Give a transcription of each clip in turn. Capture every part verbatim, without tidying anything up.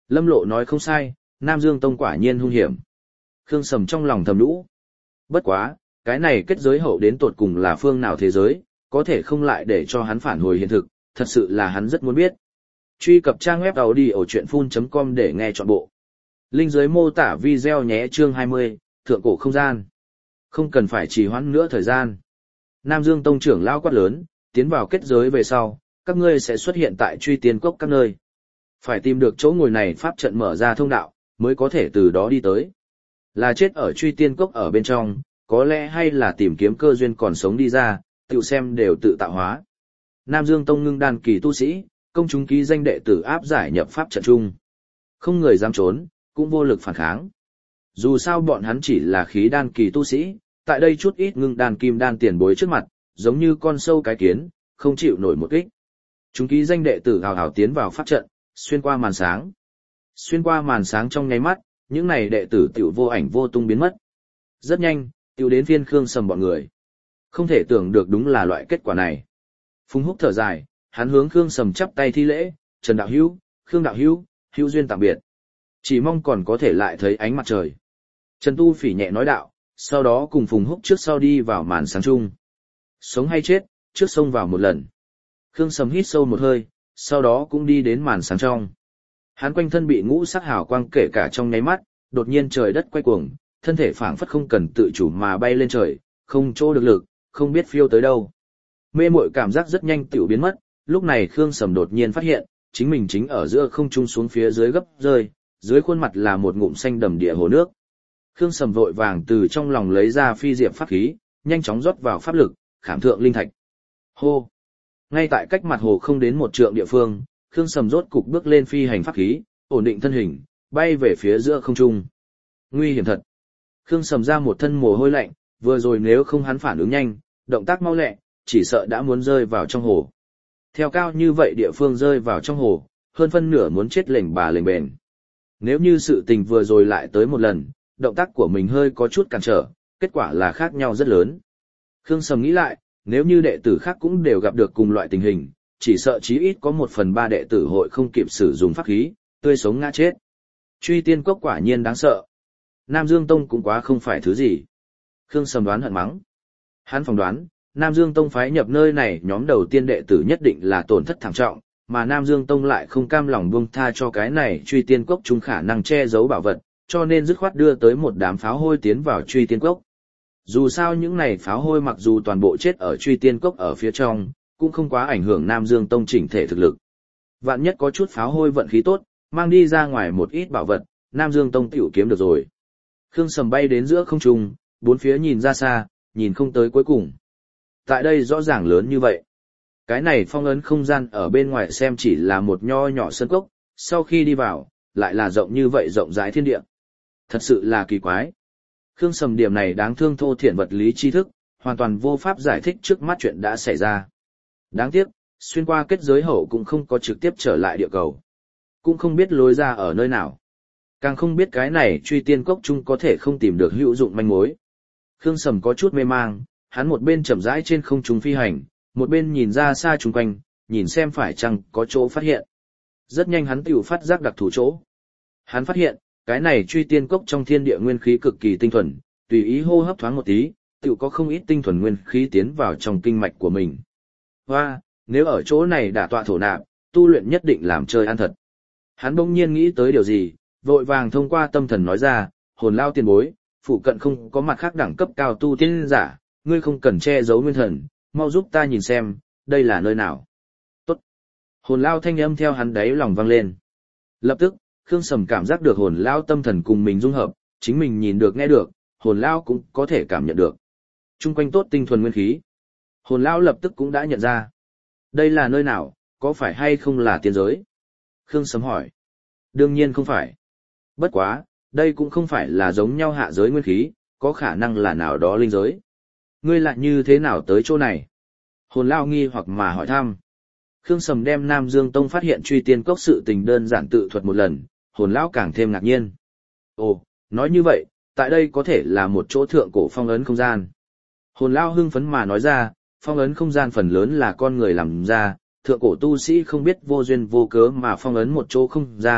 Lâm Lộ nói không sai, Nam Dương Tông quả nhiên hung hiểm. Khương Sầm trong lòng thầm lũ. Bất quá, cái này kết giới hậu đến tột cùng là phương nào thế giới, có thể không lại để cho hắn phản hồi hiện thực, thật sự là hắn rất muốn biết. Truy cập trang web audiochuyenphun chấm com để nghe trọn bộ. Link dưới mô tả video nhé. Chương hai mươi, Thượng cổ không gian. Không cần phải trì hoãn nữa thời gian. Nam Dương Tông trưởng lao quát lớn, tiến vào kết giới về sau, các ngươi sẽ xuất hiện tại Truy Tiên Cốc các nơi. Phải tìm được chỗ ngồi này pháp trận mở ra thông đạo, mới có thể từ đó đi tới. Là chết ở Truy Tiên Cốc ở bên trong, có lẽ hay là tìm kiếm cơ duyên còn sống đi ra, tự xem đều tự tạo hóa. Nam Dương Tông ngưng đan kỳ tu sĩ, công chúng ký danh đệ tử áp giải nhập pháp trận chung. Không người dám trốn, cũng vô lực phản kháng. Dù sao bọn hắn chỉ là khí đan kỳ tu sĩ, tại đây chút ít ngưng đan kim đan tiền bối trước mặt, giống như con sâu cái kiến, không chịu nổi một kích. Chúng ký danh đệ tử hào hào tiến vào pháp trận, xuyên qua màn sáng. Xuyên qua màn sáng trong nháy mắt, những này đệ tử tiểu vô ảnh vô tung biến mất. Rất nhanh, tiểu đến phiên Khương Sầm bọn người. Không thể tưởng được đúng là loại kết quả này. Phùng Húc thở dài, hắn hướng Khương Sầm chắp tay thi lễ, Trần Đạo Hữu, Khương Đạo Hữu, hữu duyên tạm biệt. Chỉ mong còn có thể lại thấy ánh mặt trời. Trần Tu Phỉ nhẹ nói đạo, sau đó cùng Phùng Húc trước sau đi vào màn sáng chung. Sống hay chết, trước xông vào một lần. Khương Sầm hít sâu một hơi, sau đó cũng đi đến màn sáng trong. Hắn quanh thân bị ngũ sắc hào quang kể cả trong nháy mắt, đột nhiên trời đất quay cuồng, thân thể phảng phất không cần tự chủ mà bay lên trời, không chỗ được lực, không biết phiêu tới đâu. Mê muội cảm giác rất nhanh tiểu biến mất, lúc này Khương Sầm đột nhiên phát hiện, chính mình chính ở giữa không trung xuống phía dưới gấp rơi, dưới khuôn mặt là một ngụm xanh đầm địa hồ nước. Khương Sầm vội vàng từ trong lòng lấy ra phi diệp pháp khí, nhanh chóng rót vào pháp lực, khảm thượng linh thạch. Hô! Ngay tại cách mặt hồ không đến một trượng địa phương, Khương Sầm rốt cục bước lên phi hành pháp khí, ổn định thân hình, bay về phía giữa không trung. Nguy hiểm thật! Khương Sầm ra một thân mồ hôi lạnh, vừa rồi nếu không hắn phản ứng nhanh, động tác mau lẹ, chỉ sợ đã muốn rơi vào trong hồ. Theo cao như vậy địa phương rơi vào trong hồ, hơn phân nửa muốn chết lềnh bà lềnh bền. Nếu như sự tình vừa rồi lại tới một lần, động tác của mình hơi có chút cản trở, kết quả là khác nhau rất lớn. Khương Sầm nghĩ lại, nếu như đệ tử khác cũng đều gặp được cùng loại tình hình, chỉ sợ chí ít có một phần ba đệ tử hội không kịp sử dụng pháp khí, tươi sống ngã chết. Truy Tiên Cốc quả nhiên đáng sợ. Nam Dương Tông cũng quá không phải thứ gì. Khương Sầm đoán hận mắng. Hắn phỏng đoán, Nam Dương Tông phái nhập nơi này nhóm đầu tiên đệ tử nhất định là tổn thất thảm trọng, mà Nam Dương Tông lại không cam lòng buông tha cho cái này Truy Tiên Cốc chung khả năng che giấu bảo vật, cho nên dứt khoát đưa tới một đám pháo hôi tiến vào Truy Tiên Cốc. Dù sao những này pháo hôi mặc dù toàn bộ chết ở Truy Tiên Cốc ở phía trong, cũng không quá ảnh hưởng Nam Dương Tông chỉnh thể thực lực. Vạn nhất có chút pháo hôi vận khí tốt, mang đi ra ngoài một ít bảo vật, Nam Dương Tông tiểu kiếm được rồi. Khương Sầm bay đến giữa không trung, bốn phía nhìn ra xa, nhìn không tới cuối cùng. Tại đây rõ ràng lớn như vậy. Cái này phong ấn không gian ở bên ngoài xem chỉ là một nho nhỏ sân cốc, sau khi đi vào, lại là rộng như vậy rộng rãi thiên địa. Thật sự là kỳ quái. Khương Sầm điểm này đáng thương thô thiển vật lý tri thức, hoàn toàn vô pháp giải thích trước mắt chuyện đã xảy ra. Đáng tiếc, xuyên qua kết giới hậu cũng không có trực tiếp trở lại địa cầu. Cũng không biết lối ra ở nơi nào. Càng không biết cái này Truy Tiên Cốc chung có thể không tìm được hữu dụng manh mối. Khương Sầm có chút mê mang, hắn một bên chậm rãi trên không trung phi hành, một bên nhìn ra xa chung quanh, nhìn xem phải chăng có chỗ phát hiện. Rất nhanh hắn tiểu phát giác đặc thù chỗ. Hắn phát hiện, cái này Truy Tiên Cốc trong thiên địa nguyên khí cực kỳ tinh thuần, tùy ý hô hấp thoáng một tí, tiểu có không ít tinh thuần nguyên khí tiến vào trong kinh mạch của mình. Hoa, nếu ở chỗ này đả tọa thổ nạp, tu luyện nhất định làm chơi ăn thật. Hắn bỗng nhiên nghĩ tới điều gì, vội vàng thông qua tâm thần nói ra, hồn lao tiền bối, phụ cận không có mặt khác đẳng cấp cao tu tiên giả, ngươi không cần che giấu nguyên thần, mau giúp ta nhìn xem, đây là nơi nào. Tốt. Hồn lao thanh âm theo hắn đáy lòng vang lên. Lập tức, Khương Sầm cảm giác được hồn lao tâm thần cùng mình dung hợp, chính mình nhìn được nghe được, hồn lao cũng có thể cảm nhận được. Trung quanh tốt tinh thuần nguyên khí. Hồn lao lập tức cũng đã nhận ra. Đây là nơi nào, có phải hay không là tiên giới? Khương Sầm hỏi. Đương nhiên không phải. Bất quá, đây cũng không phải là giống nhau hạ giới nguyên khí, có khả năng là nào đó linh giới. Ngươi lại như thế nào tới chỗ này? Hồn lao nghi hoặc mà hỏi thăm. Khương Sầm đem Nam Dương Tông phát hiện Truy Tiên Cốc sự tình đơn giản tự thuật một lần, hồn lão càng thêm ngạc nhiên. Ồ, nói như vậy, tại đây có thể là một chỗ thượng cổ phong ấn không gian. Hồn lão hưng phấn mà nói ra, phong ấn không gian phần lớn là con người làm ra, thượng cổ tu sĩ không biết vô duyên vô cớ mà phong ấn một chỗ không gian,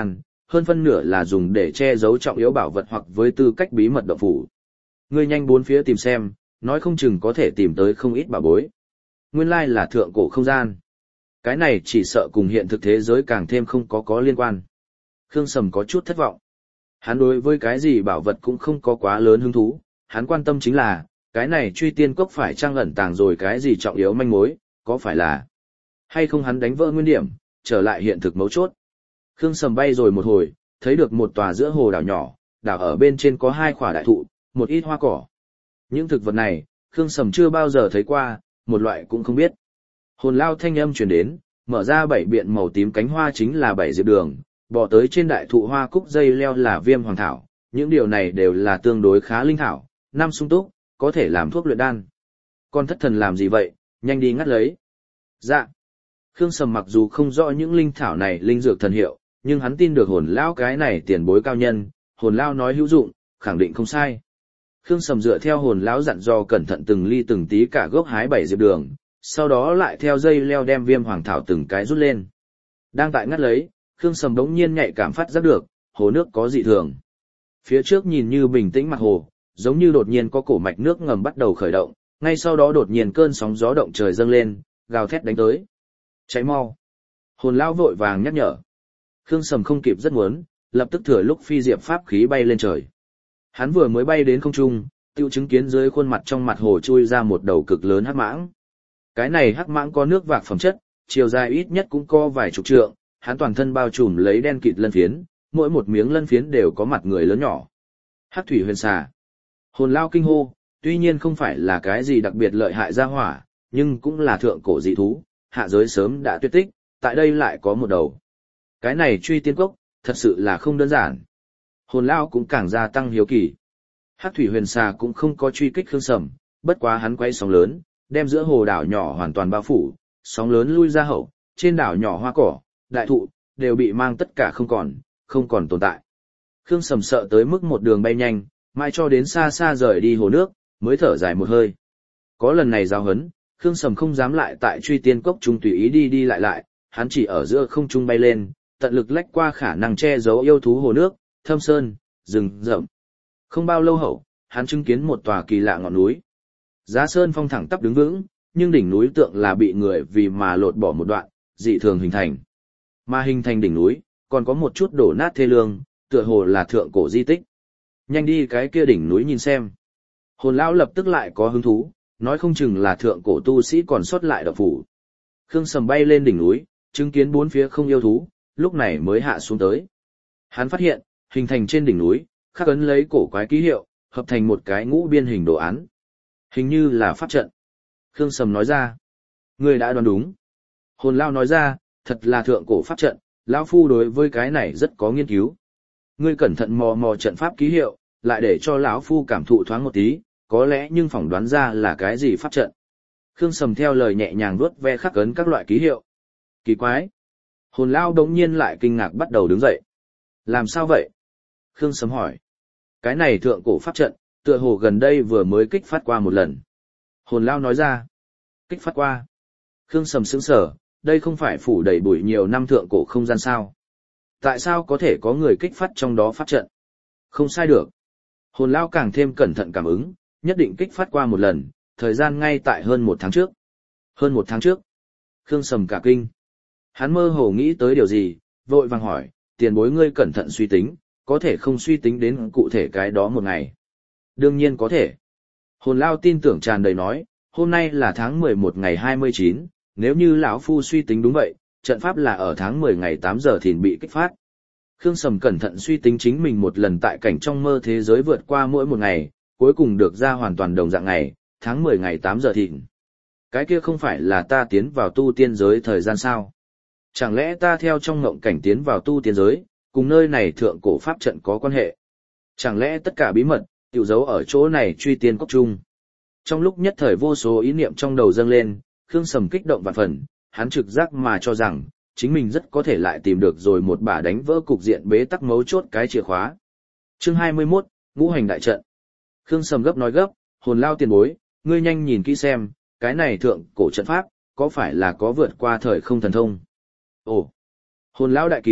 hơn phân nửa là dùng để che giấu trọng yếu bảo vật hoặc với tư cách bí mật động phủ. Ngươi nhanh bốn phía tìm xem, nói không chừng có thể tìm tới không ít bảo bối. Nguyên lai là thượng cổ không gian. Cái này chỉ sợ cùng hiện thực thế giới càng thêm không có có liên quan. Khương Sầm có chút thất vọng. Hắn đối với cái gì bảo vật cũng không có quá lớn hứng thú, hắn quan tâm chính là, cái này truy tiên cốc phải trang ẩn tàng rồi cái gì trọng yếu manh mối, có phải là hay không hắn đánh vỡ nguyên điểm, trở lại hiện thực mấu chốt. Khương Sầm bay rồi một hồi, thấy được một tòa giữa hồ đảo nhỏ, đảo ở bên trên có hai khỏa đại thụ, một ít hoa cỏ. Những thực vật này, Khương Sầm chưa bao giờ thấy qua, một loại cũng không biết. Hồn lao thanh âm truyền đến, mở ra bảy biện màu tím cánh hoa chính là bảy diệp đường, bỏ tới trên đại thụ hoa cúc dây leo là viêm hoàng thảo, những điều này đều là tương đối khá linh thảo, năm sung túc, có thể làm thuốc luyện đan. Con thất thần làm gì vậy, nhanh đi ngắt lấy. Dạ. Khương Sầm mặc dù không rõ những linh thảo này linh dược thần hiệu, nhưng hắn tin được hồn lao cái này tiền bối cao nhân, hồn lao nói hữu dụng, khẳng định không sai. Khương Sầm dựa theo hồn lão dặn dò cẩn thận từng ly từng tí cả gốc hái bảy diệp đường, sau đó lại theo dây leo đem viêm hoàng thảo từng cái rút lên. Đang tại ngắt lấy, Khương Sầm đống nhiên nhạy cảm phát giác được, hồ nước có dị thường. Phía trước nhìn như bình tĩnh mặt hồ, giống như đột nhiên có cổ mạch nước ngầm bắt đầu khởi động, ngay sau đó đột nhiên cơn sóng gió động trời dâng lên, gào thét đánh tới. Cháy mau! Hồn lão vội vàng nhắc nhở. Khương Sầm không kịp rất muốn, lập tức thừa lúc phi diệp pháp khí bay lên trời. Hắn vừa mới bay đến không trung, tiêu chứng kiến dưới khuôn mặt trong mặt hồ chui ra một đầu cực lớn hắc mãng. Cái này hắc mãng có nước vạc phẩm chất, chiều dài ít nhất cũng có vài chục trượng, hắn toàn thân bao trùm lấy đen kịt lân phiến, mỗi một miếng lân phiến đều có mặt người lớn nhỏ. Hắc thủy huyền xà. Hồn lao kinh hô, tuy nhiên không phải là cái gì đặc biệt lợi hại ra hỏa, nhưng cũng là thượng cổ dị thú, hạ giới sớm đã tuyệt tích, tại đây lại có một đầu. Cái này truy tiên cốc, thật sự là không đơn giản. Hồn lao cũng càng gia tăng hiếu kỳ. Hắc thủy huyền xà cũng không có truy kích Khương Sầm, bất quá hắn quay sóng lớn, đem giữa hồ đảo nhỏ hoàn toàn bao phủ, sóng lớn lui ra hậu, trên đảo nhỏ hoa cỏ, đại thụ, đều bị mang tất cả không còn, không còn tồn tại. Khương Sầm sợ tới mức một đường bay nhanh, mãi cho đến xa xa rời đi hồ nước, mới thở dài một hơi. Có lần này giao hấn, Khương Sầm không dám lại tại truy tiên cốc trung tùy ý đi đi lại lại, hắn chỉ ở giữa không trung bay lên, tận lực lách qua khả năng che giấu yêu thú hồ nước, thâm sơn, rừng rậm. Không bao lâu hậu, hắn chứng kiến một tòa kỳ lạ ngọn núi. Giá sơn phong thẳng tắp đứng vững, nhưng đỉnh núi tượng là bị người vì mà lột bỏ một đoạn, dị thường hình thành. Mà hình thành đỉnh núi, còn có một chút đổ nát thê lương, tựa hồ là thượng cổ di tích. Nhanh đi cái kia đỉnh núi nhìn xem. Hồn lão lập tức lại có hứng thú, nói không chừng là thượng cổ tu sĩ còn sót lại động phủ. Khương Sầm bay lên đỉnh núi, chứng kiến bốn phía không yêu thú, lúc này mới hạ xuống tới. Hắn phát hiện, hình thành trên đỉnh núi, khắc ấn lấy cổ quái ký hiệu, hợp thành một cái ngũ biên hình đồ án. Hình như là pháp trận. Khương Sầm nói ra. Người đã đoán đúng. Hồn lao nói ra, thật là thượng cổ pháp trận, lão phu đối với cái này rất có nghiên cứu. Ngươi cẩn thận mò mò trận pháp ký hiệu, lại để cho lão phu cảm thụ thoáng một tí, có lẽ nhưng phỏng đoán ra là cái gì pháp trận. Khương Sầm theo lời nhẹ nhàng vuốt ve khắc ấn các loại ký hiệu. Kỳ quái. Hồn lao đống nhiên lại kinh ngạc bắt đầu đứng dậy. Làm sao vậy? Khương Sầm hỏi. Cái này thượng cổ pháp trận, tựa hồ gần đây vừa mới kích phát qua một lần. Hồn lao nói ra. Kích phát qua. Khương Sầm sững sờ, đây không phải phủ đầy bụi nhiều năm thượng cổ không gian sao? Tại sao có thể có người kích phát trong đó pháp trận? Không sai được. Hồn lao càng thêm cẩn thận cảm ứng, nhất định kích phát qua một lần, thời gian ngay tại hơn một tháng trước. Hơn một tháng trước. Khương Sầm cả kinh. Hắn mơ hồ nghĩ tới điều gì, vội vàng hỏi, tiền bối ngươi cẩn thận suy tính, có thể không suy tính đến cụ thể cái đó một ngày. Đương nhiên có thể. Hồn lao tin tưởng tràn đầy nói, hôm nay là tháng mười một ngày hai mươi chín, nếu như lão phu suy tính đúng vậy, trận pháp là ở tháng mười ngày tám giờ thì bị kích phát. Khương Sầm cẩn thận suy tính chính mình một lần tại cảnh trong mơ thế giới vượt qua mỗi một ngày, cuối cùng được ra hoàn toàn đồng dạng ngày, tháng mười ngày tám giờ thịnh. Cái kia không phải là ta tiến vào tu tiên giới thời gian sao? Chẳng lẽ ta theo trong ngộng cảnh tiến vào tu tiên giới, cùng nơi này thượng cổ pháp trận có quan hệ? Chẳng lẽ tất cả bí mật, tiểu giấu ở chỗ này truy tiên cốc chung? Trong lúc nhất thời vô số ý niệm trong đầu dâng lên, Khương Sầm kích động vạn phần, hắn trực giác mà cho rằng, chính mình rất có thể lại tìm được rồi một bả đánh vỡ cục diện bế tắc mấu chốt cái chìa khóa. Chương hai mươi mốt, Ngũ hành đại trận. Khương Sầm gấp nói gấp, hồn lao tiền bối, ngươi nhanh nhìn kỹ xem, cái này thượng cổ trận pháp, có phải là có vượt qua thời không thần thông? Ồ! Hồn lão đại kỳ,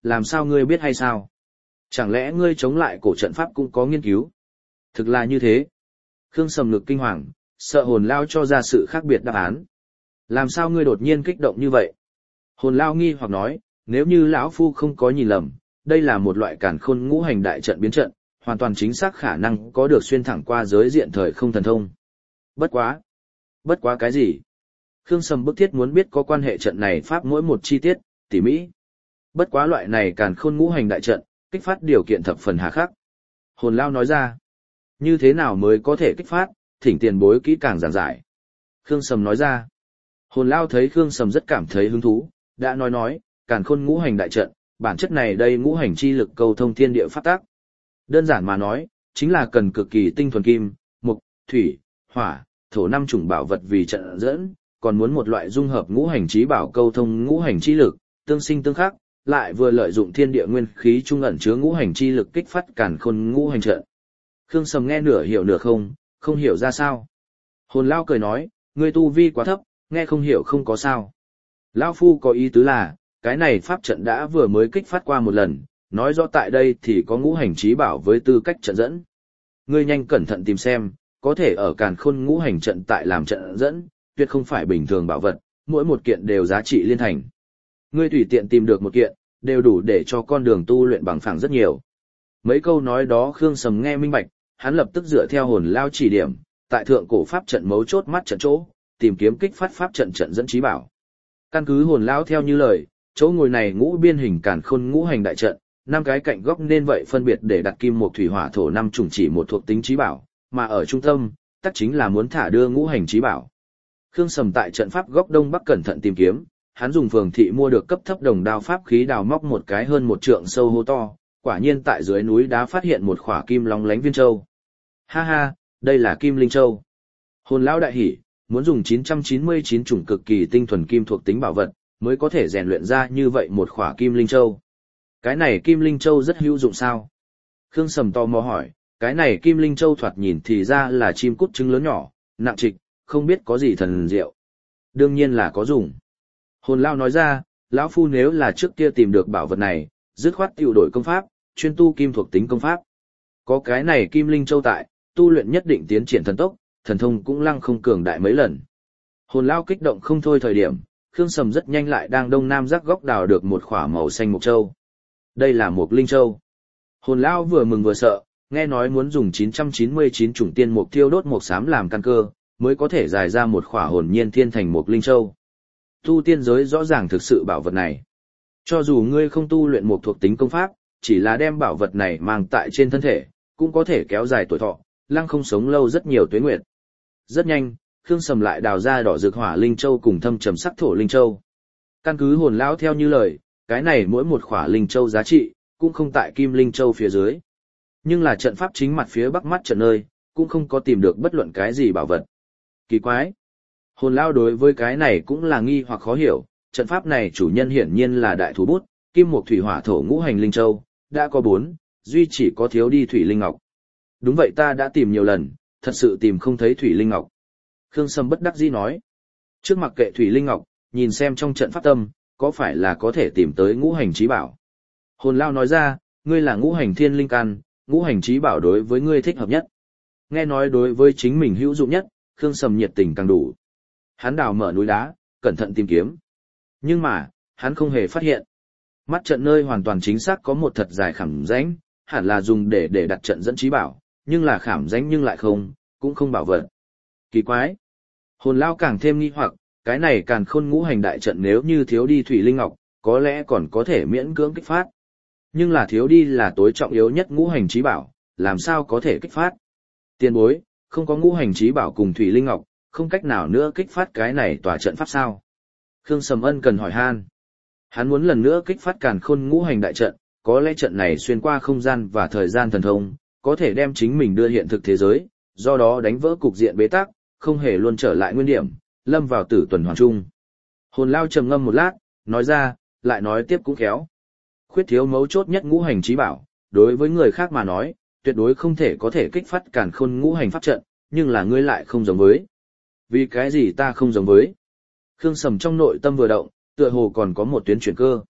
làm sao ngươi biết hay sao? Chẳng lẽ ngươi chống lại cổ trận pháp cũng có nghiên cứu? Thực là như thế. Khương Sầm ngực kinh hoàng, sợ hồn lao cho ra sự khác biệt đáp án. Làm sao ngươi đột nhiên kích động như vậy? Hồn lao nghi hoặc nói, nếu như lão phu không có nhìn lầm, đây là một loại càn khôn ngũ hành đại trận biến trận, hoàn toàn chính xác khả năng có được xuyên thẳng qua giới diện thời không thần thông. Bất quá. Bất quá cái gì? Khương Sầm bức thiết muốn biết có quan hệ trận này pháp mỗi một chi tiết, tỉ mỹ. Bất quá loại này càn khôn ngũ hành đại trận, kích phát điều kiện thập phần hà khắc. Hồn lao nói ra. Như thế nào mới có thể kích phát, thỉnh tiền bối kỹ càng giảng giải. Khương Sầm nói ra. Hồn lao thấy Khương Sầm rất cảm thấy hứng thú, đã nói nói, càn khôn ngũ hành đại trận, bản chất này đây ngũ hành chi lực cầu thông thiên địa pháp tác. Đơn giản mà nói, chính là cần cực kỳ tinh thuần kim, mộc, thủy, hỏa, thổ năm chủng bảo vật vì trận dẫn, còn muốn một loại dung hợp ngũ hành chí bảo câu thông ngũ hành chi lực, tương sinh tương khắc, lại vừa lợi dụng thiên địa nguyên khí trung ẩn chứa ngũ hành chi lực kích phát càn khôn ngũ hành trận. Khương Sầm nghe nửa hiểu nửa không, không hiểu ra sao. Hồn lao cười nói, ngươi tu vi quá thấp, nghe không hiểu không có sao. Lão phu có ý tứ là, cái này pháp trận đã vừa mới kích phát qua một lần, nói rõ tại đây thì có ngũ hành chí bảo với tư cách trận dẫn. Ngươi nhanh cẩn thận tìm xem, có thể ở càn khôn ngũ hành trận tại làm trận dẫn, tuyệt không phải bình thường bảo vật, mỗi một kiện đều giá trị liên thành. Ngươi tùy tiện tìm được một kiện, đều đủ để cho con đường tu luyện bằng phẳng rất nhiều. Mấy câu nói đó Khương Sầm nghe minh bạch, hắn lập tức dựa theo hồn lao chỉ điểm, tại thượng cổ pháp trận mấu chốt mắt trận chỗ, tìm kiếm kích phát pháp trận trận dẫn chí bảo. Căn cứ hồn lao theo như lời, chỗ ngồi này ngũ biên hình càn khôn ngũ hành đại trận, năm cái cạnh góc nên vậy phân biệt để đặt kim mộc thủy hỏa thổ năm chủng chỉ một thuộc tính chí bảo, mà ở trung tâm, tất chính là muốn thả đưa ngũ hành chí bảo. Khương Sầm tại trận pháp góc đông bắc cẩn thận tìm kiếm, hắn dùng phường thị mua được cấp thấp đồng đao pháp khí đào móc một cái hơn một trượng sâu hố to, quả nhiên tại dưới núi đá phát hiện một khỏa kim long lánh viên châu. Ha ha, đây là kim linh châu. Hồn lão đại hỉ, muốn dùng chín trăm chín mươi chín chủng cực kỳ tinh thuần kim thuộc tính bảo vật, mới có thể rèn luyện ra như vậy một khỏa kim linh châu. Cái này kim linh châu rất hữu dụng sao? Khương Sầm tò mò hỏi, cái này kim linh châu thoạt nhìn thì ra là chim cút trứng lớn nhỏ, nặng trịch, không biết có gì thần diệu. Đương nhiên là có dùng. Hồn lao nói ra, lão phu nếu là trước kia tìm được bảo vật này, dứt khoát tiêu đổi công pháp, chuyên tu kim thuộc tính công pháp. Có cái này kim linh châu tại, tu luyện nhất định tiến triển thần tốc, thần thông cũng lăng không cường đại mấy lần. Hồn lao kích động không thôi thời điểm, Khương Sầm rất nhanh lại đang đông nam giác góc đào được một khỏa màu xanh mộc châu. Đây là một linh châu. Hồn lao vừa mừng vừa sợ, nghe nói muốn dùng chín trăm chín mươi chín chủng tiên mộc thiêu đốt mộc xám làm căn cơ, mới có thể giải ra một khỏa hồn nhiên thiên thành một linh châu. Tu tiên giới rõ ràng thực sự bảo vật này. Cho dù ngươi không tu luyện một thuộc tính công pháp, chỉ là đem bảo vật này mang tại trên thân thể, cũng có thể kéo dài tuổi thọ, lăng không sống lâu rất nhiều tuế nguyệt. Rất nhanh, Khương Sầm lại đào ra đỏ rực hỏa linh châu cùng thâm trầm sắc thổ linh châu. Căn cứ hồn lão theo như lời, cái này mỗi một khỏa linh châu giá trị, cũng không tại kim linh châu phía dưới. Nhưng là trận pháp chính mặt phía bắc mắt trận nơi, cũng không có tìm được bất luận cái gì bảo vật. Kỳ quái! Hồn lão đối với cái này cũng là nghi hoặc khó hiểu, trận pháp này chủ nhân hiển nhiên là đại thú bút, kim mộc thủy hỏa thổ ngũ hành linh châu, đã có bốn, duy chỉ có thiếu đi thủy linh ngọc. Đúng vậy, ta đã tìm nhiều lần, thật sự tìm không thấy thủy linh ngọc. Khương Sầm bất đắc dĩ nói. Trước mặc kệ thủy linh ngọc, nhìn xem trong trận pháp tâm, có phải là có thể tìm tới ngũ hành chí bảo. Hồn lao nói ra, ngươi là ngũ hành thiên linh căn, ngũ hành chí bảo đối với ngươi thích hợp nhất. Nghe nói đối với chính mình hữu dụng nhất, Khương Sầm nhiệt tình càng đủ. Hắn đào mở núi đá, cẩn thận tìm kiếm. Nhưng mà, hắn không hề phát hiện. Mắt trận nơi hoàn toàn chính xác có một thật dài khảm rãnh, hẳn là dùng để để đặt trận dẫn chí bảo, nhưng là khảm rãnh nhưng lại không, cũng không bảo vật. Kỳ quái! Hồn lao càng thêm nghi hoặc, cái này càn khôn ngũ hành đại trận nếu như thiếu đi thủy linh ngọc, có lẽ còn có thể miễn cưỡng kích phát. Nhưng là thiếu đi là tối trọng yếu nhất ngũ hành chí bảo, làm sao có thể kích phát? Tiền bối, không có ngũ hành chí bảo cùng thủy linh ngọc, không cách nào nữa kích phát cái này tòa trận pháp sao? Khương Sầm Ân cần hỏi han. Hắn muốn lần nữa kích phát càn khôn ngũ hành đại trận, có lẽ trận này xuyên qua không gian và thời gian thần thông, có thể đem chính mình đưa hiện thực thế giới, do đó đánh vỡ cục diện bế tắc, không hề luôn trở lại nguyên điểm, lâm vào tử tuần hoàn chung. Hồn lao trầm ngâm một lát, nói ra, lại nói tiếp cũng khéo. Khuyết thiếu mấu chốt nhất ngũ hành chí bảo, đối với người khác mà nói, tuyệt đối không thể có thể kích phát càn khôn ngũ hành pháp trận, nhưng là ngươi lại không giống với. Vì cái gì ta không giống với? Khương Sầm trong nội tâm vừa động, tựa hồ còn có một tuyến chuyển cơ.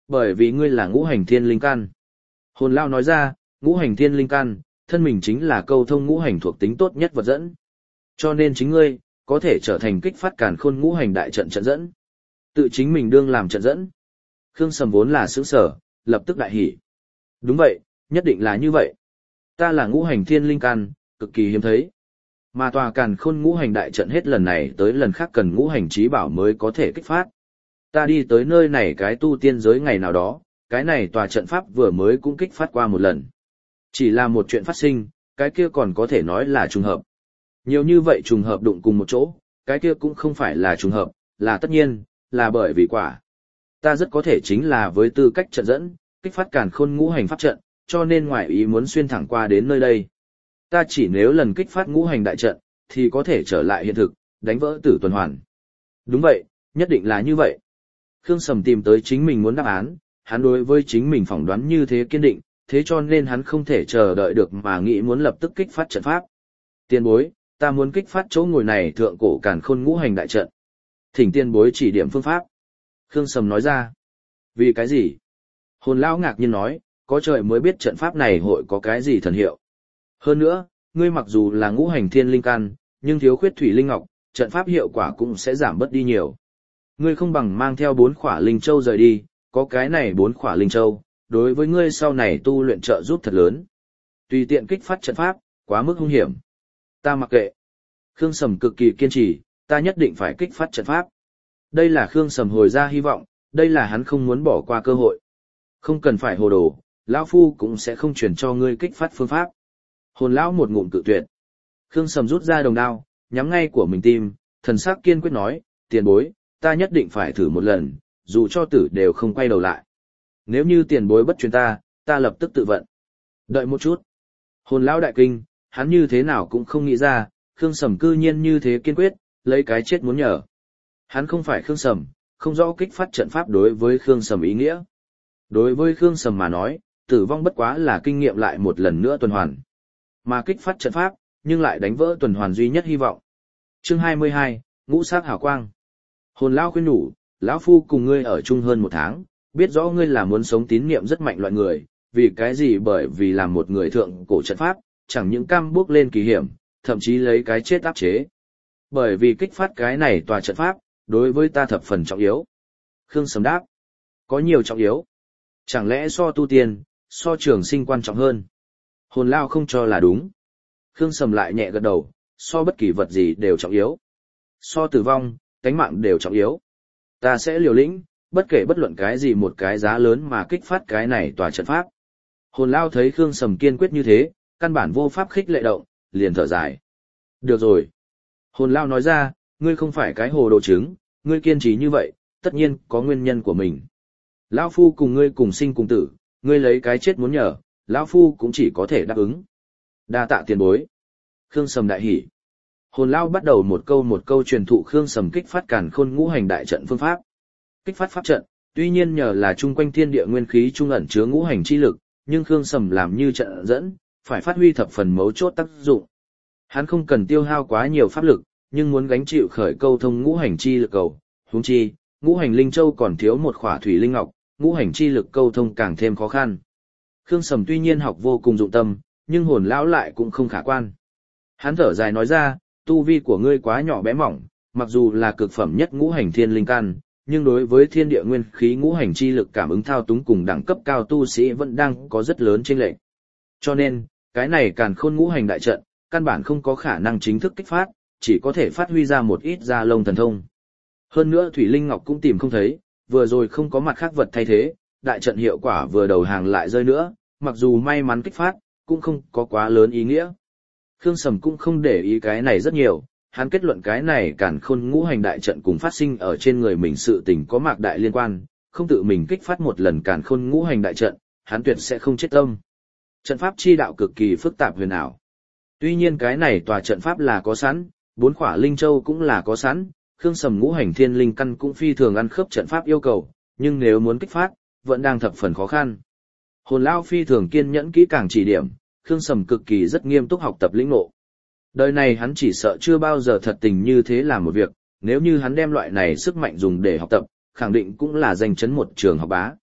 Bởi vì ngươi là ngũ hành thiên linh căn. Hồn lao nói ra, ngũ hành thiên linh căn, thân mình chính là câu thông ngũ hành thuộc tính tốt nhất vật dẫn. Cho nên chính ngươi, có thể trở thành kích phát càn khôn ngũ hành đại trận trận dẫn. Tự chính mình đương làm trận dẫn. Khương Sầm vốn là sướng sở, lập tức đại hỉ. Đúng vậy, nhất định là như vậy. Ta là ngũ hành thiên linh căn, cực kỳ hiếm thấy. Mà tòa càn khôn ngũ hành đại trận hết lần này tới lần khác cần ngũ hành trí bảo mới có thể kích phát. Ta đi tới nơi này cái tu tiên giới ngày nào đó, cái này tòa trận pháp vừa mới cũng kích phát qua một lần. Chỉ là một chuyện phát sinh, cái kia còn có thể nói là trùng hợp. Nhiều như vậy trùng hợp đụng cùng một chỗ, cái kia cũng không phải là trùng hợp, là tất nhiên, là bởi vì quả. Ta rất có thể chính là với tư cách trận dẫn, kích phát càn khôn ngũ hành pháp trận, cho nên ngoại ý muốn xuyên thẳng qua đến nơi đây. Ta chỉ nếu lần kích phát ngũ hành đại trận, thì có thể trở lại hiện thực, đánh vỡ tử tuần hoàn. Đúng vậy, nhất định là như vậy. Khương Sầm tìm tới chính mình muốn đáp án, hắn đối với chính mình phỏng đoán như thế kiên định, thế cho nên hắn không thể chờ đợi được mà nghĩ muốn lập tức kích phát trận pháp. Tiền bối, ta muốn kích phát chỗ ngồi này thượng cổ càn khôn ngũ hành đại trận. Thỉnh tiền bối chỉ điểm phương pháp. Khương Sầm nói ra. Vì cái gì? Hồn lão ngạc nhiên nói, có trời mới biết trận pháp này hội có cái gì thần hiệu. Hơn nữa, ngươi mặc dù là ngũ hành thiên linh căn, nhưng thiếu khuyết thủy linh ngọc, trận pháp hiệu quả cũng sẽ giảm bớt đi nhiều. Ngươi không bằng mang theo bốn khỏa linh châu rời đi, có cái này bốn khỏa linh châu, đối với ngươi sau này tu luyện trợ giúp thật lớn. Tùy tiện kích phát trận pháp, quá mức hung hiểm. Ta mặc kệ. Khương Sầm cực kỳ kiên trì, ta nhất định phải kích phát trận pháp. Đây là Khương Sầm hồi ra hy vọng, đây là hắn không muốn bỏ qua cơ hội. Không cần phải hồ đồ, lão phu cũng sẽ không truyền cho ngươi kích phát phương pháp. Hồn lão một ngụm cự tuyệt. Khương Sầm rút ra đồng đao, nhắm ngay của mình tim, thần sắc kiên quyết nói, tiền bối, ta nhất định phải thử một lần, dù cho tử đều không quay đầu lại. Nếu như tiền bối bất truyền ta, ta lập tức tự vận. Đợi một chút. Hồn lão đại kinh, hắn như thế nào cũng không nghĩ ra, Khương Sầm cư nhiên như thế kiên quyết, lấy cái chết muốn nhờ. Hắn không phải Khương Sầm, không rõ kích phát trận pháp đối với Khương Sầm ý nghĩa. Đối với Khương Sầm mà nói, tử vong bất quá là kinh nghiệm lại một lần nữa tuần hoàn. Mà kích phát trận pháp, nhưng lại đánh vỡ tuần hoàn duy nhất hy vọng. Chương hai mươi hai, Ngũ Sắc Hào Quang. Hồn lão khuyên nhủ, lão phu cùng ngươi ở chung hơn một tháng, biết rõ ngươi là muốn sống tín niệm rất mạnh loại người, vì cái gì bởi vì làm một người thượng cổ trận pháp, chẳng những cam bước lên kỳ hiểm, thậm chí lấy cái chết áp chế. Bởi vì kích phát cái này tòa trận pháp, đối với ta thập phần trọng yếu. Khương Sầm đáp, có nhiều trọng yếu. Chẳng lẽ so tu tiên, so trường sinh quan trọng hơn? Hồn lao không cho là đúng. Khương Sầm lại nhẹ gật đầu, so bất kỳ vật gì đều trọng yếu. So tử vong, tánh mạng đều trọng yếu. Ta sẽ liều lĩnh, bất kể bất luận cái gì một cái giá lớn mà kích phát cái này tòa trận pháp. Hồn lao thấy Khương Sầm kiên quyết như thế, căn bản vô pháp khích lệ động, liền thở dài. Được rồi. Hồn lao nói ra, ngươi không phải cái hồ đồ trứng, ngươi kiên trì như vậy, tất nhiên có nguyên nhân của mình. Lão phu cùng ngươi cùng sinh cùng tử, ngươi lấy cái chết muốn nhờ, lão phu cũng chỉ có thể đáp ứng. Đa tạ tiền bối. Khương Sầm đại hỉ. Hồn lao bắt đầu một câu một câu truyền thụ Khương Sầm kích phát càn khôn ngũ hành đại trận phương pháp. Kích phát pháp trận, tuy nhiên nhờ là chung quanh thiên địa nguyên khí trung ẩn chứa ngũ hành chi lực, nhưng Khương Sầm làm như trận dẫn, phải phát huy thập phần mấu chốt tác dụng. Hắn không cần tiêu hao quá nhiều pháp lực, nhưng muốn gánh chịu khởi câu thông ngũ hành chi lực cầu, huống chi, ngũ hành linh châu còn thiếu một khỏa thủy linh ngọc, ngũ hành chi lực câu thông càng thêm khó khăn. Khương Sầm tuy nhiên học vô cùng dụng tâm, nhưng hồn lão lại cũng không khả quan. Hắn thở dài nói ra, tu vi của ngươi quá nhỏ bé mỏng, mặc dù là cực phẩm nhất ngũ hành thiên linh căn, nhưng đối với thiên địa nguyên khí ngũ hành chi lực cảm ứng thao túng cùng đẳng cấp cao tu sĩ vẫn đang có rất lớn chênh lệch. Cho nên, cái này càn khôn ngũ hành đại trận, căn bản không có khả năng chính thức kích phát, chỉ có thể phát huy ra một ít da lông thần thông. Hơn nữa thủy linh ngọc cũng tìm không thấy, vừa rồi không có mặt khác vật thay thế, đại trận hiệu quả vừa đầu hàng lại rơi nữa, mặc dù may mắn kích phát, cũng không có quá lớn ý nghĩa. Khương Sầm cũng không để ý cái này rất nhiều, hắn kết luận cái này càn khôn ngũ hành đại trận cùng phát sinh ở trên người mình sự tình có mạc đại liên quan, không tự mình kích phát một lần càn khôn ngũ hành đại trận, hắn tuyệt sẽ không chết tâm. Trận pháp chi đạo cực kỳ phức tạp huyền ảo. Tuy nhiên cái này tòa trận pháp là có sẵn, bốn khỏa linh châu cũng là có sẵn, Khương Sầm ngũ hành thiên linh căn cũng phi thường ăn khớp trận pháp yêu cầu, nhưng nếu muốn kích phát, vẫn đang thập phần khó khăn. Hồn lão phi thường kiên nhẫn kỹ càng chỉ điểm, Khương Sầm cực kỳ rất nghiêm túc học tập lĩnh ngộ. Đời này hắn chỉ sợ chưa bao giờ thật tình như thế làm một việc, nếu như hắn đem loại này sức mạnh dùng để học tập, khẳng định cũng là danh chấn một trường học bá.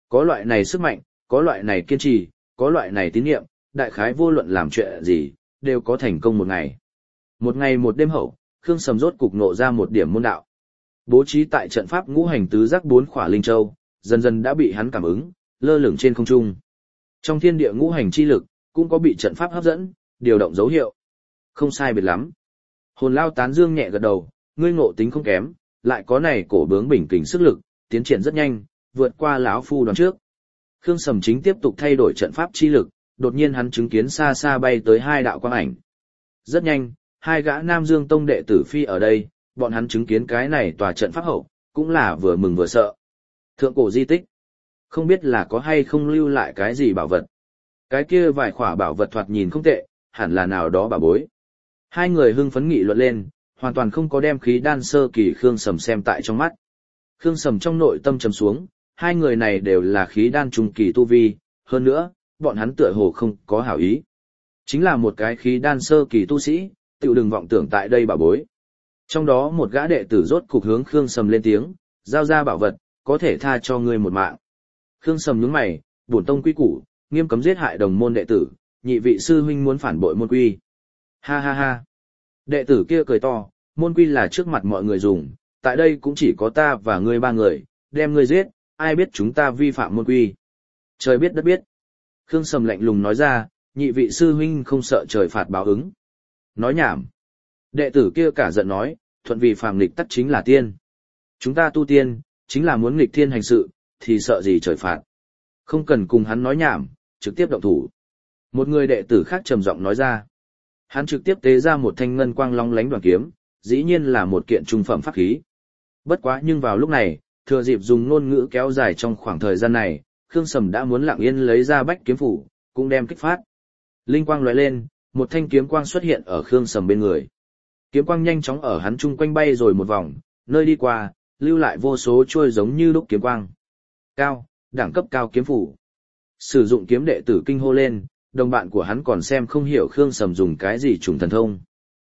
Có loại này sức mạnh, có loại này kiên trì, có loại này tín nhiệm, đại khái vô luận làm chuyện gì, đều có thành công một ngày. Một ngày một đêm hậu, Khương Sầm rốt cục nộ ra một điểm môn đạo. Bố trí tại trận pháp ngũ hành tứ giác bốn khỏa linh châu, dần dần đã bị hắn cảm ứng, lơ lửng trên không trung. Trong thiên địa ngũ hành chi lực, cũng có bị trận pháp hấp dẫn, điều động dấu hiệu. Không sai biệt lắm. Hồn Lao tán dương nhẹ gật đầu, ngươi ngộ tính không kém, lại có này cổ bướng bình kình sức lực, tiến triển rất nhanh, vượt qua lão phu đoán trước. Khương Sầm chính tiếp tục thay đổi trận pháp chi lực, đột nhiên hắn chứng kiến xa xa bay tới hai đạo quang ảnh. Rất nhanh, hai gã Nam Dương Tông đệ tử phi ở đây, bọn hắn chứng kiến cái này tòa trận pháp hậu, cũng là vừa mừng vừa sợ. Thượng cổ di tích, không biết là có hay không lưu lại cái gì bảo vật. Cái kia vài khỏa bảo vật thoạt nhìn không tệ, hẳn là nào đó bảo bối. Hai người hưng phấn nghị luận lên, hoàn toàn không có đem khí đan sơ kỳ Khương Sầm xem tại trong mắt. Khương Sầm trong nội tâm trầm xuống, hai người này đều là khí đan trung kỳ tu vi, hơn nữa, bọn hắn tựa hồ không có hảo ý. Chính là một cái khí đan sơ kỳ tu sĩ, tự đừng vọng tưởng tại đây bảo bối. Trong đó một gã đệ tử rốt cục hướng Khương Sầm lên tiếng, giao ra bảo vật, có thể tha cho ngươi một mạng. Khương Sầm nhướng mày, bổn tông quy củ, nghiêm cấm giết hại đồng môn đệ tử, nhị vị sư huynh muốn phản bội môn quy. Ha ha ha. Đệ tử kia cười to, môn quy là trước mặt mọi người dùng, tại đây cũng chỉ có ta và ngươi ba người, đem ngươi giết, ai biết chúng ta vi phạm môn quy. Trời biết đất biết. Khương Sầm lạnh lùng nói ra, nhị vị sư huynh không sợ trời phạt báo ứng. Nói nhảm. Đệ tử kia cả giận nói, thuận vì phàm nghịch tắc chính là tiên. Chúng ta tu tiên, chính là muốn nghịch thiên hành sự, thì sợ gì trời phạt. Không cần cùng hắn nói nhảm, trực tiếp động thủ. Một người đệ tử khác trầm giọng nói ra. Hắn trực tiếp tế ra một thanh ngân quang long lánh đoàn kiếm, dĩ nhiên là một kiện trung phẩm pháp khí. Bất quá nhưng vào lúc này, thừa dịp dùng ngôn ngữ kéo dài trong khoảng thời gian này, Khương Sầm đã muốn lặng yên lấy ra bách kiếm phủ, cũng đem kích phát. Linh quang lóe lên, một thanh kiếm quang xuất hiện ở Khương Sầm bên người. Kiếm quang nhanh chóng ở hắn chung quanh bay rồi một vòng, nơi đi qua, lưu lại vô số chuôi giống như lúc kiếm quang. Cao, đẳng cấp cao kiếm phủ. Sử dụng kiếm đệ tử kinh hô lên, đồng bạn của hắn còn xem không hiểu Khương Sầm dùng cái gì trùng thần thông.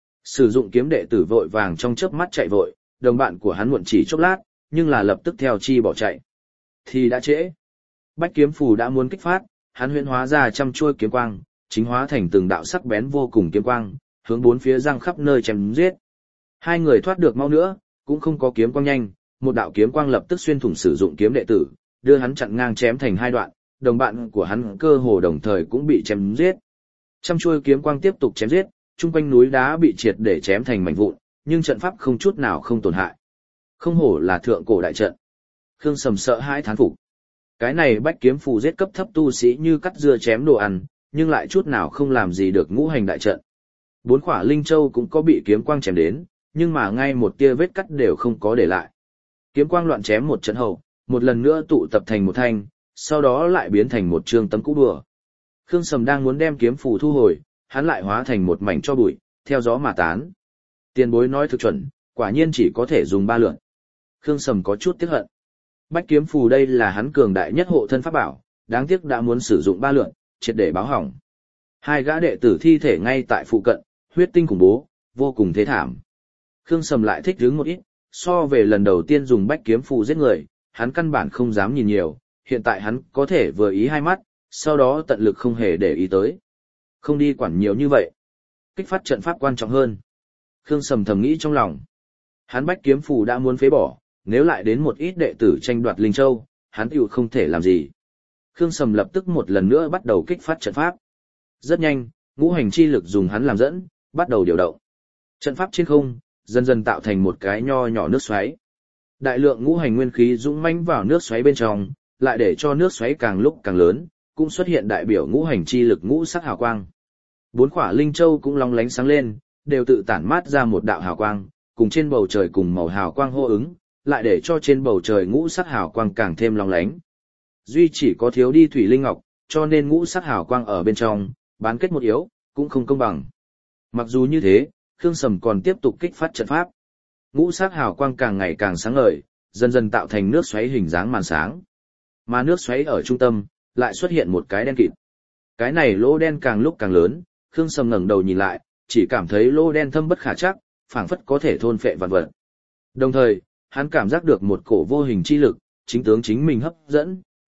Sử dụng kiếm đệ tử vội vàng trong chớp mắt chạy vội, đồng bạn của hắn muộn chỉ chốc lát, nhưng là lập tức theo chi bỏ chạy. Thì đã trễ. Bách kiếm phù đã muốn kích phát, hắn huyễn hóa ra trăm chuôi kiếm quang, chính hóa thành từng đạo sắc bén vô cùng kiếm quang, hướng bốn phía răng khắp nơi chém giết. Hai người thoát được mau nữa, cũng không có kiếm quang nhanh, một đạo kiếm quang lập tức xuyên thủng sử dụng kiếm đệ tử, đưa hắn chặn ngang chém thành hai đoạn, đồng bạn của hắn cơ hồ đồng thời cũng bị chém giết. Trăm chuôi kiếm quang tiếp tục chém giết, chung quanh núi đá bị triệt để chém thành mảnh vụn, nhưng trận pháp không chút nào không tổn hại. Không hổ là thượng cổ đại trận. Khương Sầm sợ hãi thán phục. Cái này bách kiếm phù giết cấp thấp tu sĩ như cắt dưa chém đồ ăn, nhưng lại chút nào không làm gì được ngũ hành đại trận. Bốn khỏa linh châu cũng có bị kiếm quang chém đến, nhưng mà ngay một tia vết cắt đều không có để lại. Kiếm quang loạn chém một trận hậu, một lần nữa tụ tập thành một thanh, sau đó lại biến thành một trương tấm cũ bừa. Khương Sầm đang muốn đem kiếm phù thu hồi, hắn lại hóa thành một mảnh tro bụi, theo gió mà tán. Tiền bối nói thực chuẩn, quả nhiên chỉ có thể dùng ba lượt. Khương Sầm có chút tiếc hận. Bách kiếm phù đây là hắn cường đại nhất hộ thân pháp bảo, đáng tiếc đã muốn sử dụng ba lượt, triệt để báo hỏng. Hai gã đệ tử thi thể ngay tại phụ cận, huyết tinh khủng bố, vô cùng thế thảm. Khương Sầm lại thích hứng một ít, so về lần đầu tiên dùng bách kiếm phù giết người, hắn căn bản không dám nhìn nhiều, hiện tại hắn có thể vừa ý hai mắt, sau đó tận lực không hề để ý tới. Không đi quản nhiều như vậy. Kích phát trận pháp quan trọng hơn. Khương Sầm thầm nghĩ trong lòng. Hắn bách kiếm phù đã muốn phế bỏ, nếu lại đến một ít đệ tử tranh đoạt linh châu, hắn tiểu không thể làm gì. Khương Sầm lập tức một lần nữa bắt đầu kích phát trận pháp. Rất nhanh, ngũ hành chi lực dùng hắn làm dẫn, bắt đầu điều động. Trận pháp trên không, dần dần tạo thành một cái nho nhỏ nước xoáy. Đại lượng ngũ hành nguyên khí dũng mãnh vào nước xoáy bên trong, lại để cho nước xoáy càng lúc càng lớn, cũng xuất hiện đại biểu ngũ hành chi lực ngũ sắc hào quang. Bốn quả linh châu cũng long lánh sáng lên, đều tự tản mát ra một đạo hào quang, cùng trên bầu trời cùng màu hào quang hô ứng, lại để cho trên bầu trời ngũ sắc hào quang càng thêm long lánh. Duy chỉ có thiếu đi thủy linh ngọc, cho nên ngũ sắc hào quang ở bên trong, bán kết một yếu, cũng không công bằng. Mặc dù như thế, Khương Sầm còn tiếp tục kích phát trận pháp. Ngũ sắc hào quang càng ngày càng sáng ngời, dần dần tạo thành nước xoáy hình dáng màn sáng. Mà nước xoáy ở trung tâm, lại xuất hiện một cái đen kịt. Cái này lỗ đen càng lúc càng lớn, Khương Sầm ngẩng đầu nhìn lại, chỉ cảm thấy lỗ đen thâm bất khả trắc, phảng phất có thể thôn phệ vạn vật. Đồng thời, hắn cảm giác được một cổ vô hình chi lực, chính tướng chính mình hấp dẫn,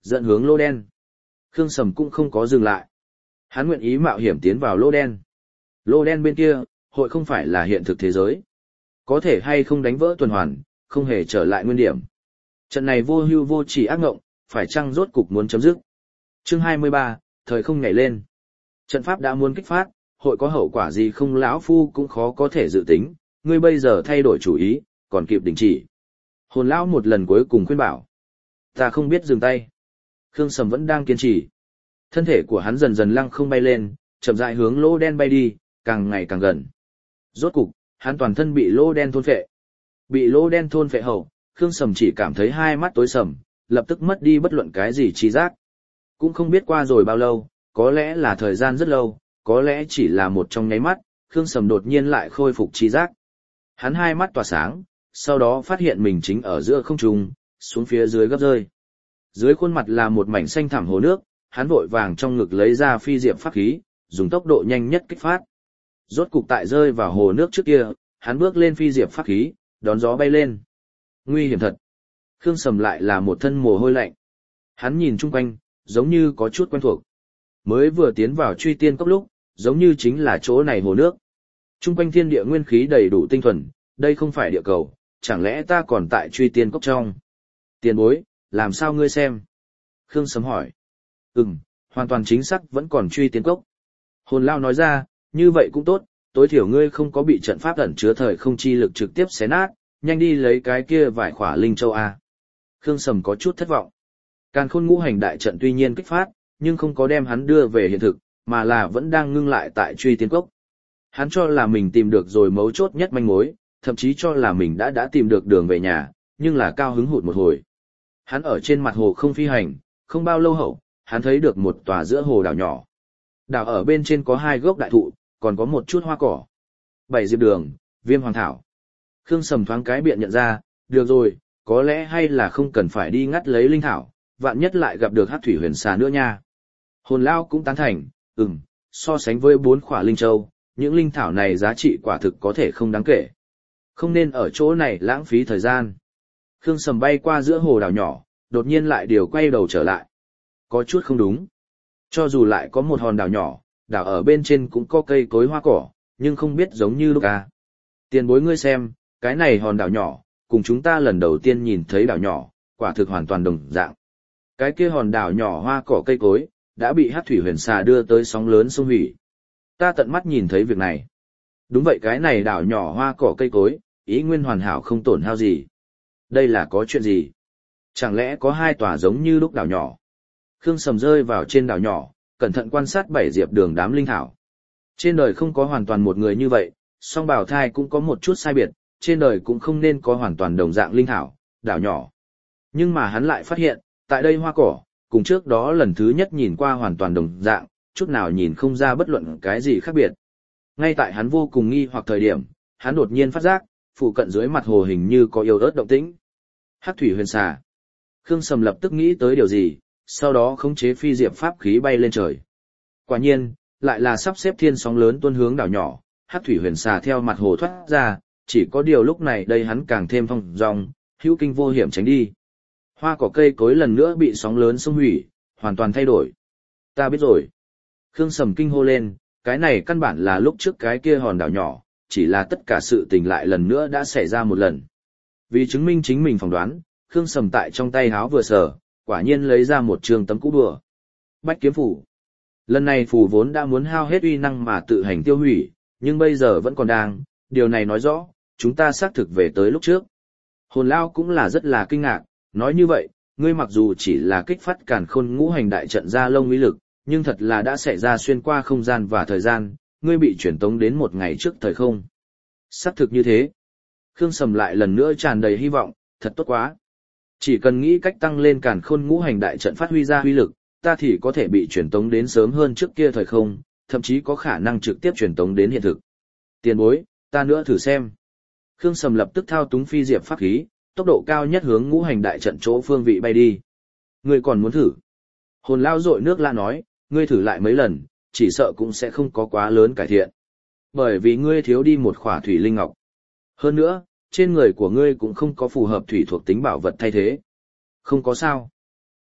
dẫn hướng lô đen. Khương Sầm cũng không có dừng lại. Hắn nguyện ý mạo hiểm tiến vào lô đen. Lô đen bên kia, hội không phải là hiện thực thế giới. Có thể hay không đánh vỡ tuần hoàn, không hề trở lại nguyên điểm. Trận này vô hưu vô chỉ ác ngộng, phải chăng rốt cục muốn chấm dứt. Chương hai mươi ba, thời không nhảy lên. Trận pháp đã muốn kích phát, hội có hậu quả gì không lão phu cũng khó có thể dự tính, ngươi bây giờ thay đổi chủ ý, còn kịp đình chỉ. Hồn lão một lần cuối cùng khuyên bảo. Ta không biết dừng tay. Khương Sầm vẫn đang kiên trì. Thân thể của hắn dần dần lăng không bay lên, chậm rãi hướng lỗ đen bay đi, càng ngày càng gần. Rốt cục, hắn toàn thân bị lỗ đen thôn phệ. Bị lỗ đen thôn phệ hậu, Khương Sầm chỉ cảm thấy hai mắt tối sầm, lập tức mất đi bất luận cái gì trí giác. Cũng không biết qua rồi bao lâu, có lẽ là thời gian rất lâu, có lẽ chỉ là một trong nháy mắt, Khương Sầm đột nhiên lại khôi phục trí giác. Hắn hai mắt tỏa sáng, sau đó phát hiện mình chính ở giữa không trung, xuống phía dưới gấp rơi. Dưới khuôn mặt là một mảnh xanh thẳm hồ nước, hắn vội vàng trong ngực lấy ra phi diệm pháp khí, dùng tốc độ nhanh nhất kích phát. Rốt cục tại rơi vào hồ nước trước kia, hắn bước lên phi diệm pháp khí, đón gió bay lên. Nguy hiểm thật. Khương Sầm lại là một thân mồ hôi lạnh. Hắn nhìn chung quanh, giống như có chút quen thuộc. Mới vừa tiến vào truy tiên cốc lúc, giống như chính là chỗ này hồ nước. Chung quanh thiên địa nguyên khí đầy đủ tinh thuần, đây không phải địa cầu, chẳng lẽ ta còn tại truy tiên cốc trong? Tiền bối, làm sao ngươi xem? Khương Sầm hỏi. Ừm, hoàn toàn chính xác vẫn còn truy tiên cốc. Hồn Lao nói ra, như vậy cũng tốt, tối thiểu ngươi không có bị trận pháp ẩn chứa thời không chi lực trực tiếp xé nát, nhanh đi lấy cái kia vài khỏa linh châu a. Khương Sầm có chút thất vọng. Càn Khôn Ngũ Hành đại trận tuy nhiên kích phát, nhưng không có đem hắn đưa về hiện thực, mà là vẫn đang ngưng lại tại truy tiên cốc. Hắn cho là mình tìm được rồi mấu chốt nhất manh mối, thậm chí cho là mình đã đã tìm được đường về nhà, nhưng là cao hứng hụt một hồi. Hắn ở trên mặt hồ không phi hành, không bao lâu hậu, hắn thấy được một tòa giữa hồ đảo nhỏ. Đảo ở bên trên có hai gốc đại thụ, còn có một chút hoa cỏ. Bảy diệp đường, viêm hoàng thảo. Khương Sầm thoáng cái biện nhận ra, được rồi, có lẽ hay là không cần phải đi ngắt lấy linh thảo, vạn nhất lại gặp được hắc thủy huyền xà nữa nha. Hồn Lao cũng tán thành, ừm, so sánh với bốn khỏa linh châu, những linh thảo này giá trị quả thực có thể không đáng kể. Không nên ở chỗ này lãng phí thời gian. Khương Sầm bay qua giữa hồ đảo nhỏ, đột nhiên lại điều quay đầu trở lại. Có chút không đúng. Cho dù lại có một hòn đảo nhỏ, đảo ở bên trên cũng có cây cối hoa cỏ, nhưng không biết giống như lúc à. Tiền bối ngươi xem, cái này hòn đảo nhỏ, cùng chúng ta lần đầu tiên nhìn thấy đảo nhỏ, quả thực hoàn toàn đồng dạng. Cái kia hòn đảo nhỏ hoa cỏ cây cối, đã bị hắc thủy huyền xà đưa tới sóng lớn sông hủy. Ta tận mắt nhìn thấy việc này. Đúng vậy, cái này đảo nhỏ hoa cỏ cây cối, ý nguyên hoàn hảo không tổn hao gì. Đây là có chuyện gì? Chẳng lẽ có hai tòa giống như lúc đảo nhỏ? Khương Sầm rơi vào trên đảo nhỏ, cẩn thận quan sát bảy diệp đường đám linh thảo. Trên đời không có hoàn toàn một người như vậy, song bào thai cũng có một chút sai biệt, trên đời cũng không nên có hoàn toàn đồng dạng linh thảo, đảo nhỏ. Nhưng mà hắn lại phát hiện, tại đây hoa cỏ, cùng trước đó lần thứ nhất nhìn qua hoàn toàn đồng dạng, chút nào nhìn không ra bất luận cái gì khác biệt. Ngay tại hắn vô cùng nghi hoặc thời điểm, hắn đột nhiên phát giác, phụ cận dưới mặt hồ hình như có yếu ớt động tĩnh. Hắc thủy huyền xà. Khương Sầm lập tức nghĩ tới điều gì, sau đó khống chế phi diệp pháp khí bay lên trời. Quả nhiên, lại là sắp xếp thiên sóng lớn tuôn hướng đảo nhỏ, hắc thủy huyền xà theo mặt hồ thoát ra, chỉ có điều lúc này đây hắn càng thêm phong dong, hữu kinh vô hiểm tránh đi. Hoa cỏ cây cối lần nữa bị sóng lớn xông hủy, hoàn toàn thay đổi. Ta biết rồi. Khương Sầm kinh hô lên, cái này căn bản là lúc trước cái kia hòn đảo nhỏ, chỉ là tất cả sự tình lại lần nữa đã xảy ra một lần. Vì chứng minh chính mình phỏng đoán, Khương Sầm tại trong tay háo vừa sờ, quả nhiên lấy ra một trường tấm cũ đùa. Bách kiếm phủ. Lần này phù vốn đã muốn hao hết uy năng mà tự hành tiêu hủy, nhưng bây giờ vẫn còn đang, điều này nói rõ, chúng ta xác thực về tới lúc trước. Hồn Lao cũng là rất là kinh ngạc, nói như vậy, ngươi mặc dù chỉ là kích phát Càn Khôn Ngũ Hành đại trận ra lông uy lực, nhưng thật là đã xảy ra xuyên qua không gian và thời gian, ngươi bị chuyển tống đến một ngày trước thời không. Xác thực như thế. Khương Sầm lại lần nữa tràn đầy hy vọng, thật tốt quá. Chỉ cần nghĩ cách tăng lên Càn Khôn Ngũ Hành đại trận phát huy ra uy lực, ta thì có thể bị chuyển tống đến sớm hơn trước kia thời không, thậm chí có khả năng trực tiếp chuyển tống đến hiện thực. Tiền bối, ta nữa thử xem. Khương Sầm lập tức thao túng phi diệp pháp khí, tốc độ cao nhất hướng Ngũ Hành đại trận chỗ phương vị bay đi. Ngươi còn muốn thử? Hồn Lao dội nước la nói, ngươi thử lại mấy lần, chỉ sợ cũng sẽ không có quá lớn cải thiện. Bởi vì ngươi thiếu đi một khỏa thủy linh ngọc. Hơn nữa, trên người của ngươi cũng không có phù hợp thủy thuộc tính bảo vật thay thế. Không có sao.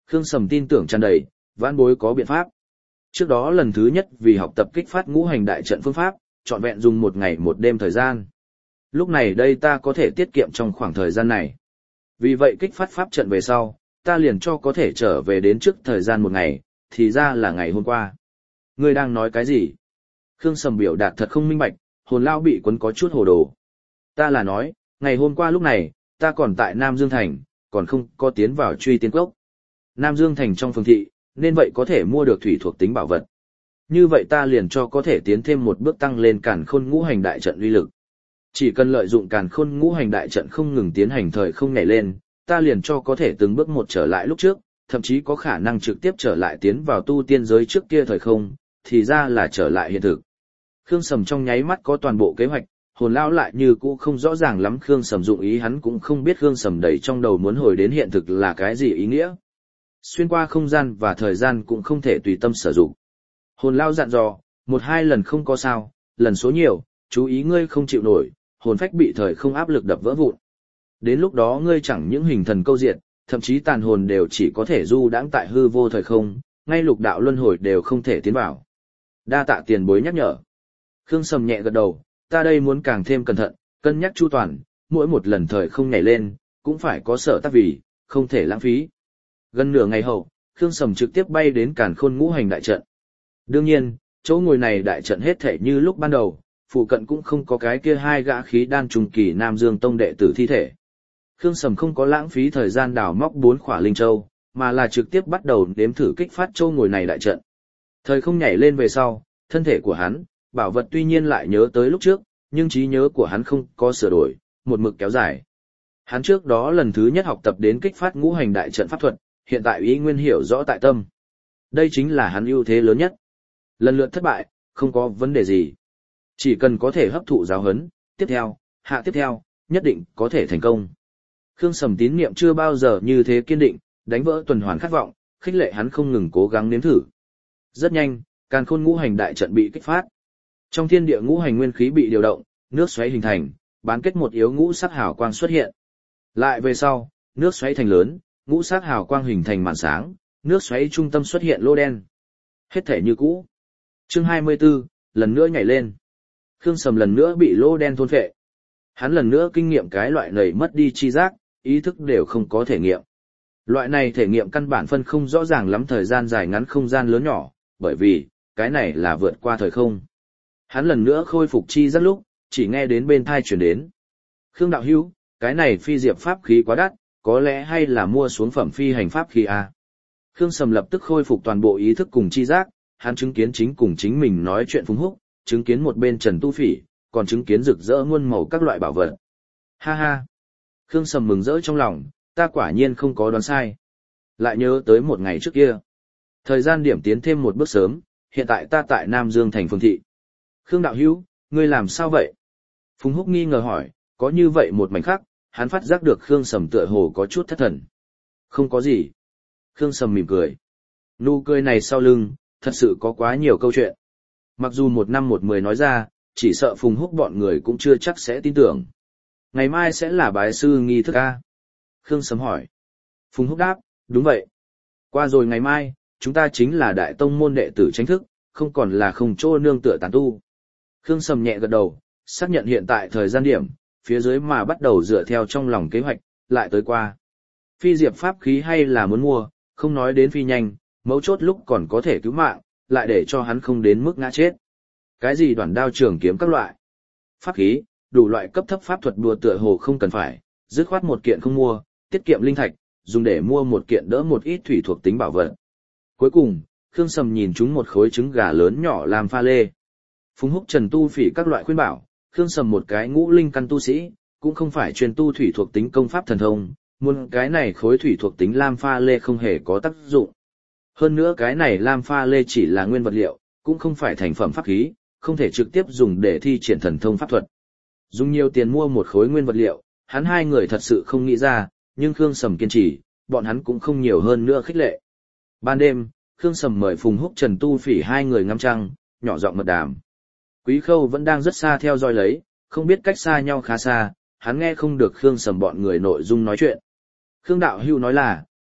Khương Sầm tin tưởng tràn đầy, vãn bối có biện pháp. Trước đó lần thứ nhất vì học tập kích phát ngũ hành đại trận phương pháp, trọn vẹn dùng một ngày một đêm thời gian. Lúc này đây ta có thể tiết kiệm trong khoảng thời gian này. Vì vậy kích phát pháp trận về sau, ta liền cho có thể trở về đến trước thời gian một ngày, thì ra là ngày hôm qua. Ngươi đang nói cái gì? Khương Sầm biểu đạt thật không minh bạch, hồn lao bị quấn có chút hồ đồ. Ta là nói, ngày hôm qua lúc này, ta còn tại Nam Dương Thành, còn không có tiến vào truy tiên cốc. Nam Dương Thành trong phường thị, nên vậy có thể mua được thủy thuộc tính bảo vật. Như vậy ta liền cho có thể tiến thêm một bước tăng lên càn khôn ngũ hành đại trận uy lực. Chỉ cần lợi dụng càn khôn ngũ hành đại trận không ngừng tiến hành thời không nhảy lên, ta liền cho có thể từng bước một trở lại lúc trước, thậm chí có khả năng trực tiếp trở lại tiến vào tu tiên giới trước kia thời không, thì ra là trở lại hiện thực. Khương Sầm trong nháy mắt có toàn bộ kế hoạch, hồn lao lại như cũ không rõ ràng lắm Khương Sầm dụng ý, hắn cũng không biết Khương Sầm đầy trong đầu muốn hồi đến hiện thực là cái gì ý nghĩa. Xuyên qua không gian và thời gian cũng không thể tùy tâm sử dụng. Hồn lao dặn dò, một hai lần không có sao, lần số nhiều, chú ý ngươi không chịu nổi, hồn phách bị thời không áp lực đập vỡ vụn. Đến lúc đó ngươi chẳng những hình thần câu diệt, thậm chí tàn hồn đều chỉ có thể du đãng tại hư vô thời không, ngay lục đạo luân hồi đều không thể tiến vào. Đa tạ tiền bối nhắc nhở. Khương Sầm nhẹ gật đầu, ta đây muốn càng thêm cẩn thận, cân nhắc chu toàn, mỗi một lần thời không nhảy lên, cũng phải có sở tác vì, không thể lãng phí. Gần nửa ngày hậu, Khương Sầm trực tiếp bay đến Càn Khôn ngũ hành đại trận. Đương nhiên, chỗ ngồi này đại trận hết thể như lúc ban đầu, phụ cận cũng không có cái kia hai gã khí đan trùng kỳ Nam Dương Tông đệ tử thi thể. Khương Sầm không có lãng phí thời gian đào móc bốn khỏa linh châu, mà là trực tiếp bắt đầu đếm thử kích phát chỗ ngồi này đại trận. Thời không nhảy lên về sau, thân thể của hắn, bảo vật tuy nhiên lại nhớ tới lúc trước, nhưng trí nhớ của hắn không có sửa đổi, một mực kéo dài. Hắn trước đó lần thứ nhất học tập đến kích phát ngũ hành đại trận pháp thuật, hiện tại ý nguyên hiểu rõ tại tâm. Đây chính là hắn ưu thế lớn nhất. Lần lượt thất bại, không có vấn đề gì. Chỉ cần có thể hấp thụ giáo huấn, tiếp theo, hạ tiếp theo, nhất định có thể thành công. Khương Sầm tín niệm chưa bao giờ như thế kiên định, đánh vỡ tuần hoàn khát vọng, khích lệ hắn không ngừng cố gắng nếm thử. Rất nhanh, Càn Khôn ngũ hành đại trận bị kích phát. Trong thiên địa ngũ hành nguyên khí bị điều động, nước xoáy hình thành, bán kết một yếu ngũ sắc hào quang xuất hiện. Lại về sau, nước xoáy thành lớn, ngũ sắc hào quang hình thành màn sáng, nước xoáy trung tâm xuất hiện lô đen. Hết thể như cũ. Chương hai mươi tư, lần nữa nhảy lên. Khương Sầm lần nữa bị lô đen thôn phệ. Hắn lần nữa kinh nghiệm cái loại này mất đi chi giác, ý thức đều không có thể nghiệm. Loại này thể nghiệm căn bản phân không rõ ràng lắm thời gian dài ngắn không gian lớn nhỏ, bởi vì, cái này là vượt qua thời không. Hắn lần nữa khôi phục chi giác lúc, chỉ nghe đến bên thai chuyển đến. Khương đạo hữu, cái này phi diệp pháp khí quá đắt, có lẽ hay là mua xuống phẩm phi hành pháp khí à? Khương Sầm lập tức khôi phục toàn bộ ý thức cùng chi giác, hắn chứng kiến chính cùng chính mình nói chuyện Phùng Húc, chứng kiến một bên Trần Tu Phỉ, còn chứng kiến rực rỡ muôn màu các loại bảo vật. Ha ha! Khương Sầm mừng rỡ trong lòng, ta quả nhiên không có đoán sai. Lại nhớ tới một ngày trước kia. Thời gian điểm tiến thêm một bước sớm, hiện tại ta tại Nam Dương thành phường thị. Khương đạo hữu, ngươi làm sao vậy? Phùng Húc nghi ngờ hỏi, có như vậy một mảnh khắc, hắn phát giác được Khương Sầm tựa hồ có chút thất thần. Không có gì. Khương Sầm mỉm cười. Nụ cười này sau lưng, thật sự có quá nhiều câu chuyện. Mặc dù một năm một mười nói ra, chỉ sợ Phùng Húc bọn người cũng chưa chắc sẽ tin tưởng. Ngày mai sẽ là bái sư nghi thức a? Khương Sầm hỏi. Phùng Húc đáp, đúng vậy. Qua rồi ngày mai, chúng ta chính là đại tông môn đệ tử chính thức, không còn là không chỗ nương tựa tán tu. Khương Sầm nhẹ gật đầu, xác nhận hiện tại thời gian điểm, phía dưới mà bắt đầu dựa theo trong lòng kế hoạch, lại tới qua. Phi diệp pháp khí hay là muốn mua, không nói đến phi nhanh, mấu chốt lúc còn có thể cứu mạng, lại để cho hắn không đến mức ngã chết. Cái gì đoản đao trường kiếm các loại. Pháp khí, đủ loại cấp thấp pháp thuật đùa tựa hồ không cần phải, dứt khoát một kiện không mua, tiết kiệm linh thạch, dùng để mua một kiện đỡ một ít thủy thuộc tính bảo vật. Cuối cùng, Khương Sầm nhìn chúng một khối trứng gà lớn nhỏ làm pha lê. Phùng Húc Trần Tu Phỉ các loại khuyên bảo, Khương Sầm một cái ngũ linh căn tu sĩ, cũng không phải truyền tu thủy thuộc tính công pháp thần thông, muốn cái này khối thủy thuộc tính lam pha lê không hề có tác dụng. Hơn nữa cái này lam pha lê chỉ là nguyên vật liệu, cũng không phải thành phẩm pháp khí, không thể trực tiếp dùng để thi triển thần thông pháp thuật. Dùng nhiều tiền mua một khối nguyên vật liệu, hắn hai người thật sự không nghĩ ra, nhưng Khương Sầm kiên trì, bọn hắn cũng không nhiều hơn nữa khích lệ. Ban đêm, Khương Sầm mời Phùng Húc Trần Tu Phỉ hai người ngắm trăng, nhỏ giọng mật đàm. Quý Khâu vẫn đang rất xa theo dõi lấy, không biết cách xa nhau khá xa, hắn nghe không được Khương Sầm bọn người nội dung nói chuyện. Khương đạo hữu nói là,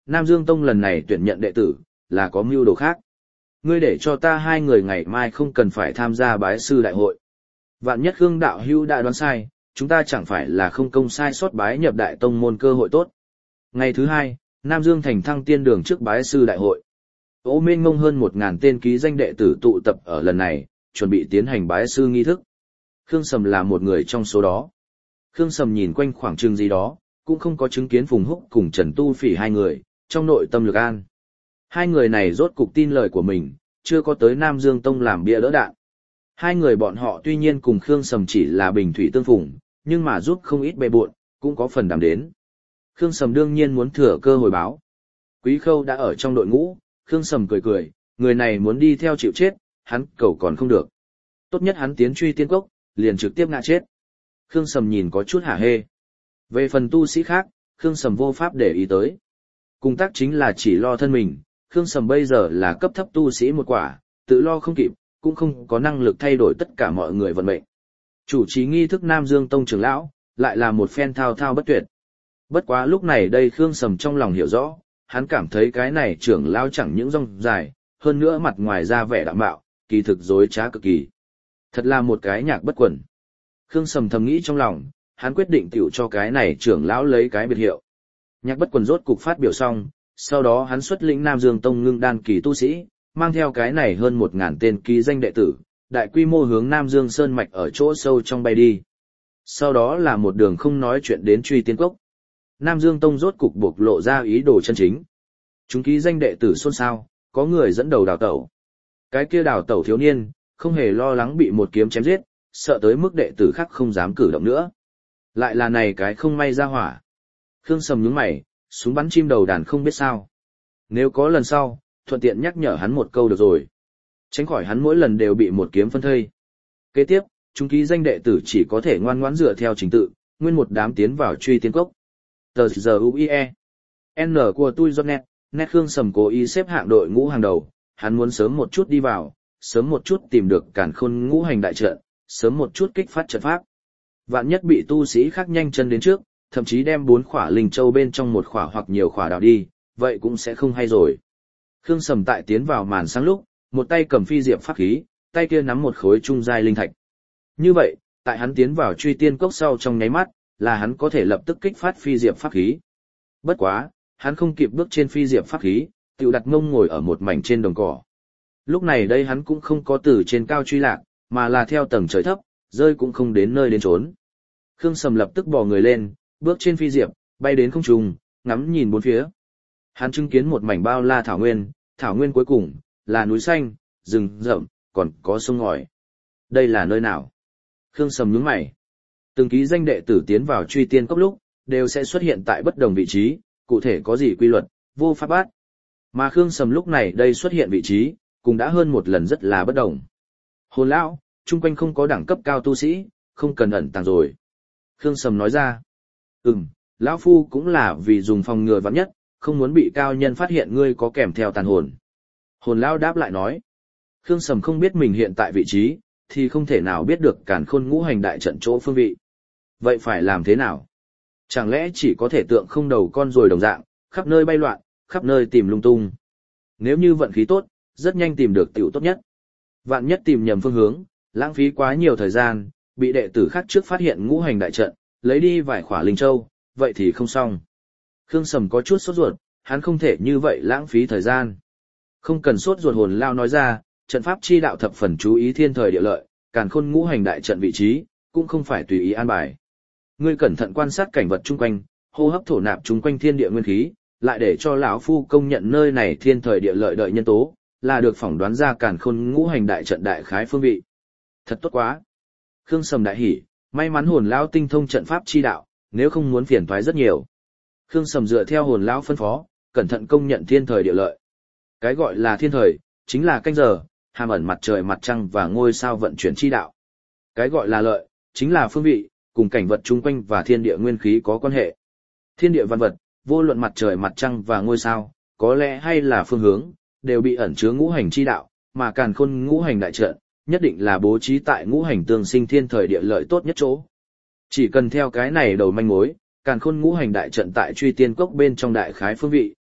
Nam Dương Tông lần này tuyển nhận đệ tử, là có mưu đồ khác. Ngươi để cho ta hai người ngày mai không cần phải tham gia bái sư đại hội. Vạn nhất Khương đạo hữu đã đoán sai, chúng ta chẳng phải là không công sai sót bái nhập đại tông môn cơ hội tốt. Ngày thứ hai, Nam Dương thành thăng tiên đường trước bái sư đại hội. Ô mênh mông hơn một ngàn tên ký danh đệ tử tụ tập ở lần này, chuẩn bị tiến hành bái sư nghi thức. Khương Sầm là một người trong số đó. Khương Sầm nhìn quanh khoảng trường gì đó, cũng không có chứng kiến Phùng Húc cùng Trần Tu Phỉ hai người, trong nội tâm lực an. Hai người này rốt cục tin lời của mình, chưa có tới Nam Dương Tông làm bia đỡ đạn. Hai người bọn họ tuy nhiên cùng Khương Sầm chỉ là bình thủy tương phùng, nhưng mà giúp không ít bề buộn, cũng có phần đảm đến. Khương Sầm đương nhiên muốn thừa cơ hồi báo. Quý Khâu đã ở trong đội ngũ, Khương Sầm cười cười, người này muốn đi theo chịu chết, hắn cầu còn không được. Tốt nhất hắn tiến truy tiên cốc, liền trực tiếp ngã chết. Khương Sầm nhìn có chút hả hê. Về phần tu sĩ khác, Khương Sầm vô pháp để ý tới. Cùng tác chính là chỉ lo thân mình, Khương Sầm bây giờ là cấp thấp tu sĩ một quả, tự lo không kịp, cũng không có năng lực thay đổi tất cả mọi người vận mệnh. Chủ trì nghi thức Nam Dương Tông trưởng lão, lại là một phen thao thao bất tuyệt. Bất quá lúc này đây Khương Sầm trong lòng hiểu rõ, hắn cảm thấy cái này trưởng lão chẳng những rong dài, hơn nữa mặt ngoài ra vẻ đạm bạo, kỳ thực dối trá cực kỳ. Thật là một cái nhạc bất quần. Khương Sầm thầm nghĩ trong lòng, hắn quyết định tiểu cho cái này trưởng lão lấy cái biệt hiệu. Nhạc bất quần rốt cục phát biểu xong, sau đó hắn xuất lĩnh Nam Dương Tông ngưng đan kỳ tu sĩ, mang theo cái này hơn một ngàn tên ký danh đệ tử, đại quy mô hướng Nam Dương Sơn Mạch ở chỗ sâu trong bay đi. Sau đó là một đường không nói chuyện đến truy tiên cốc. Nam Dương Tông rốt cục bộc lộ ra ý đồ chân chính. Chúng ký danh đệ tử xôn xao, có người dẫn đầu đào tẩu. Cái kia đào tẩu thiếu niên, không hề lo lắng bị một kiếm chém giết, sợ tới mức đệ tử khác không dám cử động nữa. Lại là này cái không may ra hỏa. Khương Sầm nhướng mày, súng bắn chim đầu đàn không biết sao. Nếu có lần sau, thuận tiện nhắc nhở hắn một câu được rồi. Tránh khỏi hắn mỗi lần đều bị một kiếm phân thây. Kế tiếp, chúng ký danh đệ tử chỉ có thể ngoan ngoãn dựa theo trình tự, nguyên một đám tiến vào truy tiên cốc. Tờ giờ u i e. N của tôi do net, net Khương Sầm cố ý xếp hạng đội ngũ hàng đầu, hắn muốn sớm một chút đi vào, sớm một chút tìm được càn khôn ngũ hành đại trận, sớm một chút kích phát trận pháp. Vạn nhất bị tu sĩ khác nhanh chân đến trước, thậm chí đem bốn khỏa linh châu bên trong một khỏa hoặc nhiều khỏa đào đi, vậy cũng sẽ không hay rồi. Khương Sầm tại tiến vào màn sáng lúc, một tay cầm phi diệp pháp khí, tay kia nắm một khối trung giai linh thạch. Như vậy, tại hắn tiến vào truy tiên cốc sau trong nháy mắt, là hắn có thể lập tức kích phát phi diệp pháp khí. Bất quá, hắn không kịp bước trên phi diệp pháp khí, tiểu đặt mông ngồi ở một mảnh trên đồng cỏ. Lúc này đây hắn cũng không có từ trên cao truy lạc, mà là theo tầng trời thấp, rơi cũng không đến nơi đến trốn. Khương Sầm lập tức bò người lên, bước trên phi diệp, bay đến không trung, ngắm nhìn bốn phía. Hắn chứng kiến một mảnh bao la thảo nguyên, thảo nguyên cuối cùng là núi xanh, rừng rậm, còn có sông ngòi. Đây là nơi nào? Khương Sầm nhướng mày. Từng ký danh đệ tử tiến vào truy tiên cốc lúc, đều sẽ xuất hiện tại bất đồng vị trí, cụ thể có gì quy luật, vô pháp bắt. Mà Khương Sầm lúc này đây xuất hiện vị trí, cũng đã hơn một lần rất là bất đồng. Hồn lão, chung quanh không có đẳng cấp cao tu sĩ, không cần ẩn tàng rồi. Khương Sầm nói ra. Ừm, lão phu cũng là vì dùng phòng ngừa vạn nhất, không muốn bị cao nhân phát hiện ngươi có kèm theo tàn hồn. Hồn lão đáp lại nói. Khương Sầm không biết mình hiện tại vị trí, thì không thể nào biết được càn khôn ngũ hành đại trận chỗ phương vị. Vậy phải làm thế nào? Chẳng lẽ chỉ có thể tượng không đầu con rồi đồng dạng, khắp nơi bay loạn, khắp nơi tìm lung tung. Nếu như vận khí tốt, rất nhanh tìm được tiểu tốt nhất. Vạn nhất tìm nhầm phương hướng, lãng phí quá nhiều thời gian, bị đệ tử khác trước phát hiện ngũ hành đại trận, lấy đi vài khỏa linh châu, vậy thì không xong. Khương Sầm có chút sốt ruột, hắn không thể như vậy lãng phí thời gian. Không cần sốt ruột, hồn lao nói ra, trận pháp chi đạo thập phần chú ý thiên thời địa lợi, càn khôn ngũ hành đại trận vị trí, cũng không phải tùy ý an bài. Ngươi cẩn thận quan sát cảnh vật chung quanh, hô hấp thổ nạp chung quanh thiên địa nguyên khí, lại để cho lão phu công nhận nơi này thiên thời địa lợi đợi nhân tố, là được phỏng đoán ra càn khôn ngũ hành đại trận đại khái phương vị. Thật tốt quá. Khương Sầm đại hỉ, may mắn hồn lão tinh thông trận pháp chi đạo, nếu không muốn phiền toái rất nhiều. Khương Sầm dựa theo hồn lão phân phó, cẩn thận công nhận thiên thời địa lợi. Cái gọi là thiên thời, chính là canh giờ, hàm ẩn mặt trời mặt trăng và ngôi sao vận chuyển chi đạo. Cái gọi là lợi, chính là phương vị, cùng cảnh vật chung quanh và thiên địa nguyên khí có quan hệ. Thiên địa văn vật, vô luận mặt trời mặt trăng và ngôi sao, có lẽ hay là phương hướng, đều bị ẩn chứa ngũ hành chi đạo, mà càn khôn ngũ hành đại trận, nhất định là bố trí tại ngũ hành tương sinh thiên thời địa lợi tốt nhất chỗ. Chỉ cần theo cái này đầu manh mối, càn khôn ngũ hành đại trận tại truy tiên cốc bên trong đại khái phương vị,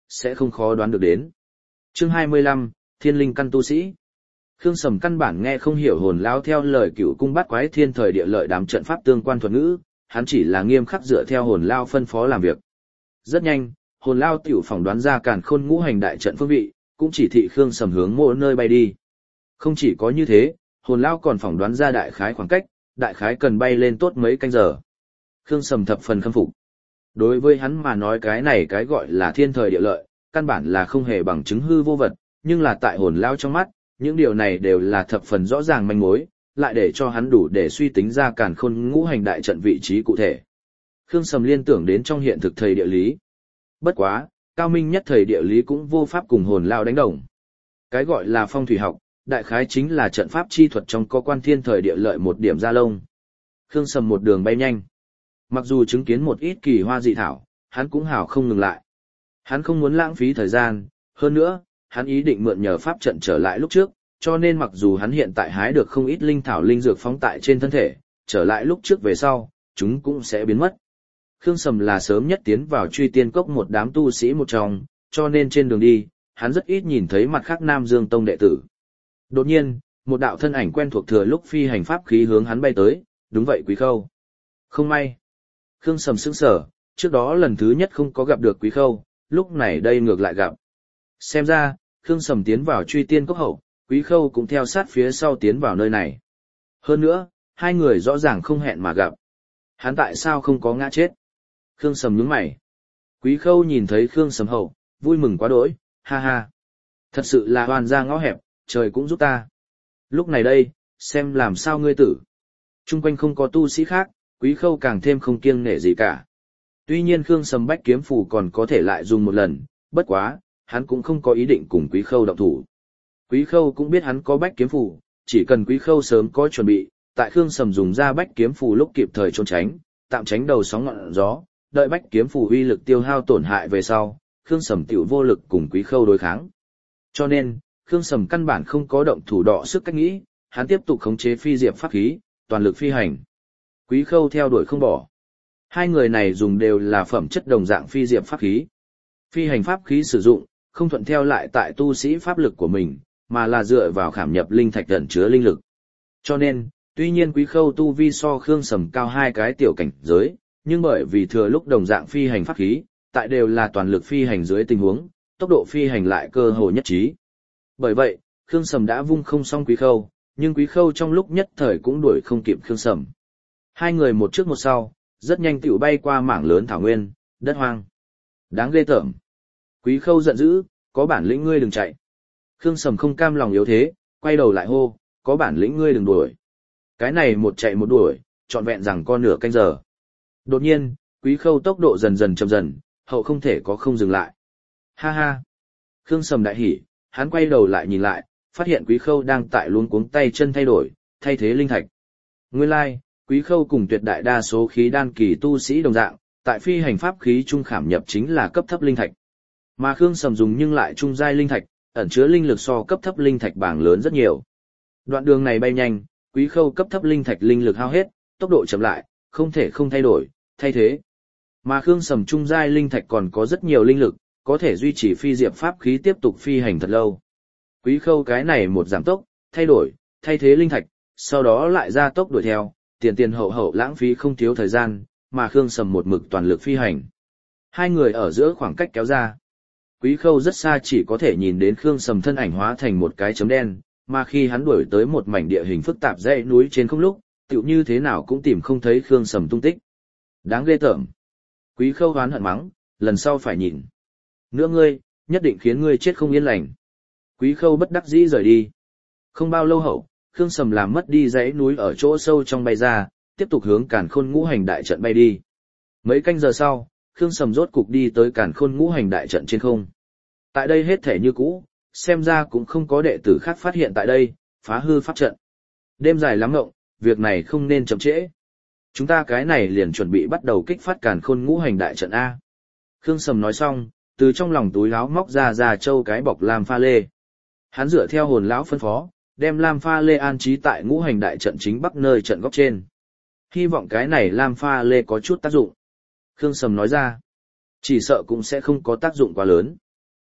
sẽ không khó đoán được đến. Chương hai mươi lăm, Thiên linh căn tu sĩ. Khương Sầm căn bản nghe không hiểu hồn lao theo lời cửu cung bắt quái thiên thời địa lợi đám trận pháp tương quan thuật ngữ, hắn chỉ là nghiêm khắc dựa theo hồn lao phân phó làm việc. Rất nhanh, hồn lao tiểu phỏng đoán ra càn khôn ngũ hành đại trận phương vị, cũng chỉ thị Khương Sầm hướng mỗi nơi bay đi. Không chỉ có như thế, hồn lao còn phỏng đoán ra đại khái khoảng cách, đại khái cần bay lên tốt mấy canh giờ. Khương Sầm thập phần khâm phục. Đối với hắn mà nói cái này cái gọi là thiên thời địa lợi, căn bản là không hề bằng chứng hư vô vật, nhưng là tại hồn lao trong mắt, những điều này đều là thập phần rõ ràng manh mối, lại để cho hắn đủ để suy tính ra càn khôn ngũ hành đại trận vị trí cụ thể. Khương Sầm liên tưởng đến trong hiện thực thầy địa lý. Bất quá, cao minh nhất thầy địa lý cũng vô pháp cùng hồn lao đánh đồng. Cái gọi là phong thủy học, đại khái chính là trận pháp chi thuật trong có quan thiên thời địa lợi một điểm ra lông. Khương Sầm một đường bay nhanh. Mặc dù chứng kiến một ít kỳ hoa dị thảo, hắn cũng hào không ngừng lại. Hắn không muốn lãng phí thời gian, hơn nữa, hắn ý định mượn nhờ pháp trận trở lại lúc trước, cho nên mặc dù hắn hiện tại hái được không ít linh thảo linh dược phóng tại trên thân thể, trở lại lúc trước về sau, chúng cũng sẽ biến mất. Khương Sầm là sớm nhất tiến vào truy tiên cốc một đám tu sĩ một trong, cho nên trên đường đi, hắn rất ít nhìn thấy mặt khác Nam Dương Tông đệ tử. Đột nhiên, một đạo thân ảnh quen thuộc thừa lúc phi hành pháp khí hướng hắn bay tới, đúng vậy Quý Khâu. Không may. Khương Sầm sững sờ, trước đó lần thứ nhất không có gặp được Quý Khâu, lúc này đây ngược lại gặp. Xem ra, Khương Sầm tiến vào truy tiên cốc hậu, Quý Khâu cũng theo sát phía sau tiến vào nơi này. Hơn nữa, hai người rõ ràng không hẹn mà gặp. Hắn tại sao không có ngã chết? Khương Sầm nhướng mày. Quý Khâu nhìn thấy Khương Sầm hậu, vui mừng quá đỗi, ha ha. Thật sự là hoàn ra ngõ hẹp, trời cũng giúp ta. Lúc này đây, xem làm sao ngươi tử. Trung quanh không có tu sĩ khác, Quý Khâu càng thêm không kiêng nể gì cả. Tuy nhiên Khương Sầm bách kiếm phù còn có thể lại dùng một lần, bất quá, hắn cũng không có ý định cùng Quý Khâu động thủ. Quý Khâu cũng biết hắn có bách kiếm phù, chỉ cần Quý Khâu sớm có chuẩn bị, tại Khương Sầm dùng ra bách kiếm phù lúc kịp thời trốn tránh, tạm tránh đầu sóng ngọn gió, đợi bách kiếm phù uy lực tiêu hao tổn hại về sau, Khương Sầm tiểu vô lực cùng Quý Khâu đối kháng. Cho nên, Khương Sầm căn bản không có động thủ đọ sức cách nghĩ, hắn tiếp tục khống chế phi diệp pháp khí, toàn lực phi hành. Quý Khâu theo đuổi không bỏ. Hai người này dùng đều là phẩm chất đồng dạng phi diệp pháp khí. Phi hành pháp khí sử dụng, không thuận theo lại tại tu sĩ pháp lực của mình, mà là dựa vào khảm nhập linh thạch ẩn chứa linh lực. Cho nên, tuy nhiên Quý Khâu tu vi so Khương Sầm cao hai cái tiểu cảnh giới, nhưng bởi vì thừa lúc đồng dạng phi hành pháp khí, tại đều là toàn lực phi hành dưới tình huống, tốc độ phi hành lại cơ hồ nhất trí. Bởi vậy, Khương Sầm đã vung không xong Quý Khâu, nhưng Quý Khâu trong lúc nhất thời cũng đuổi không kịp Khương Sầm. Hai người một trước một sau, rất nhanh tựu bay qua mảng lớn thảo nguyên, đất hoang. Đáng ghê tởm. Quý Khâu giận dữ, có bản lĩnh ngươi đừng chạy. Khương Sầm không cam lòng yếu thế, quay đầu lại hô, có bản lĩnh ngươi đừng đuổi. Cái này một chạy một đuổi, trọn vẹn rằng con nửa canh giờ. Đột nhiên, Quý Khâu tốc độ dần dần chậm dần, hậu không thể có không dừng lại. Ha ha. Khương Sầm đại hỉ, hắn quay đầu lại nhìn lại, phát hiện Quý Khâu đang tại luống cuống tay chân thay đổi, thay thế linh thạch. Nguyên lai, like, Quý Khâu cùng tuyệt đại đa số khí đan kỳ tu sĩ đồng dạng, tại phi hành pháp khí trung khảm nhập chính là cấp thấp linh thạch. Mà Khương Sầm dùng nhưng lại trung giai linh thạch, ẩn chứa linh lực so cấp thấp linh thạch bảng lớn rất nhiều. Đoạn đường này bay nhanh, Quý Khâu cấp thấp linh thạch linh lực hao hết, tốc độ chậm lại, không thể không thay đổi, thay thế. Mà Khương Sầm trung giai linh thạch còn có rất nhiều linh lực, có thể duy trì phi diệp pháp khí tiếp tục phi hành thật lâu. Quý Khâu cái này một giảm tốc, thay đổi, thay thế linh thạch, sau đó lại ra tốc đuổi theo, tiền tiền hậu hậu lãng phí không thiếu thời gian, mà Khương Sầm một mực toàn lực phi hành. Hai người ở giữa khoảng cách kéo ra. Quý Khâu rất xa chỉ có thể nhìn đến Khương Sầm thân ảnh hóa thành một cái chấm đen, mà khi hắn đuổi tới một mảnh địa hình phức tạp dãy núi trên không lúc, tựu như thế nào cũng tìm không thấy Khương Sầm tung tích. Đáng ghê tởm. Quý Khâu hoán hận mắng, lần sau phải nhìn. Nữa ngươi, nhất định khiến ngươi chết không yên lành. Quý Khâu bất đắc dĩ rời đi. Không bao lâu hậu, Khương Sầm làm mất đi dãy núi ở chỗ sâu trong bay ra, tiếp tục hướng Càn Khôn Ngũ Hành Đại Trận bay đi. Mấy canh giờ sau, Khương Sầm rốt cục đi tới Càn Khôn Ngũ Hành Đại Trận trên không. Tại đây hết thể như cũ, xem ra cũng không có đệ tử khác phát hiện tại đây, phá hư pháp trận. Đêm dài lắm ngộng, việc này không nên chậm trễ. Chúng ta cái này liền chuẩn bị bắt đầu kích phát Càn Khôn Ngũ Hành Đại Trận A. Khương Sầm nói xong, từ trong lòng túi áo móc ra ra châu cái bọc lam pha lê. Hắn dựa theo hồn lão phân phó, đem lam pha lê an trí tại Ngũ Hành Đại Trận chính bắc nơi trận góc trên. Hy vọng cái này lam pha lê có chút tác dụng. Khương Sầm nói ra, chỉ sợ cũng sẽ không có tác dụng quá lớn.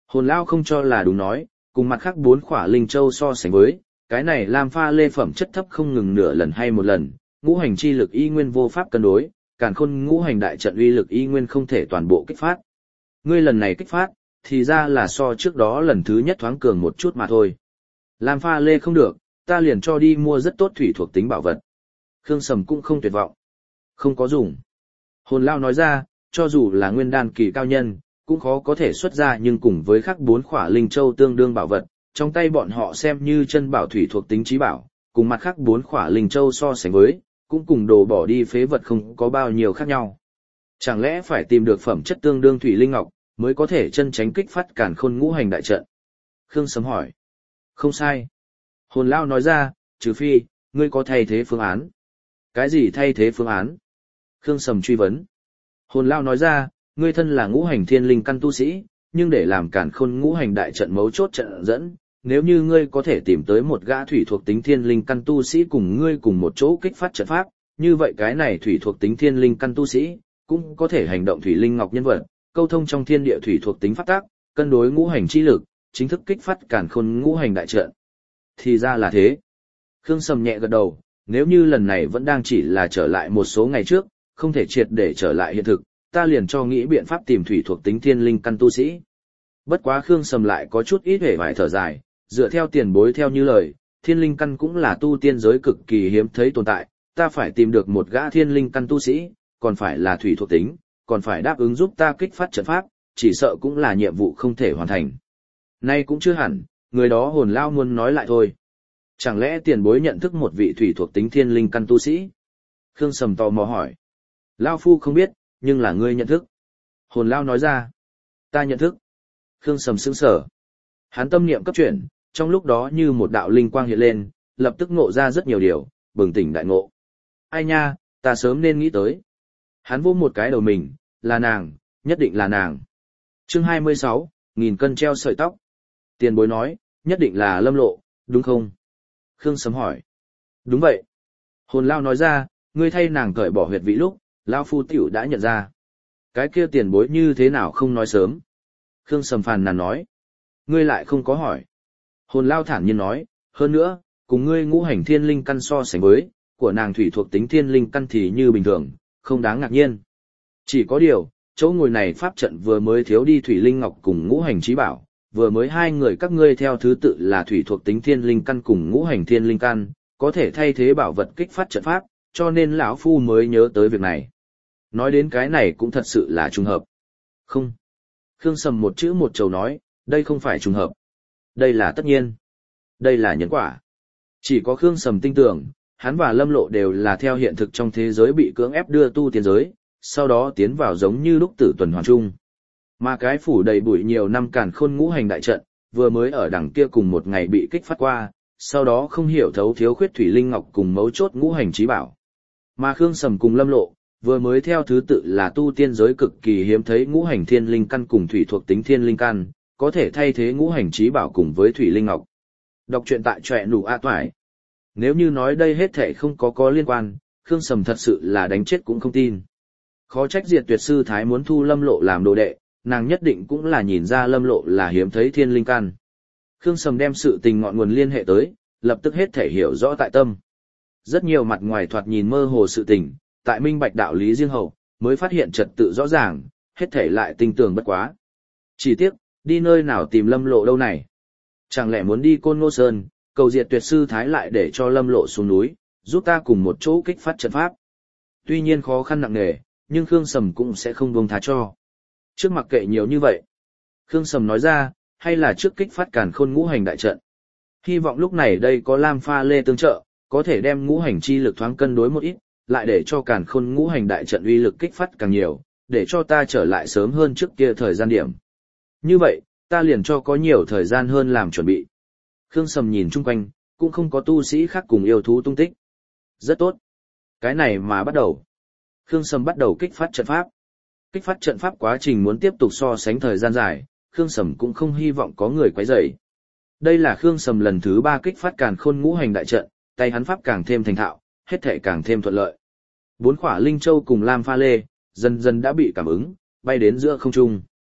Hồn Lao không cho là đúng nói, cùng mặt khác bốn khỏa linh châu so sánh với, cái này Lam Pha Lê phẩm chất thấp không ngừng nửa lần hay một lần, ngũ hành chi lực y nguyên vô pháp cân đối, càn khôn ngũ hành đại trận uy lực y nguyên không thể toàn bộ kích phát. Ngươi lần này kích phát, thì ra là so trước đó lần thứ nhất thoáng cường một chút mà thôi. Lam Pha Lê không được, ta liền cho đi mua rất tốt thủy thuộc tính bảo vật. Khương Sầm cũng không tuyệt vọng. Không có dùng. Hồn Lao nói ra, cho dù là nguyên đan kỳ cao nhân, cũng khó có thể xuất ra, nhưng cùng với khắc bốn khỏa linh châu tương đương bảo vật, trong tay bọn họ xem như chân bảo thủy thuộc tính trí bảo, cùng mặt khác bốn khỏa linh châu so sánh với, cũng cùng đồ bỏ đi phế vật không có bao nhiêu khác nhau. Chẳng lẽ phải tìm được phẩm chất tương đương thủy linh ngọc, mới có thể chân tránh kích phát càn khôn ngũ hành đại trận? Khương Sấm hỏi. Không sai. Hồn Lao nói ra, trừ phi, ngươi có thay thế phương án. Cái gì thay thế phương án? Khương Sầm truy vấn. Hồn Lao nói ra, ngươi thân là ngũ hành thiên linh căn tu sĩ, nhưng để làm càn khôn ngũ hành đại trận mấu chốt trận dẫn, nếu như ngươi có thể tìm tới một gã thủy thuộc tính thiên linh căn tu sĩ cùng ngươi cùng một chỗ kích phát trận pháp, như vậy cái này thủy thuộc tính thiên linh căn tu sĩ, cũng có thể hành động thủy linh ngọc nhân vật, câu thông trong thiên địa thủy thuộc tính pháp tác, cân đối ngũ hành chi lực, chính thức kích phát càn khôn ngũ hành đại trận. Thì ra là thế. Khương Sầm nhẹ gật đầu, nếu như lần này vẫn đang chỉ là trở lại một số ngày trước, không thể triệt để trở lại hiện thực, ta liền cho nghĩ biện pháp tìm thủy thuộc tính thiên linh căn tu sĩ. Bất quá Khương Sầm lại có chút ít hề vải thở dài, dựa theo tiền bối theo như lời, thiên linh căn cũng là tu tiên giới cực kỳ hiếm thấy tồn tại, ta phải tìm được một gã thiên linh căn tu sĩ, còn phải là thủy thuộc tính, còn phải đáp ứng giúp ta kích phát trận pháp, chỉ sợ cũng là nhiệm vụ không thể hoàn thành. Nay cũng chưa hẳn, người đó Hồn Lao muốn nói lại thôi. Chẳng lẽ tiền bối nhận thức một vị thủy thuộc tính thiên linh căn tu sĩ? Khương Sầm tò mò hỏi. Lao Phu không biết, nhưng là ngươi nhận thức. Hồn Lao nói ra. Ta nhận thức. Khương Sầm sững sờ. Hắn tâm niệm cấp chuyển, trong lúc đó như một đạo linh quang hiện lên, lập tức ngộ ra rất nhiều điều, bừng tỉnh đại ngộ. Ai nha, ta sớm nên nghĩ tới. Hắn vô một cái đầu mình, là nàng, nhất định là nàng. Chương hai mươi sáu, nghìn cân treo sợi tóc. Tiền bối nói, nhất định là Lâm Lộ, đúng không? Khương Sấm hỏi. Đúng vậy. Hồn Lao nói ra, ngươi thay nàng cởi bỏ huyệt vị lúc, Lao Phu tiểu đã nhận ra. Cái kia tiền bối như thế nào không nói sớm? Khương Sầm phàn nàn nói. Ngươi lại không có hỏi. Hồn Lao thản nhiên nói, hơn nữa, cùng ngươi ngũ hành thiên linh căn so sánh với, của nàng thủy thuộc tính thiên linh căn thì như bình thường, không đáng ngạc nhiên. Chỉ có điều, chỗ ngồi này pháp trận vừa mới thiếu đi thủy linh ngọc cùng ngũ hành trí bảo, vừa mới hai người các ngươi theo thứ tự là thủy thuộc tính thiên linh căn cùng ngũ hành thiên linh căn, có thể thay thế bảo vật kích phát trận pháp, cho nên lão phu mới nhớ tới việc này. Nói đến cái này cũng thật sự là trùng hợp. Không. Khương Sầm một chữ một chầu nói, đây không phải trùng hợp. Đây là tất nhiên. Đây là nhân quả. Chỉ có Khương Sầm tin tưởng, hắn và Lâm Lộ đều là theo hiện thực trong thế giới bị cưỡng ép đưa tu tiên giới, sau đó tiến vào giống như lúc tử tuần hoàn chung. Mà cái phủ đầy bụi nhiều năm càn khôn ngũ hành đại trận, vừa mới ở đằng kia cùng một ngày bị kích phát qua, sau đó không hiểu thấu thiếu khuyết thủy linh ngọc cùng mấu chốt ngũ hành trí bảo. Mà Khương Sầm cùng Lâm Lộ, vừa mới theo thứ tự là tu tiên giới cực kỳ hiếm thấy ngũ hành thiên linh căn cùng thủy thuộc tính thiên linh căn, có thể thay thế ngũ hành trí bảo cùng với thủy linh ngọc. Đọc truyện tại trọe nụ a toải. Nếu như nói đây hết thể không có có liên quan, Khương Sầm thật sự là đánh chết cũng không tin. Khó trách Diệt Tuyệt Sư Thái muốn thu Lâm Lộ làm đồ đệ, nàng nhất định cũng là nhìn ra Lâm Lộ là hiếm thấy thiên linh căn. Khương Sầm đem sự tình ngọn nguồn liên hệ tới, lập tức hết thể hiểu rõ tại tâm. Rất nhiều mặt ngoài thoạt nhìn mơ hồ sự tình, tại minh bạch đạo lý riêng hậu, mới phát hiện trật tự rõ ràng, hết thể lại tinh tường bất quá. Chỉ tiếc, đi nơi nào tìm Lâm Lộ đâu này? Chẳng lẽ muốn đi Côn Ngô Sơn, cầu Diệt Tuyệt Sư Thái lại để cho Lâm Lộ xuống núi, giúp ta cùng một chỗ kích phát trận pháp. Tuy nhiên khó khăn nặng nề, nhưng Khương Sầm cũng sẽ không buông tha cho. Trước mặc kệ nhiều như vậy, Khương Sầm nói ra, hay là trước kích phát càn khôn ngũ hành đại trận. Hy vọng lúc này đây có Lam Pha Lê tương trợ, có thể đem ngũ hành chi lực thoáng cân đối một ít, lại để cho càn khôn ngũ hành đại trận uy lực kích phát càng nhiều, để cho ta trở lại sớm hơn trước kia thời gian điểm. Như vậy, ta liền cho có nhiều thời gian hơn làm chuẩn bị. Khương Sầm nhìn chung quanh, cũng không có tu sĩ khác cùng yêu thú tung tích. Rất tốt. Cái này mà bắt đầu. Khương Sầm bắt đầu kích phát trận pháp. Kích phát trận pháp quá trình muốn tiếp tục so sánh thời gian dài, Khương Sầm cũng không hy vọng có người quấy rầy. Đây là Khương Sầm lần thứ ba kích phát càn khôn ngũ hành đại trận, tay hắn pháp càng thêm thành thạo, hết thể càng thêm thuận lợi. Bốn khỏa linh châu cùng Lam Pha Lê, dần dần đã bị cảm ứng, bay đến giữa không trung.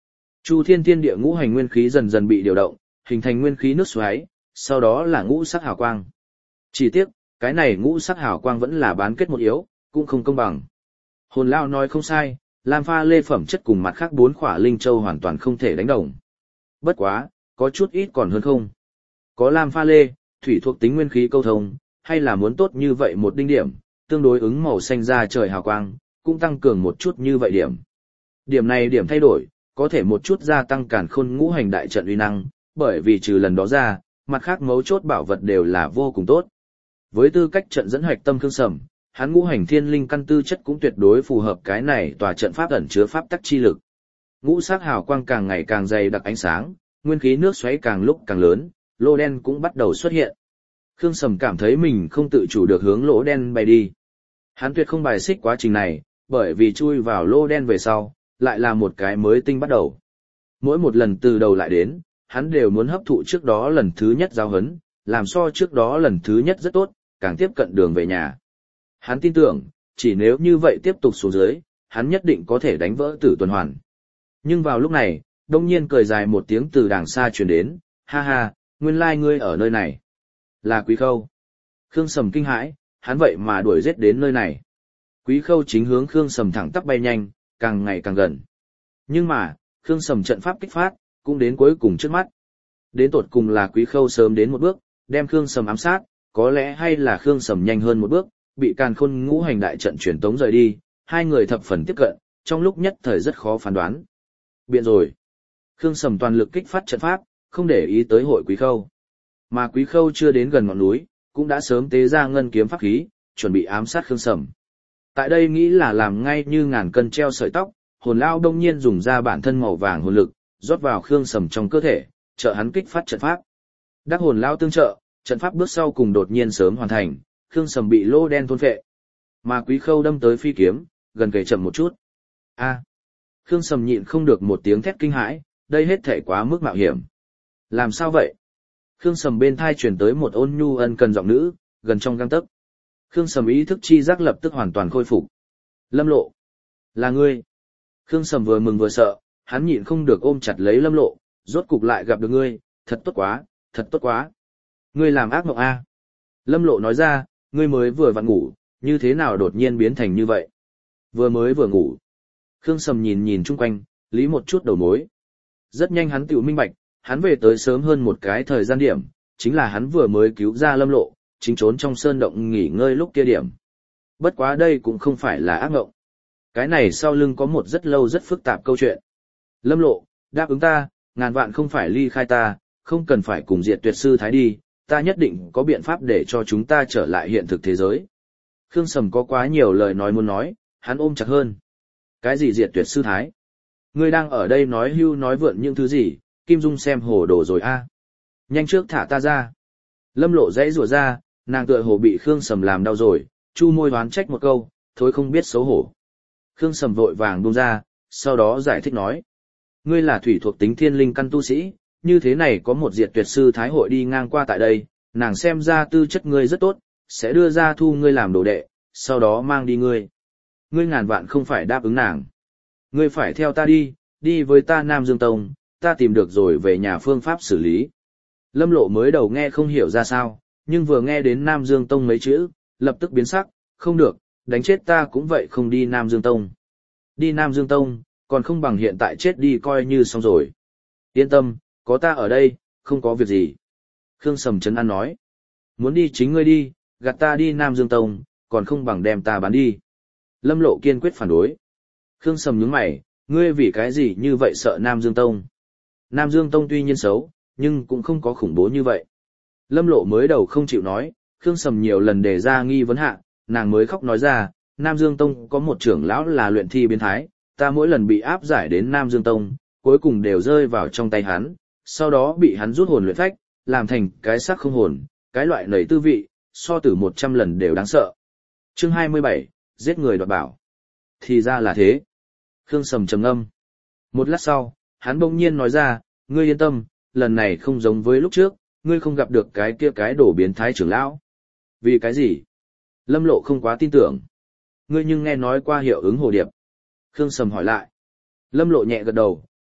Chu thiên thiên địa ngũ hành nguyên khí dần dần bị điều động, hình thành nguyên khí nước xoáy, sau đó là ngũ sắc hào quang. Chỉ tiếc, cái này ngũ sắc hào quang vẫn là bán kết một yếu, cũng không công bằng. Hồn Lao nói không sai, Lam Pha Lê phẩm chất cùng mặt khác bốn khỏa linh châu hoàn toàn không thể đánh đồng. Bất quá, có chút ít còn hơn không. Có Lam Pha Lê, thủy thuộc tính nguyên khí câu thông, hay là muốn tốt như vậy một đinh điểm, tương đối ứng màu xanh ra trời hào quang, cũng tăng cường một chút như vậy điểm. Điểm này điểm thay đổi, có thể một chút gia tăng càn khôn ngũ hành đại trận uy năng, bởi vì trừ lần đó ra, mặt khác mấu chốt bảo vật đều là vô cùng tốt. Với tư cách trận dẫn hoạch tâm Khương Sầm, hắn ngũ hành thiên linh căn tư chất cũng tuyệt đối phù hợp cái này tòa trận pháp ẩn chứa pháp tắc chi lực. Ngũ sắc hào quang càng ngày càng dày đặc ánh sáng, nguyên khí nước xoáy càng lúc càng lớn, lô đen cũng bắt đầu xuất hiện. Khương Sầm cảm thấy mình không tự chủ được hướng lỗ đen bay đi. Hắn tuyệt không bài xích quá trình này, bởi vì chui vào lô đen về sau, lại là một cái mới tinh bắt đầu. Mỗi một lần từ đầu lại đến, hắn đều muốn hấp thụ trước đó lần thứ nhất giáo huấn, làm so trước đó lần thứ nhất rất tốt, càng tiếp cận đường về nhà. Hắn tin tưởng, chỉ nếu như vậy tiếp tục xuống dưới, hắn nhất định có thể đánh vỡ tử tuần hoàn. Nhưng vào lúc này, đông nhiên cười dài một tiếng từ đàng xa truyền đến, ha ha, nguyên lai ngươi ở nơi này. Là Quý Khâu. Khương Sầm kinh hãi, hắn vậy mà đuổi giết đến nơi này. Quý Khâu chính hướng Khương Sầm thẳng tắp bay nhanh, càng ngày càng gần. Nhưng mà, Khương Sầm trận pháp kích phát, cũng đến cuối cùng trước mắt. Đến tột cùng là Quý Khâu sớm đến một bước, đem Khương Sầm ám sát, có lẽ hay là Khương Sầm nhanh hơn một bước, bị càn khôn ngũ hành đại trận truyền tống rời đi, hai người thập phần tiếp cận, trong lúc nhất thời rất khó phán đoán. Biện rồi. Khương Sầm toàn lực kích phát trận pháp, không để ý tới hội Quý Khâu. Mà Quý Khâu chưa đến gần ngọn núi, cũng đã sớm tế ra ngân kiếm pháp khí, chuẩn bị ám sát Khương Sầm. Tại đây nghĩ là làm ngay như ngàn cân treo sợi tóc, Hồn Lao đông nhiên dùng ra bản thân màu vàng hồn lực, rót vào Khương Sầm trong cơ thể, trợ hắn kích phát trận pháp. Đắc Hồn Lao tương trợ, trận pháp bước sau cùng đột nhiên sớm hoàn thành, Khương Sầm bị lô đen thôn phệ. Mà Quý Khâu đâm tới phi kiếm, gần kề chậm một chút. A. Khương Sầm nhịn không được một tiếng thét kinh hãi, đây hết thể quá mức mạo hiểm. Làm sao vậy? Khương Sầm bên thai truyền tới một ôn nhu ân cần giọng nữ, gần trong gang tấc. Khương Sầm ý thức chi giác lập tức hoàn toàn khôi phục. Lâm Lộ, là ngươi. Khương Sầm vừa mừng vừa sợ, hắn nhịn không được ôm chặt lấy Lâm Lộ, rốt cục lại gặp được ngươi, thật tốt quá, thật tốt quá. Ngươi làm ác mộng a? Lâm Lộ nói ra, ngươi mới vừa vặn ngủ, như thế nào đột nhiên biến thành như vậy? Vừa mới vừa ngủ. Khương Sầm nhìn nhìn chung quanh, lý một chút đầu mối. Rất nhanh hắn tự minh bạch, hắn về tới sớm hơn một cái thời gian điểm, chính là hắn vừa mới cứu ra Lâm Lộ, chính trốn trong sơn động nghỉ ngơi lúc kia điểm. Bất quá đây cũng không phải là ác mộng. Cái này sau lưng có một rất lâu rất phức tạp câu chuyện. Lâm Lộ, đáp ứng ta, ngàn vạn không phải ly khai ta, không cần phải cùng Diệt Tuyệt Sư Thái đi, ta nhất định có biện pháp để cho chúng ta trở lại hiện thực thế giới. Khương Sầm có quá nhiều lời nói muốn nói, hắn ôm chặt hơn. Cái gì Diệt Tuyệt Sư Thái? Ngươi đang ở đây nói hưu nói vượn những thứ gì, Kim Dung xem hồ đồ rồi a. Nhanh trước thả ta ra. Lâm Lộ dãy rủa ra, nàng tựa hồ bị Khương Sầm làm đau rồi, chu môi đoán trách một câu, thối không biết xấu hổ. Khương Sầm vội vàng buông ra, sau đó giải thích nói. Ngươi là thủy thuộc tính thiên linh căn tu sĩ, như thế này có một Diệt Tuyệt Sư Thái hội đi ngang qua tại đây, nàng xem ra tư chất ngươi rất tốt, sẽ đưa ra thu ngươi làm đồ đệ, sau đó mang đi ngươi. Ngươi ngàn vạn không phải đáp ứng nàng. Ngươi phải theo ta đi, đi với ta Nam Dương Tông, ta tìm được rồi về nhà phương pháp xử lý. Lâm Lộ mới đầu nghe không hiểu ra sao, nhưng vừa nghe đến Nam Dương Tông mấy chữ, lập tức biến sắc, không được, đánh chết ta cũng vậy không đi Nam Dương Tông. Đi Nam Dương Tông, còn không bằng hiện tại chết đi coi như xong rồi. Yên tâm, có ta ở đây, không có việc gì. Khương Sầm trấn an nói. Muốn đi chính ngươi đi, gạt ta đi Nam Dương Tông, còn không bằng đem ta bán đi. Lâm Lộ kiên quyết phản đối. Khương Sầm nhướng mày, ngươi vì cái gì như vậy sợ Nam Dương Tông? Nam Dương Tông tuy nhiên xấu, nhưng cũng không có khủng bố như vậy. Lâm Lộ mới đầu không chịu nói, Khương Sầm nhiều lần đề ra nghi vấn hạ, nàng mới khóc nói ra, Nam Dương Tông có một trưởng lão là luyện thi biến thái, ta mỗi lần bị áp giải đến Nam Dương Tông, cuối cùng đều rơi vào trong tay hắn, sau đó bị hắn rút hồn luyện phách, làm thành cái xác không hồn, cái loại nảy tư vị, so tử một trăm lần đều đáng sợ. Chương hai mươi bảy, giết người đoạt bảo. Thì ra là thế. Khương Sầm trầm ngâm. Một lát sau, hắn bỗng nhiên nói ra, ngươi yên tâm, lần này không giống với lúc trước, ngươi không gặp được cái kia cái đổ biến thái trưởng lão. Vì cái gì? Lâm Lộ không quá tin tưởng. Ngươi nhưng nghe nói qua hiệu ứng hồ điệp. Khương Sầm hỏi lại. Lâm Lộ nhẹ gật đầu,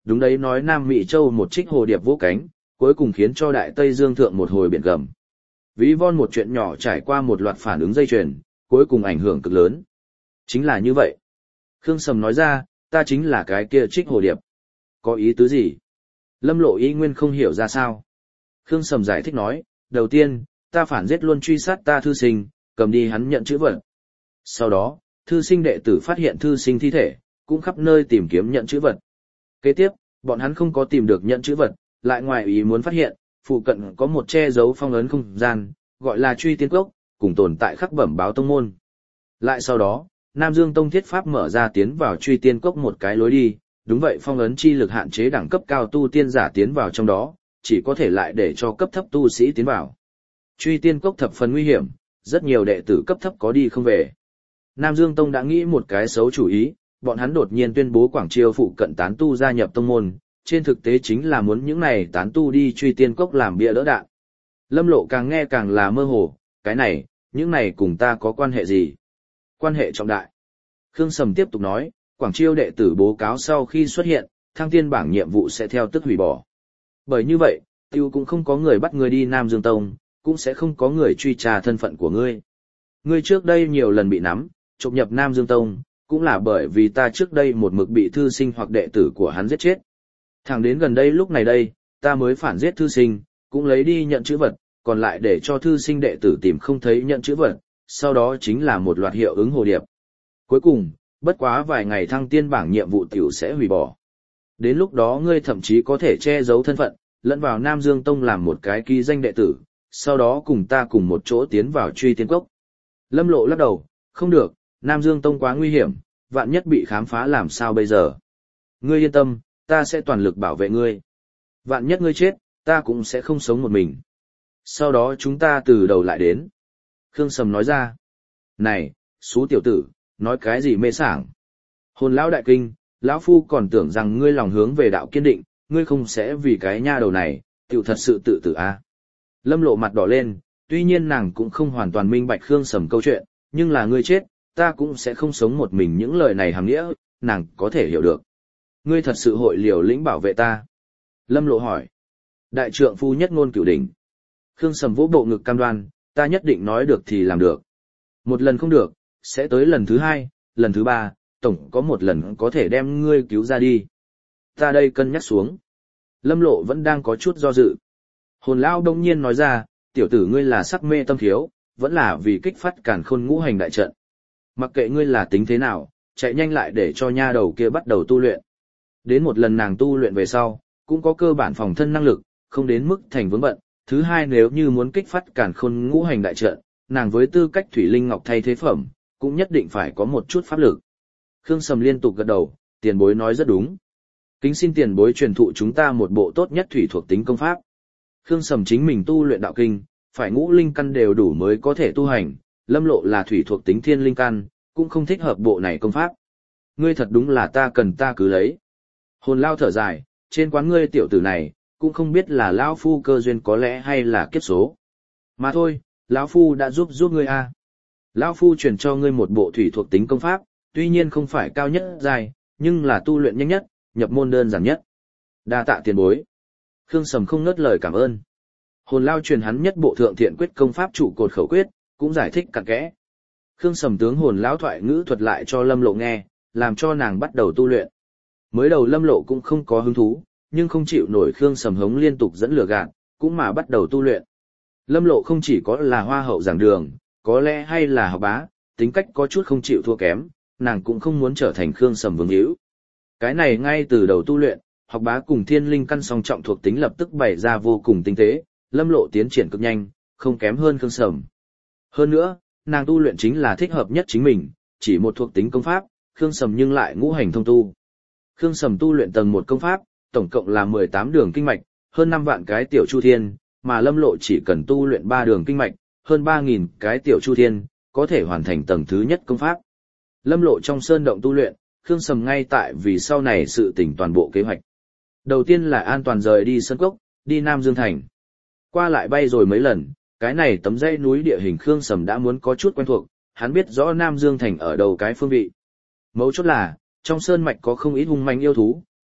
đúng đấy, nói Nam Mỹ Châu một trích hồ điệp vỗ cánh, cuối cùng khiến cho Đại Tây Dương thượng một hồi biển gầm. Ví von một chuyện nhỏ trải qua một loạt phản ứng dây chuyền, cuối cùng ảnh hưởng cực lớn. Chính là như vậy. Khương Sầm nói ra, ta chính là cái kia trích hồ điệp. Có ý tứ gì? Lâm Lộ y nguyên không hiểu ra sao. Khương Sầm giải thích nói, đầu tiên, ta phản giết luôn truy sát ta thư sinh, cầm đi hắn nhận chữ vật. Sau đó, thư sinh đệ tử phát hiện thư sinh thi thể, cũng khắp nơi tìm kiếm nhận chữ vật. Kế tiếp, bọn hắn không có tìm được nhận chữ vật, lại ngoài ý muốn phát hiện, phụ cận có một che giấu phong ấn không gian, gọi là truy tiên cốc, cùng tồn tại khắc bẩm báo tông môn. Lại sau đó, Nam Dương Tông thiết pháp mở ra tiến vào truy tiên cốc một cái lối đi, đúng vậy, phong ấn chi lực hạn chế đẳng cấp cao tu tiên giả tiến vào trong đó, chỉ có thể lại để cho cấp thấp tu sĩ tiến vào. Truy tiên cốc thập phần nguy hiểm, rất nhiều đệ tử cấp thấp có đi không về. Nam Dương Tông đã nghĩ một cái xấu chủ ý, bọn hắn đột nhiên tuyên bố Quảng Chiêu phụ cận tán tu gia nhập tông môn, trên thực tế chính là muốn những này tán tu đi truy tiên cốc làm bia đỡ đạn. Lâm Lộ càng nghe càng là mơ hồ, cái này, những này cùng ta có quan hệ gì? Quan hệ trọng đại. Khương Sầm tiếp tục nói, Quảng Chiêu đệ tử bố cáo sau khi xuất hiện, thăng tiên bảng nhiệm vụ sẽ theo tức hủy bỏ. Bởi như vậy, tiêu cũng không có người bắt ngươi đi Nam Dương Tông, cũng sẽ không có người truy tra thân phận của ngươi. Ngươi trước đây nhiều lần bị nắm, trục nhập Nam Dương Tông, cũng là bởi vì ta trước đây một mực bị thư sinh hoặc đệ tử của hắn giết chết. Thẳng đến gần đây lúc này đây, ta mới phản giết thư sinh, cũng lấy đi nhận chữ vật, còn lại để cho thư sinh đệ tử tìm không thấy nhận chữ vật, sau đó chính là một loạt hiệu ứng hồ điệp. Cuối cùng, bất quá vài ngày thăng tiên bảng nhiệm vụ tiểu sẽ hủy bỏ. Đến lúc đó ngươi thậm chí có thể che giấu thân phận, lẫn vào Nam Dương Tông làm một cái ký danh đệ tử, sau đó cùng ta cùng một chỗ tiến vào truy tiên cốc. Lâm Lộ lắc đầu, không được, Nam Dương Tông quá nguy hiểm, vạn nhất bị khám phá làm sao bây giờ. Ngươi yên tâm, ta sẽ toàn lực bảo vệ ngươi. Vạn nhất ngươi chết, ta cũng sẽ không sống một mình. Sau đó chúng ta từ đầu lại đến. Khương Sầm nói ra. Này, xú tiểu tử, nói cái gì mê sảng. Hồn lão đại kinh, lão phu còn tưởng rằng ngươi lòng hướng về đạo kiên định, ngươi không sẽ vì cái nha đầu này, tiểu thật sự tự tử a. Lâm Lộ mặt đỏ lên, tuy nhiên nàng cũng không hoàn toàn minh bạch Khương Sầm câu chuyện, nhưng là ngươi chết, ta cũng sẽ không sống một mình, những lời này hàm nghĩa, nàng có thể hiểu được. Ngươi thật sự hội liều lĩnh bảo vệ ta? Lâm Lộ hỏi. Đại trượng phu nhất ngôn cửu đỉnh. Khương Sầm vỗ bộ ngực cam đoan, ta nhất định nói được thì làm được. Một lần không được, sẽ tới lần thứ hai, lần thứ ba, tổng có một lần có thể đem ngươi cứu ra đi. Ta đây cân nhắc xuống. Lâm Lộ vẫn đang có chút do dự. Hồn lão đông nhiên nói ra, tiểu tử ngươi là sắc mê tâm thiếu, vẫn là vì kích phát càn khôn ngũ hành đại trận. Mặc kệ ngươi là tính thế nào, chạy nhanh lại để cho nha đầu kia bắt đầu tu luyện. Đến một lần nàng tu luyện về sau, cũng có cơ bản phòng thân năng lực, không đến mức thành vướng bận. Thứ hai, nếu như muốn kích phát càn khôn ngũ hành đại trận, nàng với tư cách thủy linh ngọc thay thế phẩm, cũng nhất định phải có một chút pháp lực. Khương Sầm liên tục gật đầu, tiền bối nói rất đúng. Kính xin tiền bối truyền thụ chúng ta một bộ tốt nhất thủy thuộc tính công pháp. Khương Sầm chính mình tu luyện đạo kinh, phải ngũ linh căn đều đủ mới có thể tu hành, Lâm Lộ là thủy thuộc tính thiên linh căn, cũng không thích hợp bộ này công pháp. Ngươi thật đúng là ta cần ta cứ lấy. Hồn lao thở dài, trên quán ngươi tiểu tử này, cũng không biết là lão phu cơ duyên có lẽ hay là kiếp số. Mà thôi, lão phu đã giúp giúp ngươi a. Lão phu truyền cho ngươi một bộ thủy thuộc tính công pháp, tuy nhiên không phải cao nhất dài, nhưng là tu luyện nhanh nhất, nhập môn đơn giản nhất. Đa tạ tiền bối. Khương Sầm không ngớt lời cảm ơn. Hồn lao truyền hắn nhất bộ thượng thiện quyết công pháp trụ cột khẩu quyết, cũng giải thích cặn kẽ. Khương Sầm tướng hồn lão thoại ngữ thuật lại cho Lâm Lộ nghe, làm cho nàng bắt đầu tu luyện. Mới đầu Lâm Lộ cũng không có hứng thú, nhưng không chịu nổi Khương Sầm hống liên tục dẫn lửa gạt, cũng mà bắt đầu tu luyện. Lâm Lộ không chỉ có là hoa hậu giảng đường, có lẽ hay là học bá, tính cách có chút không chịu thua kém, nàng cũng không muốn trở thành Khương Sầm vương hữu. Cái này ngay từ đầu tu luyện, học bá cùng thiên linh căn song trọng thuộc tính lập tức bày ra vô cùng tinh tế, Lâm Lộ tiến triển cực nhanh, không kém hơn Khương Sầm. Hơn nữa, nàng tu luyện chính là thích hợp nhất chính mình, chỉ một thuộc tính công pháp, Khương Sầm nhưng lại ngũ hành thông tu. Khương Sầm tu luyện tầng một công pháp, tổng cộng là mười tám đường kinh mạch, hơn năm vạn cái tiểu chu thiên, mà Lâm Lộ chỉ cần tu luyện ba đường kinh mạch, hơn ba nghìn cái tiểu chu thiên, có thể hoàn thành tầng thứ nhất công pháp. Lâm Lộ trong sơn động tu luyện, Khương Sầm ngay tại vì sau này sự tỉnh toàn bộ kế hoạch. Đầu tiên là an toàn rời đi Sơn Cốc, đi Nam Dương Thành. Qua lại bay rồi mấy lần, cái này tấm dãy núi địa hình Khương Sầm đã muốn có chút quen thuộc, hắn biết rõ Nam Dương Thành ở đầu cái phương vị. Mấu chốt là, trong sơn mạch có không ít hung manh yêu thú,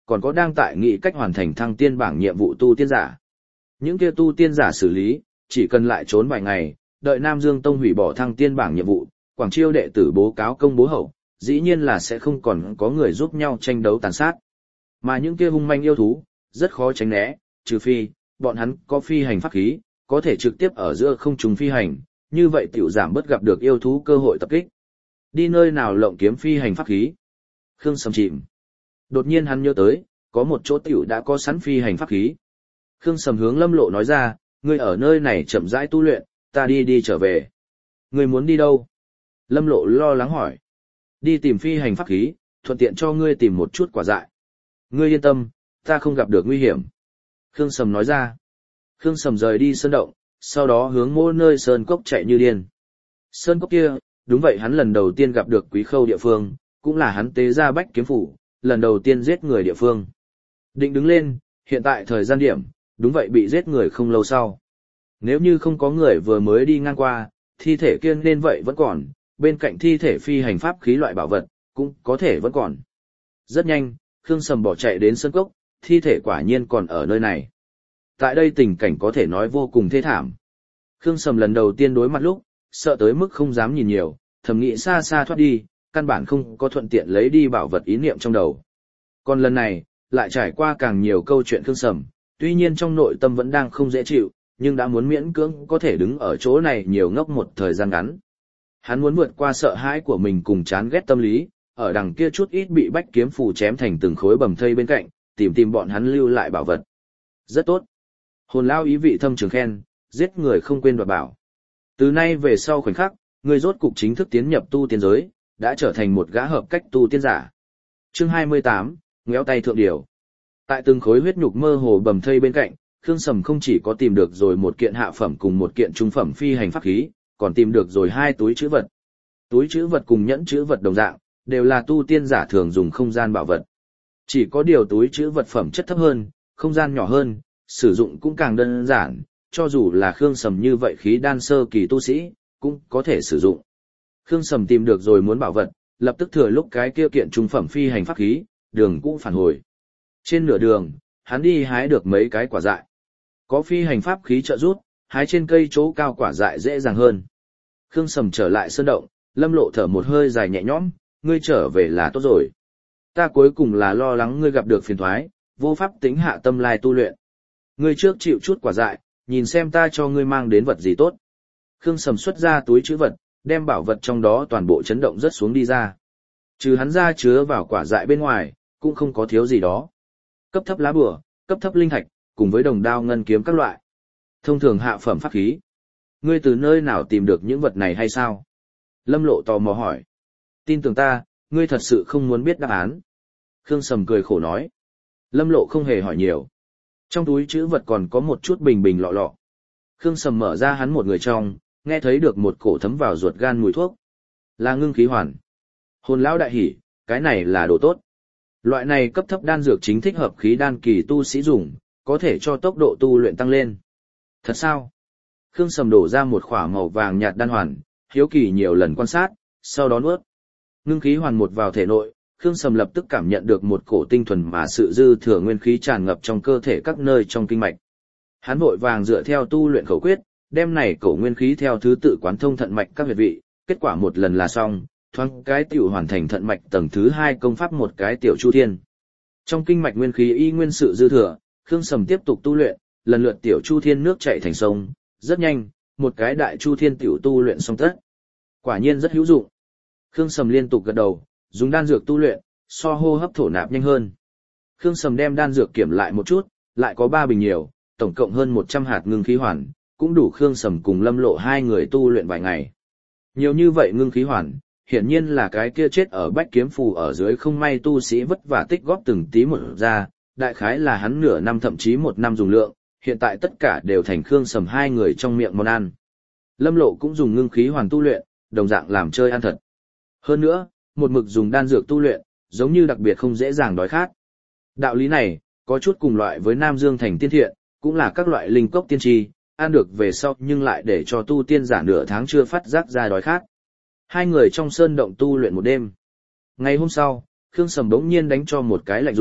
còn có đang tại nghị cách hoàn thành thăng tiên bảng nhiệm vụ tu tiên giả. Những kia tu tiên giả xử lý, chỉ cần lại trốn vài ngày, đợi Nam Dương Tông hủy bỏ thăng tiên bảng nhiệm vụ, Quảng Chiêu đệ tử bố cáo công bố hậu, dĩ nhiên là sẽ không còn có người giúp nhau tranh đấu tàn sát. Mà những kia hung manh yêu thú, rất khó tránh né, trừ phi, bọn hắn có phi hành pháp khí, có thể trực tiếp ở giữa không trung phi hành, như vậy tiểu giảm bớt gặp được yêu thú cơ hội tập kích. Đi nơi nào lộng kiếm phi hành pháp khí? Khương Sầm chìm. Đột nhiên hắn nhớ tới, có một chỗ tiểu đã có sẵn phi hành pháp khí. Khương Sầm hướng Lâm Lộ nói ra, ngươi ở nơi này chậm rãi tu luyện, ta đi đi trở về. Ngươi muốn đi đâu? Lâm Lộ lo lắng hỏi. Đi tìm phi hành pháp khí, thuận tiện cho ngươi tìm một chút quả dại. Ngươi yên tâm, ta không gặp được nguy hiểm. Khương Sầm nói ra. Khương Sầm rời đi sơn động, sau đó hướng mỗi nơi sơn cốc chạy như điên. Sơn cốc kia, đúng vậy hắn lần đầu tiên gặp được Quý Khâu địa phương, cũng là hắn tế ra bách kiếm phủ, lần đầu tiên giết người địa phương. Định đứng lên, hiện tại thời gian điểm, đúng vậy bị giết người không lâu sau. Nếu như không có người vừa mới đi ngang qua, thi thể kia nên vậy vẫn còn, bên cạnh thi thể phi hành pháp khí loại bảo vật, cũng có thể vẫn còn. Rất nhanh, Khương Sầm bỏ chạy đến sơn cốc, thi thể quả nhiên còn ở nơi này. Tại đây tình cảnh có thể nói vô cùng thê thảm. Khương Sầm lần đầu tiên đối mặt lúc, sợ tới mức không dám nhìn nhiều, thầm nghĩ xa xa thoát đi, căn bản không có thuận tiện lấy đi bảo vật ý niệm trong đầu. Còn lần này, lại trải qua càng nhiều câu chuyện Khương Sầm, tuy nhiên trong nội tâm vẫn đang không dễ chịu, nhưng đã muốn miễn cưỡng có thể đứng ở chỗ này nhiều ngốc một thời gian ngắn. Hắn muốn vượt qua sợ hãi của mình cùng chán ghét tâm lý, ở đằng kia chút ít bị bách kiếm phù chém thành từng khối bầm thây bên cạnh, tìm tìm bọn hắn lưu lại bảo vật. Rất tốt. Hồn lao ý vị thâm trường khen, giết người không quên đoạt bảo. Từ nay về sau khoảnh khắc, người rốt cục chính thức tiến nhập tu tiên giới, đã trở thành một gã hợp cách tu tiên giả. Chương hai mươi tám, ngéo tay thượng điều. Tại từng khối huyết nhục mơ hồ bầm thây bên cạnh, Khương Sầm không chỉ có tìm được rồi một kiện hạ phẩm cùng một kiện trung phẩm phi hành pháp khí, còn tìm được rồi hai túi trữ vật. Túi trữ vật cùng nhẫn trữ vật đồng dạng, đều là tu tiên giả thường dùng không gian bảo vật. Chỉ có điều túi trữ vật phẩm chất thấp hơn, không gian nhỏ hơn, sử dụng cũng càng đơn giản, cho dù là Khương Sầm như vậy khí đan sơ kỳ tu sĩ, cũng có thể sử dụng. Khương Sầm tìm được rồi muốn bảo vật, lập tức thừa lúc cái kia kiện trung phẩm phi hành pháp khí, đường cũng phản hồi. Trên nửa đường, hắn đi hái được mấy cái quả dại. Có phi hành pháp khí trợ giúp, hái trên cây chỗ cao quả dại dễ dàng hơn. Khương Sầm trở lại sơn động, Lâm Lộ thở một hơi dài nhẹ nhõm, ngươi trở về là tốt rồi. Ta cuối cùng là lo lắng ngươi gặp được phiền toái, vô pháp tính hạ tâm lai tu luyện. Ngươi trước chịu chút quả dại, nhìn xem ta cho ngươi mang đến vật gì tốt. Khương Sầm xuất ra túi trữ vật, đem bảo vật trong đó toàn bộ chấn động rất xuống đi ra. Trừ hắn ra chứa vào quả dại bên ngoài, cũng không có thiếu gì đó. Cấp thấp lá bùa, cấp thấp linh thạch, cùng với đồng đao ngân kiếm các loại. Thông thường hạ phẩm pháp khí. Ngươi từ nơi nào tìm được những vật này hay sao? Lâm Lộ tò mò hỏi. Tin tưởng ta, ngươi thật sự không muốn biết đáp án. Khương Sầm cười khổ nói. Lâm Lộ không hề hỏi nhiều. Trong túi trữ vật còn có một chút bình bình lọ lọ. Khương Sầm mở ra hắn một người trong, nghe thấy được một cổ thấm vào ruột gan mùi thuốc. Là ngưng khí hoàn. Hồn lão đại hỉ, cái này là đồ tốt. Loại này cấp thấp đan dược chính thích hợp khí đan kỳ tu sĩ dùng, có thể cho tốc độ tu luyện tăng lên. Thật sao? Khương Sầm đổ ra một khỏa màu vàng nhạt đan hoàn, hiếu kỳ nhiều lần quan sát, sau đó nuốt. Ngưng khí hoàn một vào thể nội, Khương Sầm lập tức cảm nhận được một cổ tinh thuần mà sự dư thừa nguyên khí tràn ngập trong cơ thể các nơi trong kinh mạch. Hắn vội vàng dựa theo tu luyện khẩu quyết, đem này cổ nguyên khí theo thứ tự quán thông thận mạch các huyệt vị, kết quả một lần là xong, thoáng cái tiểu hoàn thành thận mạch tầng thứ hai công pháp một cái tiểu chu thiên. Trong kinh mạch nguyên khí y nguyên sự dư thừa, Khương Sầm tiếp tục tu luyện, lần lượt tiểu chu thiên nước chảy thành sông, rất nhanh, một cái đại chu thiên tiểu tu luyện xong tất. Quả nhiên rất hữu dụng. Khương Sầm liên tục gật đầu, dùng đan dược tu luyện, so hô hấp thổ nạp nhanh hơn. Khương Sầm đem đan dược kiểm lại một chút, lại có ba bình nhiều, tổng cộng hơn một trăm hạt ngưng khí hoàn, cũng đủ Khương Sầm cùng Lâm Lộ hai người tu luyện vài ngày. Nhiều như vậy ngưng khí hoàn, hiển nhiên là cái kia chết ở bách kiếm phù ở dưới không may tu sĩ vất vả tích góp từng tí một ra, đại khái là hắn nửa năm thậm chí một năm dùng lượng, hiện tại tất cả đều thành Khương Sầm hai người trong miệng món ăn. Lâm Lộ cũng dùng ngưng khí hoàn tu luyện, đồng dạng làm chơi ăn thật. Hơn nữa, một mực dùng đan dược tu luyện, giống như đặc biệt không dễ dàng đói khát. Đạo lý này, có chút cùng loại với Nam Dương thành tiên thiện, cũng là các loại linh cốc tiên tri, ăn được về sau nhưng lại để cho tu tiên giả nửa tháng chưa phát giác ra đói khát. Hai người trong sơn động tu luyện một đêm. Ngày hôm sau, Khương Sầm bỗng nhiên đánh cho một cái lạnh run,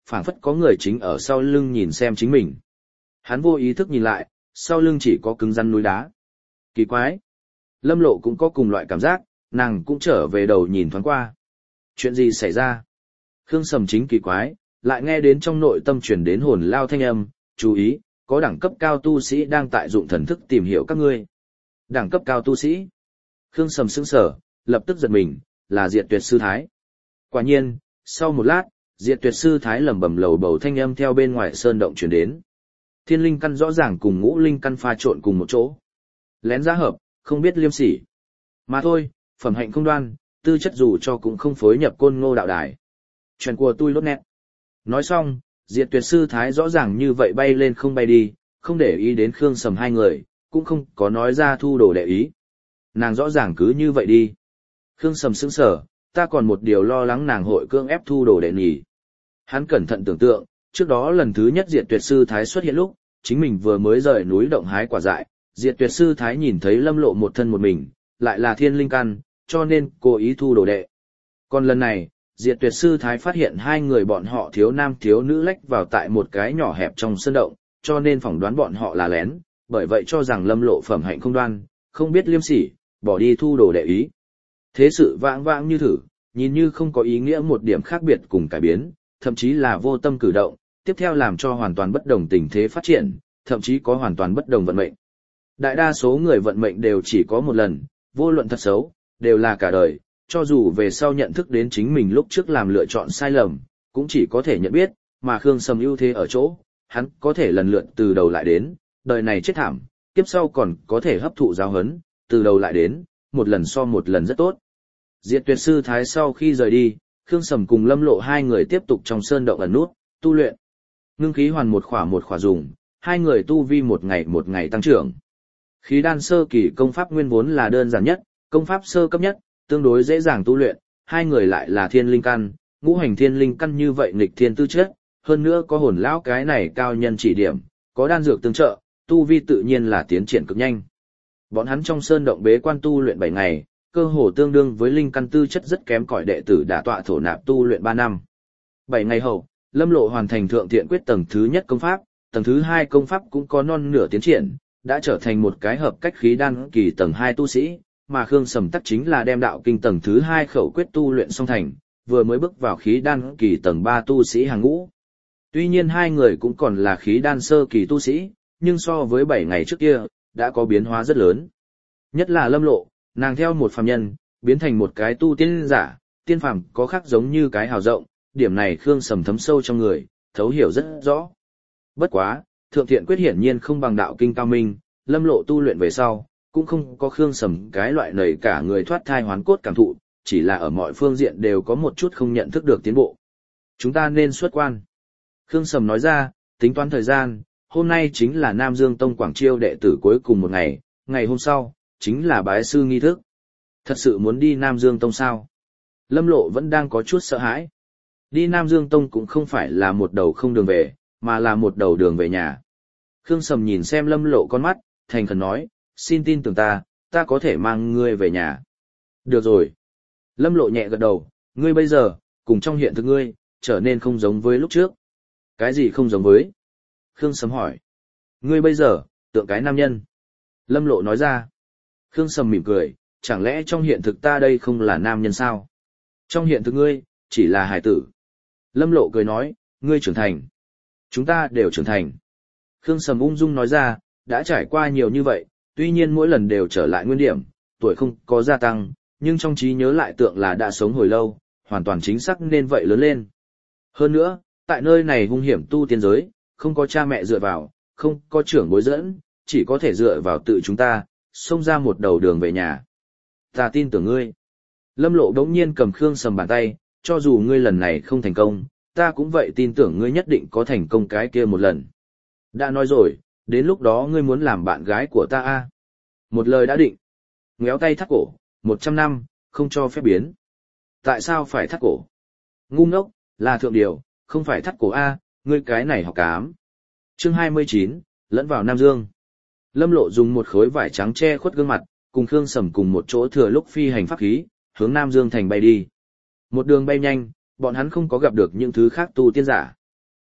phảng phất có người chính ở sau lưng nhìn xem chính mình. Hắn vô ý thức nhìn lại, sau lưng chỉ có cứng rắn núi đá. Kỳ quái. Lâm Lộ cũng có cùng loại cảm giác, nàng cũng trở về đầu nhìn thoáng qua. Chuyện gì xảy ra? Khương Sầm chính kỳ quái, lại nghe đến trong nội tâm truyền đến hồn lao thanh âm, chú ý, có đẳng cấp cao tu sĩ đang tại dụng thần thức tìm hiểu các ngươi. Đẳng cấp cao tu sĩ? Khương Sầm sững sờ, lập tức giật mình, là Diệt Tuyệt Sư Thái. Quả nhiên, sau một lát, Diệt Tuyệt Sư Thái lẩm bẩm lầu bầu thanh âm theo bên ngoài sơn động truyền đến. Thiên linh căn rõ ràng cùng ngũ linh căn pha trộn cùng một chỗ. Lén giá hợp, không biết liêm sỉ. Mà thôi, phẩm hạnh không đoan, tư chất dù cho cũng không phối nhập Côn Ngô đạo đài. Chuyện của tôi lốt nét. Nói xong, Diệt Tuyệt Sư Thái rõ ràng như vậy bay lên không bay đi, không để ý đến Khương Sầm hai người, cũng không có nói ra thu đồ đệ ý. Nàng rõ ràng cứ như vậy đi. Khương Sầm sững sờ, ta còn một điều lo lắng nàng hội cưỡng ép thu đồ đệ nhỉ. Hắn cẩn thận tưởng tượng, trước đó lần thứ nhất Diệt Tuyệt Sư Thái xuất hiện lúc, chính mình vừa mới rời núi động hái quả dại, Diệt Tuyệt Sư Thái nhìn thấy Lâm Lộ một thân một mình, lại là thiên linh căn, cho nên cố ý thu đồ đệ. Còn lần này, Diệt Tuyệt Sư Thái phát hiện hai người bọn họ thiếu nam thiếu nữ lách vào tại một cái nhỏ hẹp trong sơn động, cho nên phỏng đoán bọn họ là lén, bởi vậy cho rằng Lâm Lộ phẩm hạnh không đoan, không biết liêm sỉ, bỏ đi thu đồ đệ ý. Thế sự vãng vãng như thử, nhìn như không có ý nghĩa một điểm khác biệt cùng cải biến, thậm chí là vô tâm cử động, tiếp theo làm cho hoàn toàn bất đồng tình thế phát triển, thậm chí có hoàn toàn bất đồng vận mệnh. Đại đa số người vận mệnh đều chỉ có một lần, vô luận thật xấu, đều là cả đời, cho dù về sau nhận thức đến chính mình lúc trước làm lựa chọn sai lầm, cũng chỉ có thể nhận biết, mà Khương Sầm ưu thế ở chỗ, hắn có thể lần lượt từ đầu lại đến, đời này chết thảm, tiếp sau còn có thể hấp thụ giáo huấn, từ đầu lại đến, một lần so một lần rất tốt. Diệt Tuyệt Sư Thái sau khi rời đi, Khương Sầm cùng Lâm Lộ hai người tiếp tục trong sơn động ẩn nút, tu luyện. Ngưng khí hoàn một khỏa một khỏa dùng, hai người tu vi một ngày một ngày tăng trưởng. Khí đan sơ kỳ công pháp nguyên vốn là đơn giản nhất, công pháp sơ cấp nhất, tương đối dễ dàng tu luyện, hai người lại là thiên linh căn, ngũ hành thiên linh căn như vậy nghịch thiên tư chất, hơn nữa có hồn lão cái này cao nhân chỉ điểm, có đan dược tương trợ, tu vi tự nhiên là tiến triển cực nhanh. Bọn hắn trong sơn động bế quan tu luyện bảy ngày, cơ hồ tương đương với linh căn tư chất rất kém cỏi đệ tử đả tọa thổ nạp tu luyện ba năm. bảy ngày hậu, Lâm Lộ hoàn thành thượng thiện quyết tầng thứ nhất công pháp, tầng thứ hai công pháp cũng có non nửa tiến triển, đã trở thành một cái hợp cách khí đan kỳ tầng hai tu sĩ, mà Khương Sầm tắc chính là đem đạo kinh tầng thứ hai khẩu quyết tu luyện xong thành, vừa mới bước vào khí đan kỳ tầng ba tu sĩ hàng ngũ. Tuy nhiên hai người cũng còn là khí đan sơ kỳ tu sĩ, nhưng so với bảy ngày trước kia, đã có biến hóa rất lớn. Nhất là Lâm Lộ, nàng theo một phàm nhân, biến thành một cái tu tiên giả, tiên phàm có khác giống như cái hào rộng, điểm này Khương Sầm thấm sâu trong người, thấu hiểu rất rõ. Bất quá, thượng thiện quyết hiển nhiên không bằng đạo kinh cao minh, Lâm Lộ tu luyện về sau, cũng không có Khương Sầm cái loại nảy cả người thoát thai hoán cốt cảm thụ, chỉ là ở mọi phương diện đều có một chút không nhận thức được tiến bộ. Chúng ta nên xuất quan. Khương Sầm nói ra, tính toán thời gian, hôm nay chính là Nam Dương Tông Quảng Chiêu đệ tử cuối cùng một ngày, ngày hôm sau, chính là bái sư nghi thức. Thật sự muốn đi Nam Dương Tông sao? Lâm Lộ vẫn đang có chút sợ hãi. Đi Nam Dương Tông cũng không phải là một đầu không đường về, mà là một đầu đường về nhà. Khương Sầm nhìn xem Lâm Lộ con mắt, thành khẩn nói, xin tin tưởng ta, ta có thể mang ngươi về nhà. Được rồi. Lâm Lộ nhẹ gật đầu, ngươi bây giờ, cùng trong hiện thực ngươi, trở nên không giống với lúc trước. Cái gì không giống với? Khương Sầm hỏi. Ngươi bây giờ, tượng cái nam nhân. Lâm Lộ nói ra. Khương Sầm mỉm cười, chẳng lẽ trong hiện thực ta đây không là nam nhân sao? Trong hiện thực ngươi, chỉ là hài tử. Lâm Lộ cười nói, ngươi trưởng thành. Chúng ta đều trưởng thành. Khương Sầm ung dung nói ra, đã trải qua nhiều như vậy, tuy nhiên mỗi lần đều trở lại nguyên điểm, tuổi không có gia tăng, nhưng trong trí nhớ lại tượng là đã sống hồi lâu, hoàn toàn chính xác nên vậy lớn lên. Hơn nữa, tại nơi này hung hiểm tu tiên giới, không có cha mẹ dựa vào, không có trưởng bối dẫn, chỉ có thể dựa vào tự chúng ta, xông ra một đầu đường về nhà. Ta tin tưởng ngươi. Lâm Lộ đống nhiên cầm Khương Sầm bàn tay, cho dù ngươi lần này không thành công, ta cũng vậy tin tưởng ngươi nhất định có thành công cái kia một lần. Đã nói rồi, đến lúc đó ngươi muốn làm bạn gái của ta a? Một lời đã định. Ngéo tay thắt cổ, một trăm năm, không cho phép biến. Tại sao phải thắt cổ? Ngu ngốc, là thượng điều, không phải thắt cổ a, ngươi cái này học cám. Chương hai mươi chín, lẫn vào Nam Dương. Lâm Lộ dùng một khối vải trắng che khuất gương mặt, cùng Khương Sầm cùng một chỗ thừa lúc phi hành pháp khí, hướng Nam Dương thành bay đi. Một đường bay nhanh, bọn hắn không có gặp được những thứ khác tu tiên giả.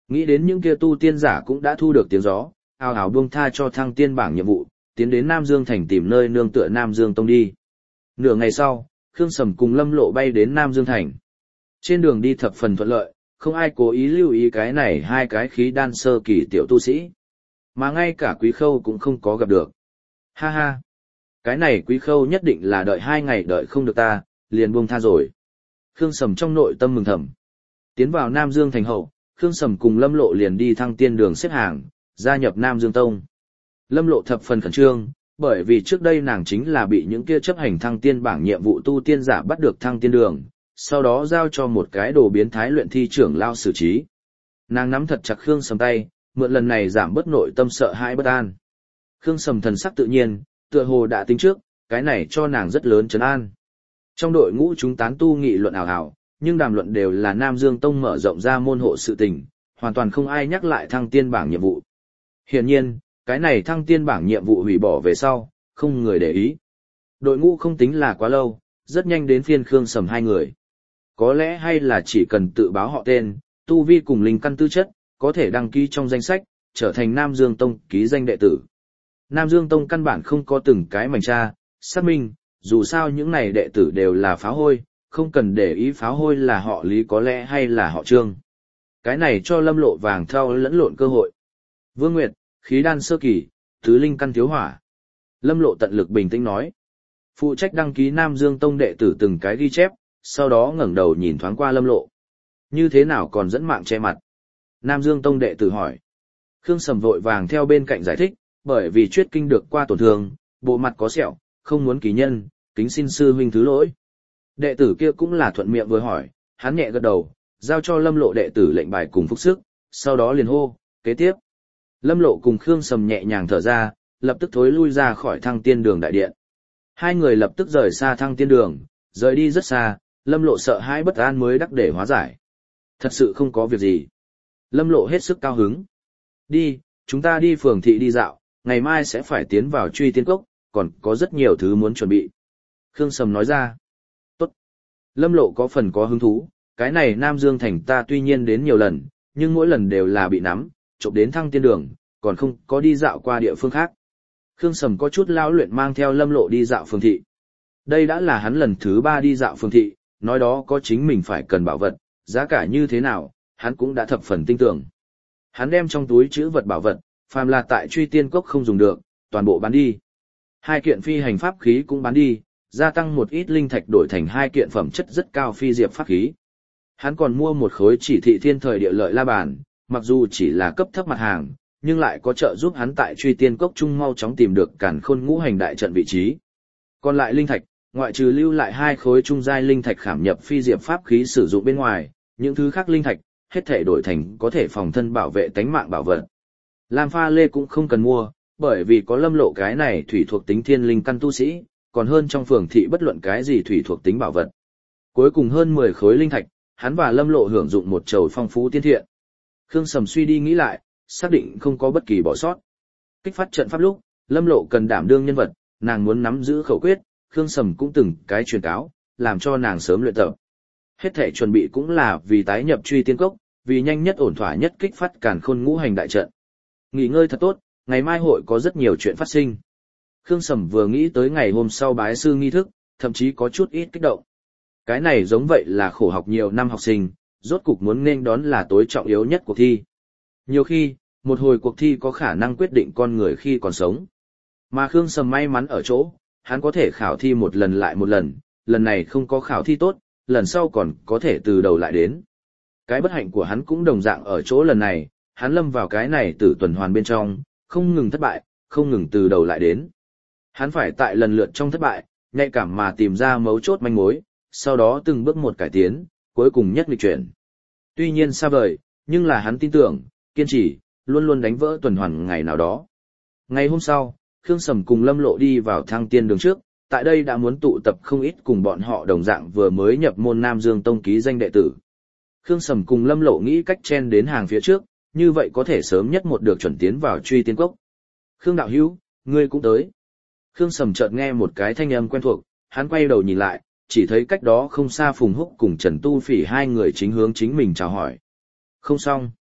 Nghĩ đến những kia tu tiên giả cũng đã thu được tiếng gió, ào ào buông tha cho thăng tiên bảng nhiệm vụ, tiến đến Nam Dương Thành tìm nơi nương tựa Nam Dương Tông đi. Nửa ngày sau, Khương Sầm cùng Lâm Lộ bay đến Nam Dương Thành. Trên đường đi thập phần thuận lợi, không ai cố ý lưu ý cái này hai cái khí đan sơ kỳ tiểu tu sĩ. Mà ngay cả Quý Khâu cũng không có gặp được. Ha ha! Cái này Quý Khâu nhất định là đợi hai ngày đợi không được ta, liền buông tha rồi. Khương Sầm trong nội tâm mừng thầm. Tiến vào Nam Dương Thành hậu, Khương Sầm cùng Lâm Lộ liền đi thăng tiên đường xếp hàng, gia nhập Nam Dương Tông. Lâm Lộ thập phần khẩn trương, bởi vì trước đây nàng chính là bị những kia chấp hành thăng tiên bảng nhiệm vụ tu tiên giả bắt được thăng tiên đường, sau đó giao cho một cái đồ biến thái luyện thi trưởng lao xử trí. Nàng nắm thật chặt Khương Sầm tay, mượn lần này giảm bớt nội tâm sợ hãi bất an. Khương Sầm thần sắc tự nhiên, tựa hồ đã tính trước, cái này cho nàng rất lớn trấn an. Trong đội ngũ chúng tán tu nghị luận ảo ảo, nhưng đàm luận đều là Nam Dương Tông mở rộng ra môn hộ sự tình, hoàn toàn không ai nhắc lại thăng tiên bảng nhiệm vụ. Hiển nhiên, cái này thăng tiên bảng nhiệm vụ hủy bỏ về sau, không người để ý. Đội ngũ không tính là quá lâu, rất nhanh đến phiên Khương Sầm hai người. Có lẽ hay là chỉ cần tự báo họ tên, tu vi cùng linh căn tư chất, có thể đăng ký trong danh sách, trở thành Nam Dương Tông ký danh đệ tử. Nam Dương Tông căn bản không có từng cái mảnh tra, xác minh, dù sao những này đệ tử đều là pháo hôi, không cần để ý pháo hôi là họ Lý có lẽ hay là họ Trương. Cái này cho Lâm Lộ vàng theo lẫn lộn cơ hội. Vương Nguyệt, khí đan sơ kỳ, tứ linh căn thiếu hỏa. Lâm Lộ tận lực bình tĩnh nói. Phụ trách đăng ký Nam Dương Tông đệ tử từng cái ghi chép, sau đó ngẩng đầu nhìn thoáng qua Lâm Lộ. Như thế nào còn dẫn mạng che mặt? Nam Dương Tông đệ tử hỏi. Khương Sầm vội vàng theo bên cạnh giải thích, bởi vì Chuyết Kinh được qua tổn thương, bộ mặt có sẹo, không muốn ký nhân, kính xin sư huynh thứ lỗi. Đệ tử kia cũng là thuận miệng vừa hỏi, hắn nhẹ gật đầu, giao cho Lâm Lộ đệ tử lệnh bài cùng phúc sức, sau đó liền hô, kế tiếp. Lâm Lộ cùng Khương Sầm nhẹ nhàng thở ra, lập tức thối lui ra khỏi thăng tiên đường đại điện. Hai người lập tức rời xa thăng tiên đường, rời đi rất xa, Lâm Lộ sợ hãi bất an mới đắc để hóa giải. Thật sự không có việc gì. Lâm Lộ hết sức cao hứng. Đi, chúng ta đi phường thị đi dạo, ngày mai sẽ phải tiến vào Truy Tiên Cốc, còn có rất nhiều thứ muốn chuẩn bị. Khương Sầm nói ra. Tốt. Lâm Lộ có phần có hứng thú, cái này Nam Dương Thành ta tuy nhiên đến nhiều lần, nhưng mỗi lần đều là bị nắm, trộm đến thăng tiên đường, còn không có đi dạo qua địa phương khác. Khương Sầm có chút lão luyện mang theo Lâm Lộ đi dạo phường thị. Đây đã là hắn lần thứ ba đi dạo phường thị, nói đó có chính mình phải cần bảo vật, giá cả như thế nào, hắn cũng đã thập phần tin tưởng. Hắn đem trong túi chữ vật bảo vật, phàm là tại Truy Tiên Cốc không dùng được, toàn bộ bán đi. Hai kiện phi hành pháp khí cũng bán đi, gia tăng một ít linh thạch đổi thành hai kiện phẩm chất rất cao phi diệp pháp khí. Hắn còn mua một khối chỉ thị thiên thời địa lợi la bàn, mặc dù chỉ là cấp thấp mặt hàng, nhưng lại có trợ giúp hắn tại Truy Tiên Cốc trung mau chóng tìm được Càn Khôn Ngũ Hành đại trận vị trí. Còn lại linh thạch, ngoại trừ lưu lại hai khối trung giai linh thạch khảm nhập phi diệp pháp khí sử dụng bên ngoài, những thứ khác linh thạch, hết thể đổi thành có thể phòng thân bảo vệ tánh mạng bảo vật. Lam pha lê cũng không cần mua, bởi vì có Lâm Lộ cái này thủy thuộc tính thiên linh căn tu sĩ, còn hơn trong phường thị bất luận cái gì thủy thuộc tính bảo vật. Cuối cùng hơn mười khối linh thạch, hắn và Lâm Lộ hưởng dụng một chầu phong phú tiên thiện. Khương Sầm suy đi nghĩ lại, xác định không có bất kỳ bỏ sót. Kích phát trận pháp lúc, Lâm Lộ cần đảm đương nhân vật, nàng muốn nắm giữ khẩu quyết, Khương Sầm cũng từng cái truyền cáo, làm cho nàng sớm luyện tập. Hết thể chuẩn bị cũng là vì tái nhập Truy Tiên Cốc, vì nhanh nhất ổn thỏa nhất kích phát Càn Khôn Ngũ Hành đại trận. Nghỉ ngơi thật tốt, ngày mai hội có rất nhiều chuyện phát sinh. Khương Sầm vừa nghĩ tới ngày hôm sau bái sư nghi thức, thậm chí có chút ít kích động. Cái này giống vậy là khổ học nhiều năm học sinh, rốt cục muốn nên đón là tối trọng yếu nhất cuộc thi. Nhiều khi, một hồi cuộc thi có khả năng quyết định con người khi còn sống. Mà Khương Sầm may mắn ở chỗ, hắn có thể khảo thi một lần lại một lần, lần này không có khảo thi tốt, lần sau còn có thể từ đầu lại đến. Cái bất hạnh của hắn cũng đồng dạng ở chỗ lần này, hắn lâm vào cái này từ tuần hoàn bên trong, không ngừng thất bại, không ngừng từ đầu lại đến. Hắn phải tại lần lượt trong thất bại, nhạy cảm mà tìm ra mấu chốt manh mối, sau đó từng bước một cải tiến, cuối cùng nhất nghịch chuyển. Tuy nhiên xa vời, nhưng là hắn tin tưởng, kiên trì, luôn luôn đánh vỡ tuần hoàn ngày nào đó. Ngày hôm sau, Khương Sầm cùng Lâm Lộ đi vào thăng tiên đường trước, tại đây đã muốn tụ tập không ít cùng bọn họ đồng dạng vừa mới nhập môn Nam Dương Tông ký danh đệ tử. Khương Sầm cùng Lâm Lộ nghĩ cách chen đến hàng phía trước, như vậy có thể sớm nhất một được chuẩn tiến vào Truy Tiên Cốc. Khương đạo hữu, ngươi cũng tới. Khương Sầm chợt nghe một cái thanh âm quen thuộc, hắn quay đầu nhìn lại, chỉ thấy cách đó không xa Phùng Húc cùng Trần Tu Phỉ hai người chính hướng chính mình chào hỏi. Không xong.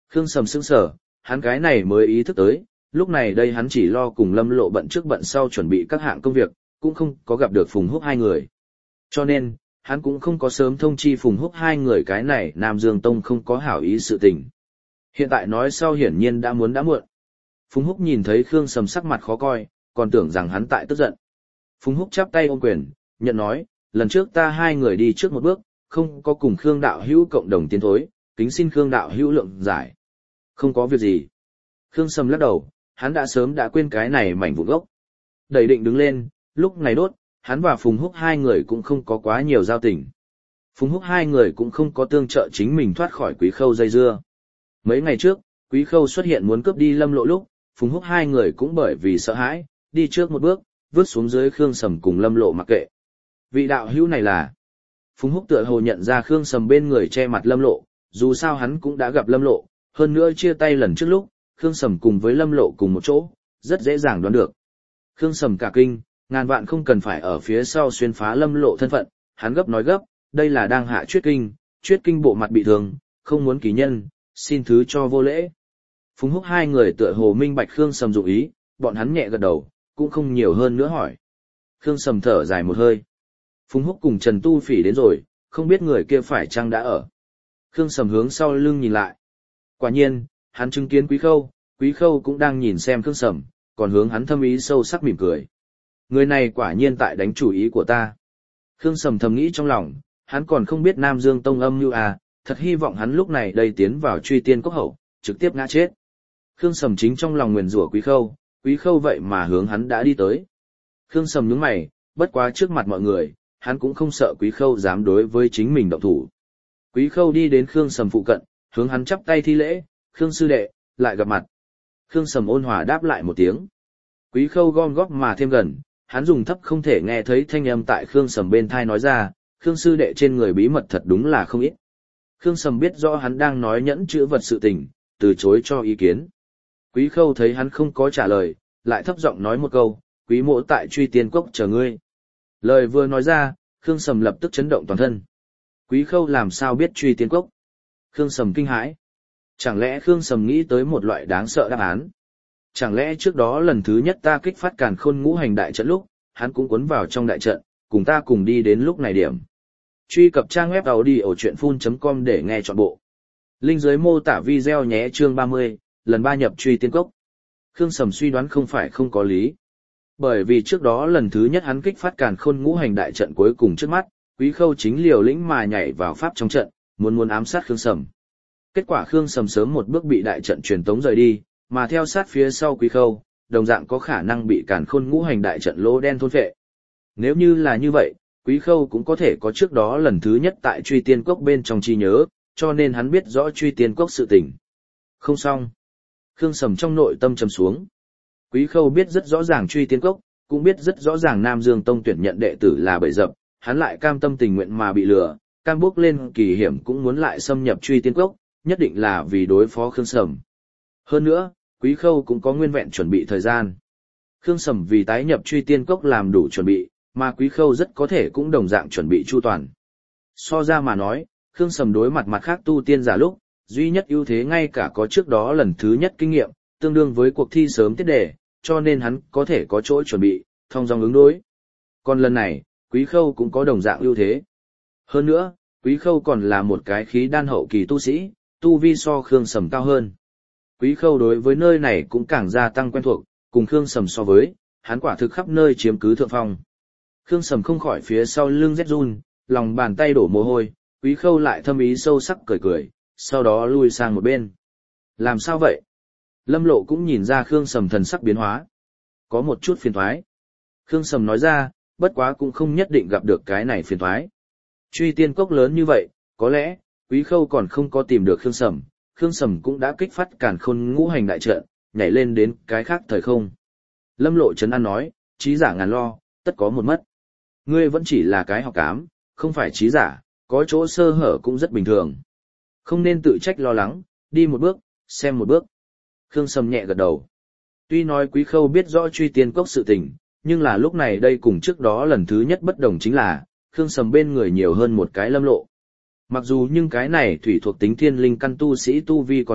Khương Sầm sững sờ, hắn cái này mới ý thức tới, lúc này đây hắn chỉ lo cùng Lâm Lộ bận trước bận sau chuẩn bị các hạng công việc, cũng không có gặp được Phùng Húc hai người. Cho nên, hắn cũng không có sớm thông chi Phùng Húc hai người cái này Nam Dương Tông không có hảo ý sự tình. Hiện tại nói sau hiển nhiên đã muốn đã muộn. Phùng Húc nhìn thấy Khương Sầm sắc mặt khó coi, còn tưởng rằng hắn tại tức giận. Phùng Húc chắp tay ôm quyền, nhận nói, lần trước ta hai người đi trước một bước, không có cùng Khương đạo hữu cộng đồng tiến thối, kính xin Khương đạo hữu lượng giải. Không có việc gì. Khương Sầm lắc đầu, hắn đã sớm đã quên cái này mảnh vụn gốc. Đẩy định đứng lên, lúc này đốt, hắn và Phùng Húc hai người cũng không có quá nhiều giao tình. Phùng Húc hai người cũng không có tương trợ chính mình thoát khỏi Quý Khâu dây dưa. Mấy ngày trước, Quý Khâu xuất hiện muốn cướp đi Lâm Lộ lúc, Phùng Húc hai người cũng bởi vì sợ hãi, đi trước một bước, vứt xuống dưới Khương Sầm cùng Lâm Lộ mặc kệ. Vị đạo hữu này là... Phùng Húc tựa hồ nhận ra Khương Sầm bên người che mặt Lâm Lộ, dù sao hắn cũng đã gặp Lâm Lộ, hơn nữa chia tay lần trước lúc, Khương Sầm cùng với Lâm Lộ cùng một chỗ, rất dễ dàng đoán được. Khương Sầm cả kinh, ngàn vạn không cần phải ở phía sau xuyên phá Lâm Lộ thân phận, hắn gấp nói gấp, đây là đang hạ chuyết kinh, chuyết kinh bộ mặt bị thương, không muốn ký nhân, xin thứ cho vô lễ. Phùng Húc hai người tựa hồ minh bạch Khương Sầm dụng ý, bọn hắn nhẹ gật đầu, cũng không nhiều hơn nữa hỏi. Khương Sầm thở dài một hơi. Phùng Húc cùng Trần Tu Phỉ đến rồi, không biết người kia phải chăng đã ở. Khương Sầm hướng sau lưng nhìn lại. Quả nhiên, hắn chứng kiến Quý Khâu, Quý Khâu cũng đang nhìn xem Khương Sầm, còn hướng hắn thâm ý sâu sắc mỉm cười. Người này quả nhiên tại đánh chủ ý của ta. Khương Sầm thầm nghĩ trong lòng, hắn còn không biết Nam Dương Tông âm mưu à, thật hy vọng hắn lúc này đây tiến vào Truy Tiên Cốc hậu, trực tiếp ngã chết. Khương Sầm chính trong lòng nguyền rủa Quý Khâu, Quý Khâu vậy mà hướng hắn đã đi tới. Khương Sầm nhướng mày, bất quá trước mặt mọi người, hắn cũng không sợ Quý Khâu dám đối với chính mình động thủ. Quý Khâu đi đến Khương Sầm phụ cận, hướng hắn chắp tay thi lễ, "Khương sư đệ, lại gặp mặt." Khương Sầm ôn hòa đáp lại một tiếng. Quý Khâu gom góp mà thêm gần, hắn dùng thấp không thể nghe thấy thanh âm tại Khương Sầm bên thai nói ra, "Khương sư đệ trên người bí mật thật đúng là không ít." Khương Sầm biết rõ hắn đang nói nhẫn chữ vật sự tình, từ chối cho ý kiến. Quý Khâu thấy hắn không có trả lời, lại thấp giọng nói một câu, "Quý mộ tại Truy Tiên Cốc chờ ngươi." Lời vừa nói ra, Khương Sầm lập tức chấn động toàn thân. Quý Khâu làm sao biết Truy Tiên Cốc? Khương Sầm kinh hãi. Chẳng lẽ Khương Sầm nghĩ tới một loại đáng sợ đáp án? Chẳng lẽ trước đó lần thứ nhất ta kích phát Càn Khôn Ngũ Hành đại trận lúc, hắn cũng cuốn vào trong đại trận, cùng ta cùng đi đến lúc này điểm. Truy cập trang web audiochuyenphun chấm com để nghe trọn bộ. Link dưới mô tả video nhé. Chương ba mươi, lần ba nhập Truy Tiên Cốc. Khương Sầm suy đoán không phải không có lý. Bởi vì trước đó lần thứ nhất hắn kích phát Càn Khôn Ngũ Hành đại trận cuối cùng trước mắt, Quý Khâu chính liều lĩnh mà nhảy vào pháp trong trận, muốn muốn ám sát Khương Sầm. Kết quả Khương Sầm sớm một bước bị đại trận truyền tống rời đi, mà theo sát phía sau Quý Khâu, đồng dạng có khả năng bị Càn Khôn Ngũ Hành đại trận lỗ đen thôn phệ. Nếu như là như vậy, Quý Khâu cũng có thể có trước đó lần thứ nhất tại Truy Tiên Cốc bên trong trí nhớ, cho nên hắn biết rõ Truy Tiên Cốc sự tình. Không xong. Khương Sầm trong nội tâm trầm xuống. Quý Khâu biết rất rõ ràng Truy Tiên Cốc, cũng biết rất rõ ràng Nam Dương Tông tuyển nhận đệ tử là bẫy dập, hắn lại cam tâm tình nguyện mà bị lừa, cam bước lên kỳ hiểm cũng muốn lại xâm nhập Truy Tiên Cốc, nhất định là vì đối phó Khương Sầm. Hơn nữa, Quý Khâu cũng có nguyên vẹn chuẩn bị thời gian. Khương Sầm vì tái nhập Truy Tiên Cốc làm đủ chuẩn bị, mà Quý Khâu rất có thể cũng đồng dạng chuẩn bị chu toàn. So ra mà nói, Khương Sầm đối mặt mặt khác tu tiên giả lúc, duy nhất ưu thế ngay cả có trước đó lần thứ nhất kinh nghiệm, tương đương với cuộc thi sớm tiết đề, cho nên hắn có thể có chỗ chuẩn bị, thông dong ứng đối. Còn lần này, Quý Khâu cũng có đồng dạng ưu thế. Hơn nữa, Quý Khâu còn là một cái khí đan hậu kỳ tu sĩ, tu vi so Khương Sầm cao hơn. Quý Khâu đối với nơi này cũng càng gia tăng quen thuộc, cùng Khương Sầm so với, hắn quả thực khắp nơi chiếm cứ thượng phong. Khương Sầm không khỏi phía sau lưng rét run, lòng bàn tay đổ mồ hôi, Quý Khâu lại thâm ý sâu sắc cười cười, sau đó lui sang một bên. Làm sao vậy? Lâm Lộ cũng nhìn ra Khương Sầm thần sắc biến hóa. Có một chút phiền toái. Khương Sầm nói ra, bất quá cũng không nhất định gặp được cái này phiền toái. Truy Tiên Cốc lớn như vậy, có lẽ, Quý Khâu còn không có tìm được Khương Sầm, Khương Sầm cũng đã kích phát Càn Khôn Ngũ Hành đại trận, nhảy lên đến cái khác thời không. Lâm Lộ trấn an nói, trí giả ngàn lo, tất có một mất. Ngươi vẫn chỉ là cái học cám, không phải trí giả, có chỗ sơ hở cũng rất bình thường. Không nên tự trách lo lắng, đi một bước, xem một bước. Khương Sầm nhẹ gật đầu. Tuy nói Quý Khâu biết rõ Truy Tiên Cốc sự tình, nhưng là lúc này đây cùng trước đó lần thứ nhất bất đồng chính là, Khương Sầm bên người nhiều hơn một cái Lâm Lộ. Mặc dù nhưng cái này thủy thuộc tính thiên linh căn tu sĩ tu vi còn thấp,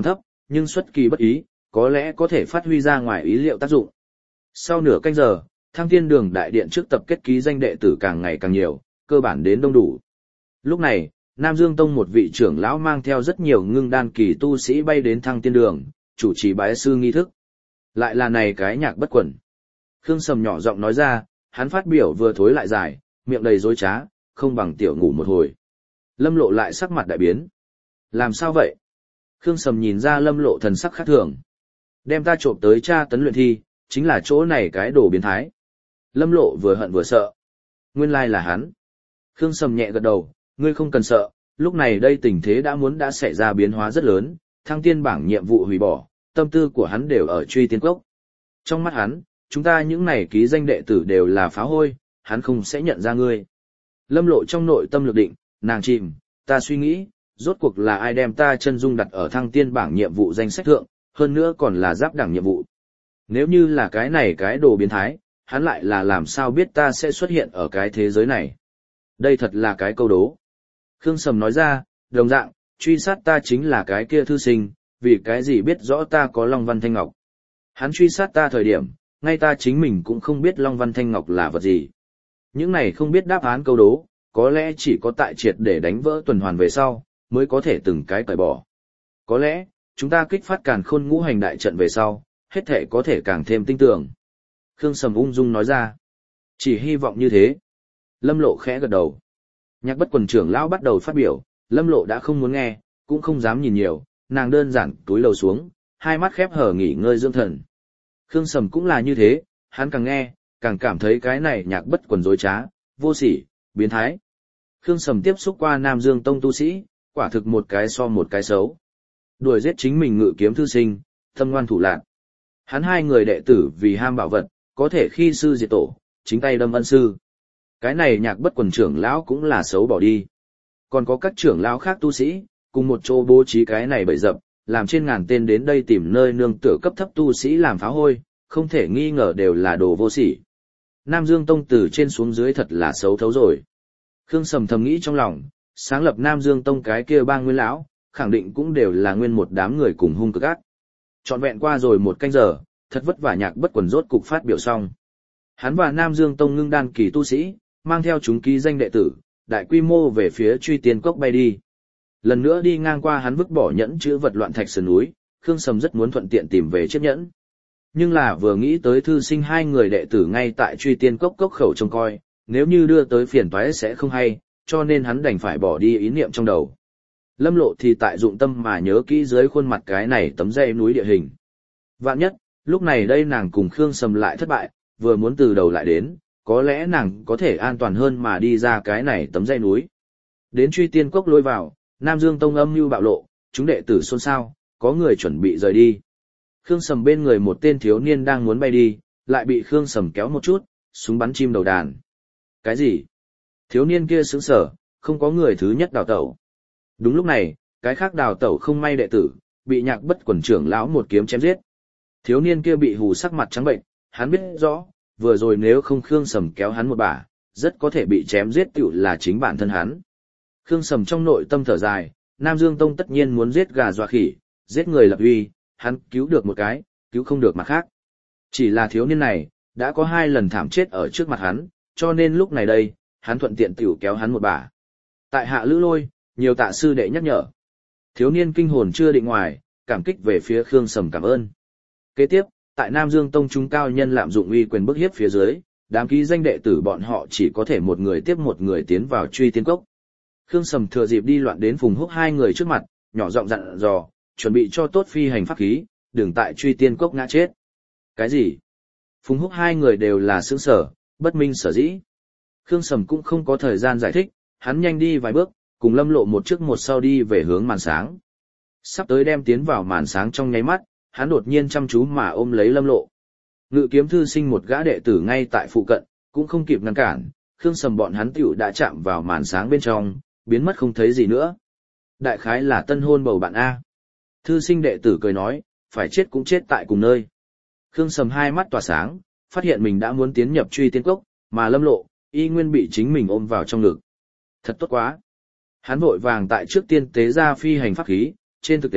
nhưng xuất kỳ bất ý, có lẽ có thể phát huy ra ngoài ý liệu tác dụng. Sau nửa canh giờ, Thăng Tiên Đường đại điện trước tập kết ký danh đệ tử càng ngày càng nhiều, cơ bản đến đông đủ. Lúc này, Nam Dương Tông một vị trưởng lão mang theo rất nhiều ngưng đan kỳ tu sĩ bay đến Thăng Tiên Đường, chủ trì bái sư nghi thức. Lại là này cái Nhạc Bất Quần. Khương Sầm nhỏ giọng nói ra, hắn phát biểu vừa thối lại dài, miệng đầy dối trá, không bằng tiểu ngủ một hồi. Lâm Lộ lại sắc mặt đại biến. Làm sao vậy? Khương Sầm nhìn ra Lâm Lộ thần sắc khác thường. Đem ta trộm tới tra tấn luyện thi, chính là chỗ này cái đồ biến thái. Lâm Lộ vừa hận vừa sợ. Nguyên lai là hắn. Khương Sầm nhẹ gật đầu, ngươi không cần sợ, lúc này đây tình thế đã muốn đã xảy ra biến hóa rất lớn, Thăng Tiên bảng nhiệm vụ hủy bỏ, tâm tư của hắn đều ở Truy Tiên Cốc. Trong mắt hắn, chúng ta những này ký danh đệ tử đều là phá hôi, hắn không sẽ nhận ra ngươi. Lâm Lộ trong nội tâm lực định, nàng chìm, ta suy nghĩ, rốt cuộc là ai đem ta chân dung đặt ở Thăng Tiên bảng nhiệm vụ danh sách thượng, hơn nữa còn là giáp đẳng nhiệm vụ. Nếu như là cái này cái đồ biến thái, hắn lại là làm sao biết ta sẽ xuất hiện ở cái thế giới này. Đây thật là cái câu đố. Khương Sầm nói ra, đồng dạng, truy sát ta chính là cái kia thư sinh, vì cái gì biết rõ ta có Long Văn Thanh Ngọc. Hắn truy sát ta thời điểm, ngay ta chính mình cũng không biết Long Văn Thanh Ngọc là vật gì. Những này không biết đáp án câu đố, có lẽ chỉ có tại triệt để đánh vỡ tuần hoàn về sau, mới có thể từng cái cởi bỏ. Có lẽ, chúng ta kích phát càn khôn ngũ hành đại trận về sau, hết thể có thể càng thêm tinh tường. Khương Sầm ung dung nói ra. Chỉ hy vọng như thế. Lâm Lộ khẽ gật đầu. Nhạc Bất Quần trưởng lão bắt đầu phát biểu, Lâm Lộ đã không muốn nghe, cũng không dám nhìn nhiều, nàng đơn giản túi lầu xuống, hai mắt khép hở nghỉ ngơi dưỡng thần. Khương Sầm cũng là như thế, hắn càng nghe, càng cảm thấy cái này Nhạc Bất Quần dối trá, vô sỉ, biến thái. Khương Sầm tiếp xúc qua Nam Dương Tông tu sĩ, quả thực một cái so một cái xấu. Đuổi giết chính mình ngự kiếm thư sinh, tâm ngoan thủ lạn. Hắn hai người đệ tử vì ham bảo vật, có thể khi sư diệt tổ, chính tay đâm ân sư. Cái này Nhạc Bất Quần trưởng lão cũng là xấu bỏ đi. Còn có các trưởng lão khác tu sĩ, cùng một chỗ bố trí cái này bậy dập, làm trên ngàn tên đến đây tìm nơi nương tựa cấp thấp tu sĩ làm phá hôi, không thể nghi ngờ đều là đồ vô sỉ. Nam Dương Tông từ trên xuống dưới thật là xấu thấu rồi. Khương Sầm thầm nghĩ trong lòng, sáng lập Nam Dương Tông cái kia ba nguyên lão, khẳng định cũng đều là nguyên một đám người cùng hung cực ác. Trọn vẹn qua rồi một canh giờ, thật vất vả Nhạc Bất Quần rốt cục phát biểu xong. Hắn và Nam Dương Tông ngưng đan kỳ tu sĩ, mang theo chúng ký danh đệ tử, đại quy mô về phía Truy Tiên Cốc bay đi. Lần nữa đi ngang qua hắn vứt bỏ nhẫn chữ vật loạn thạch sườn núi, Khương Sầm rất muốn thuận tiện tìm về chiếc nhẫn. Nhưng là vừa nghĩ tới thư sinh hai người đệ tử ngay tại Truy Tiên Cốc cốc khẩu trông coi, nếu như đưa tới phiền toái sẽ không hay, cho nên hắn đành phải bỏ đi ý niệm trong đầu. Lâm Lộ thì tại dụng tâm mà nhớ kỹ dưới khuôn mặt cái này tấm dây núi địa hình. Vạn nhất, lúc này đây nàng cùng Khương Sầm lại thất bại, vừa muốn từ đầu lại đến, có lẽ nàng có thể an toàn hơn mà đi ra cái này tấm dây núi. Đến Truy Tiên Cốc lôi vào, Nam Dương Tông âm mưu bạo lộ, chúng đệ tử xôn xao, có người chuẩn bị rời đi. Khương Sầm bên người một tên thiếu niên đang muốn bay đi, lại bị Khương Sầm kéo một chút, súng bắn chim đầu đàn. Cái gì? Thiếu niên kia sững sờ, không có người thứ nhất đào tẩu. Đúng lúc này, cái khác đào tẩu không may đệ tử, bị Nhạc Bất Quần trưởng lão một kiếm chém giết. Thiếu niên kia bị hù sắc mặt trắng bệnh, hắn biết rõ, vừa rồi nếu không Khương Sầm kéo hắn một bả, rất có thể bị chém giết tựu là chính bản thân hắn. Khương Sầm trong nội tâm thở dài, Nam Dương Tông tất nhiên muốn giết gà dọa khỉ, giết người lập uy, hắn cứu được một cái, cứu không được mặt khác. Chỉ là thiếu niên này, đã có hai lần thảm chết ở trước mặt hắn, cho nên lúc này đây, hắn thuận tiện tiểu kéo hắn một bả. Tại Hạ Lữ Lôi, nhiều tạ sư đệ nhắc nhở. Thiếu niên kinh hồn chưa định ngoài, cảm kích về phía Khương Sầm cảm ơn. Kế tiếp, tại Nam Dương Tông chúng cao nhân lạm dụng uy quyền bức hiếp phía dưới, đám ký danh đệ tử bọn họ chỉ có thể một người tiếp một người tiến vào Truy Tiên Cốc. Khương Sầm thừa dịp đi loạn đến Phùng Húc hai người trước mặt, nhỏ giọng dặn dò, chuẩn bị cho tốt phi hành pháp khí, đừng tại Truy Tiên Cốc ngã chết. Cái gì? Phùng Húc hai người đều là sững sở, bất minh sở dĩ. Khương Sầm cũng không có thời gian giải thích, hắn nhanh đi vài bước, cùng Lâm Lộ một trước một sau đi về hướng màn sáng. Sắp tới đem tiến vào màn sáng trong nháy mắt, hắn đột nhiên chăm chú mà ôm lấy Lâm Lộ. Ngự kiếm thư sinh một gã đệ tử ngay tại phụ cận, cũng không kịp ngăn cản, Khương Sầm bọn hắn tiểu đã chạm vào màn sáng bên trong, biến mất không thấy gì nữa. Đại khái là tân hôn bầu bạn A. Thư sinh đệ tử cười nói, phải chết cũng chết tại cùng nơi. Khương Sầm hai mắt tỏa sáng, phát hiện mình đã muốn tiến nhập Truy Tiên Cốc, mà Lâm Lộ, y nguyên bị chính mình ôm vào trong ngực. Thật tốt quá. Hắn vội vàng tại trước tiên tế ra phi hành pháp khí, trên thực tế,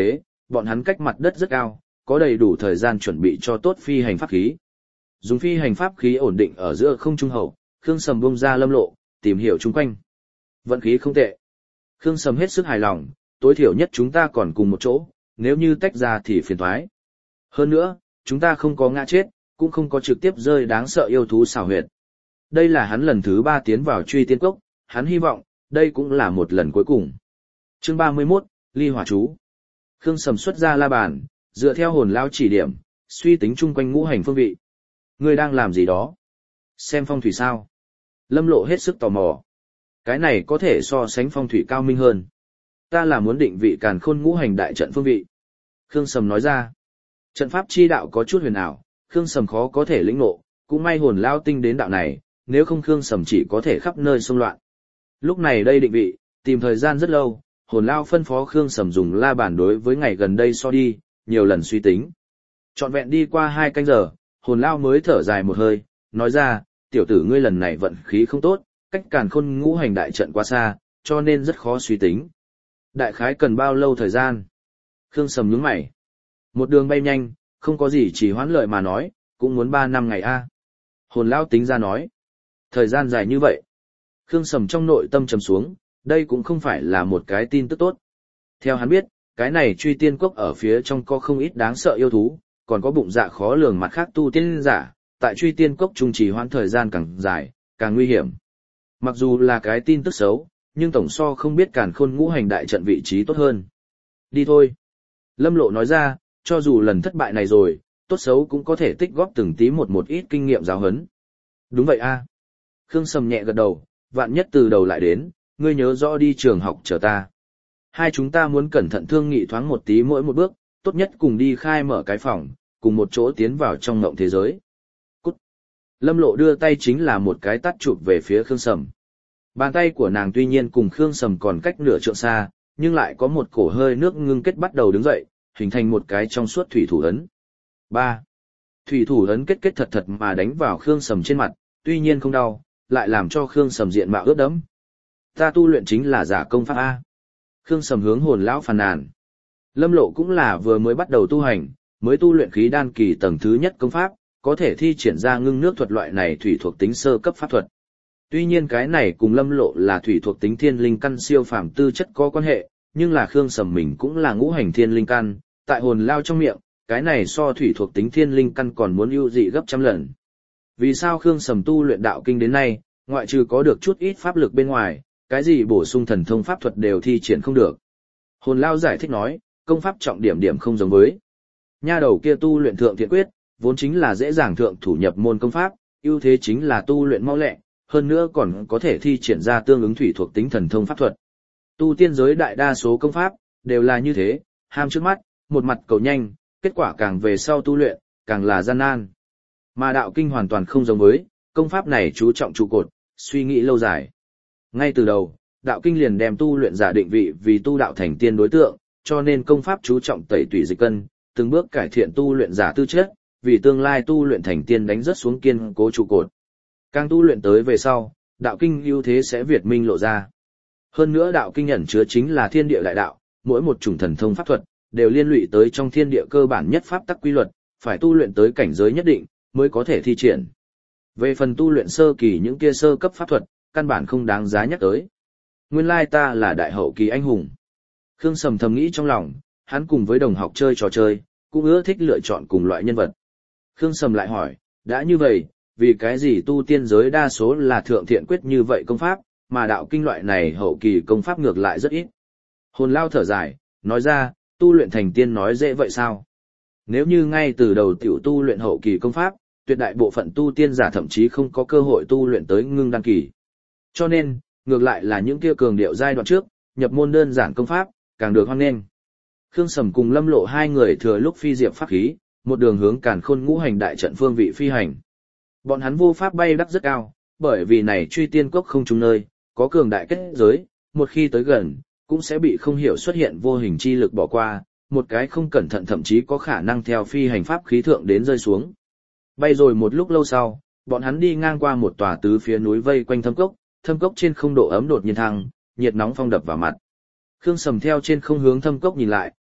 bọn hắn cách mặt đất rất cao, có đầy đủ thời gian chuẩn bị cho tốt phi hành pháp khí. Dùng phi hành pháp khí ổn định ở giữa không trung hậu, Khương Sầm bung ra Lâm Lộ, tìm hiểu chung quanh. Vận khí không tệ. Khương Sầm hết sức hài lòng, tối thiểu nhất chúng ta còn cùng một chỗ, nếu như tách ra thì phiền toái. Hơn nữa, chúng ta không có ngã chết, cũng không có trực tiếp rơi đáng sợ yêu thú xảo huyệt. Đây là hắn lần thứ ba tiến vào truy tiên cốc, hắn hy vọng, đây cũng là một lần cuối cùng. Chương ba mươi mốt, Ly Hỏa Chú. Khương Sầm xuất ra la bàn, dựa theo hồn lao chỉ điểm, suy tính chung quanh ngũ hành phương vị. Ngươi đang làm gì đó? Xem phong thủy sao? Lâm Lộ hết sức tò mò. Cái này có thể so sánh phong thủy cao minh hơn. Ta là muốn định vị càn khôn ngũ hành đại trận phương vị. Khương Sầm nói ra. Trận pháp chi đạo có chút huyền ảo, Khương Sầm khó có thể lĩnh ngộ, cũng may hồn lao tinh đến đạo này, nếu không Khương Sầm chỉ có thể khắp nơi xông loạn. Lúc này đây định vị, tìm thời gian rất lâu, hồn lao phân phó Khương Sầm dùng la bàn đối với ngày gần đây so đi, nhiều lần suy tính. Trọn vẹn đi qua hai canh giờ, hồn lao mới thở dài một hơi, nói ra, tiểu tử ngươi lần này vận khí không tốt, cách càn khôn ngũ hành đại trận quá xa, cho nên rất khó suy tính. Đại khái cần bao lâu thời gian? Khương Sầm nhướng mày. Một đường bay nhanh, không có gì chỉ hoãn lợi mà nói, cũng muốn ba năm ngày a. Hồn lao tính ra nói. Thời gian dài như vậy. Khương Sầm trong nội tâm trầm xuống, đây cũng không phải là một cái tin tức tốt. Theo hắn biết, cái này truy tiên cốc ở phía trong có không ít đáng sợ yêu thú, còn có bụng dạ khó lường mặt khác tu tiên giả, tại truy tiên cốc trung trì hoãn thời gian càng dài, càng nguy hiểm. Mặc dù là cái tin tức xấu, nhưng tổng so không biết càn khôn ngũ hành đại trận vị trí tốt hơn. Đi thôi. Lâm Lộ nói ra, cho dù lần thất bại này rồi, tốt xấu cũng có thể tích góp từng tí một một ít kinh nghiệm giáo huấn. Đúng vậy a. Khương Sầm nhẹ gật đầu, vạn nhất từ đầu lại đến, ngươi nhớ rõ đi trường học chờ ta. Hai chúng ta muốn cẩn thận thương nghị thoáng một tí mỗi một bước, tốt nhất cùng đi khai mở cái phòng, cùng một chỗ tiến vào trong ngộng thế giới. Cút. Lâm Lộ đưa tay chính là một cái tát chụp về phía Khương Sầm. Bàn tay của nàng tuy nhiên cùng Khương Sầm còn cách nửa trượng xa, nhưng lại có một cổ hơi nước ngưng kết bắt đầu đứng dậy, hình thành một cái trong suốt thủy thủ ấn. ba. Thủy thủ ấn kết kết thật thật mà đánh vào Khương Sầm trên mặt, tuy nhiên không đau, lại làm cho Khương Sầm diện mạo ướt đẫm. Ta tu luyện chính là giả công pháp a. Khương Sầm hướng hồn lão phàn nàn. Lâm Lộ cũng là vừa mới bắt đầu tu hành, mới tu luyện khí đan kỳ tầng thứ nhất công pháp, có thể thi triển ra ngưng nước thuật loại này thủy thuộc tính sơ cấp pháp thuật. Tuy nhiên cái này cùng Lâm Lộ là thủy thuộc tính thiên linh căn siêu phàm tư chất có quan hệ, nhưng là Khương Sầm mình cũng là ngũ hành thiên linh căn, tại hồn lao trong miệng, cái này so thủy thuộc tính thiên linh căn còn muốn ưu dị gấp trăm lần. Vì sao Khương Sầm tu luyện đạo kinh đến nay, ngoại trừ có được chút ít pháp lực bên ngoài, cái gì bổ sung thần thông pháp thuật đều thi triển không được. Hồn lao giải thích nói, công pháp trọng điểm điểm không giống với. Nha đầu kia tu luyện thượng thiện quyết, vốn chính là dễ dàng thượng thủ nhập môn công pháp, ưu thế chính là tu luyện mau lẹ, hơn nữa còn có thể thi triển ra tương ứng thủy thuộc tính thần thông pháp thuật. Tu tiên giới đại đa số công pháp đều là như thế, ham trước mắt, một mặt cầu nhanh, kết quả càng về sau tu luyện, càng là gian nan. Mà đạo kinh hoàn toàn không giống với, công pháp này chú trọng trụ cột, suy nghĩ lâu dài. Ngay từ đầu, đạo kinh liền đem tu luyện giả định vị vì tu đạo thành tiên đối tượng, cho nên công pháp chú trọng tẩy tủy dịch cân, từng bước cải thiện tu luyện giả tư chất, vì tương lai tu luyện thành tiên đánh rất xuống kiên cố trụ cột. Càng tu luyện tới về sau, đạo kinh ưu thế sẽ việt minh lộ ra. Hơn nữa đạo kinh ẩn chứa chính là thiên địa đại đạo, mỗi một chủng thần thông pháp thuật đều liên lụy tới trong thiên địa cơ bản nhất pháp tắc quy luật, phải tu luyện tới cảnh giới nhất định mới có thể thi triển. Về phần tu luyện sơ kỳ những kia sơ cấp pháp thuật, căn bản không đáng giá nhắc tới. Nguyên lai ta là đại hậu kỳ anh hùng. Khương Sầm thầm nghĩ trong lòng, hắn cùng với đồng học chơi trò chơi, cũng ưa thích lựa chọn cùng loại nhân vật. Khương Sầm lại hỏi, đã như vậy, vì cái gì tu tiên giới đa số là thượng thiện quyết như vậy công pháp, mà đạo kinh loại này hậu kỳ công pháp ngược lại rất ít. Hồn lao thở dài, nói ra, tu luyện thành tiên nói dễ vậy sao? Nếu như ngay từ đầu tiểu tu luyện hậu kỳ công pháp, tuyệt đại bộ phận tu tiên giả thậm chí không có cơ hội tu luyện tới ngưng đan kỳ. Cho nên, ngược lại là những kia cường điệu giai đoạn trước, nhập môn đơn giản công pháp, càng được hoan nghênh. Khương Sầm cùng Lâm Lộ hai người thừa lúc phi diệp pháp khí, một đường hướng càn khôn ngũ hành đại trận phương vị phi hành. Bọn hắn vô pháp bay đắc rất cao, bởi vì này truy tiên cốc không trùng nơi, có cường đại kết giới, một khi tới gần, cũng sẽ bị không hiểu xuất hiện vô hình chi lực bỏ qua, một cái không cẩn thận thậm chí có khả năng theo phi hành pháp khí thượng đến rơi xuống. Bay rồi một lúc lâu sau, bọn hắn đi ngang qua một tòa tứ phía núi vây quanh thâm cốc, thâm cốc trên không độ ấm đột nhiên thăng, nhiệt nóng phong đập vào mặt. Khương Sầm theo trên không hướng thâm cốc nhìn lại,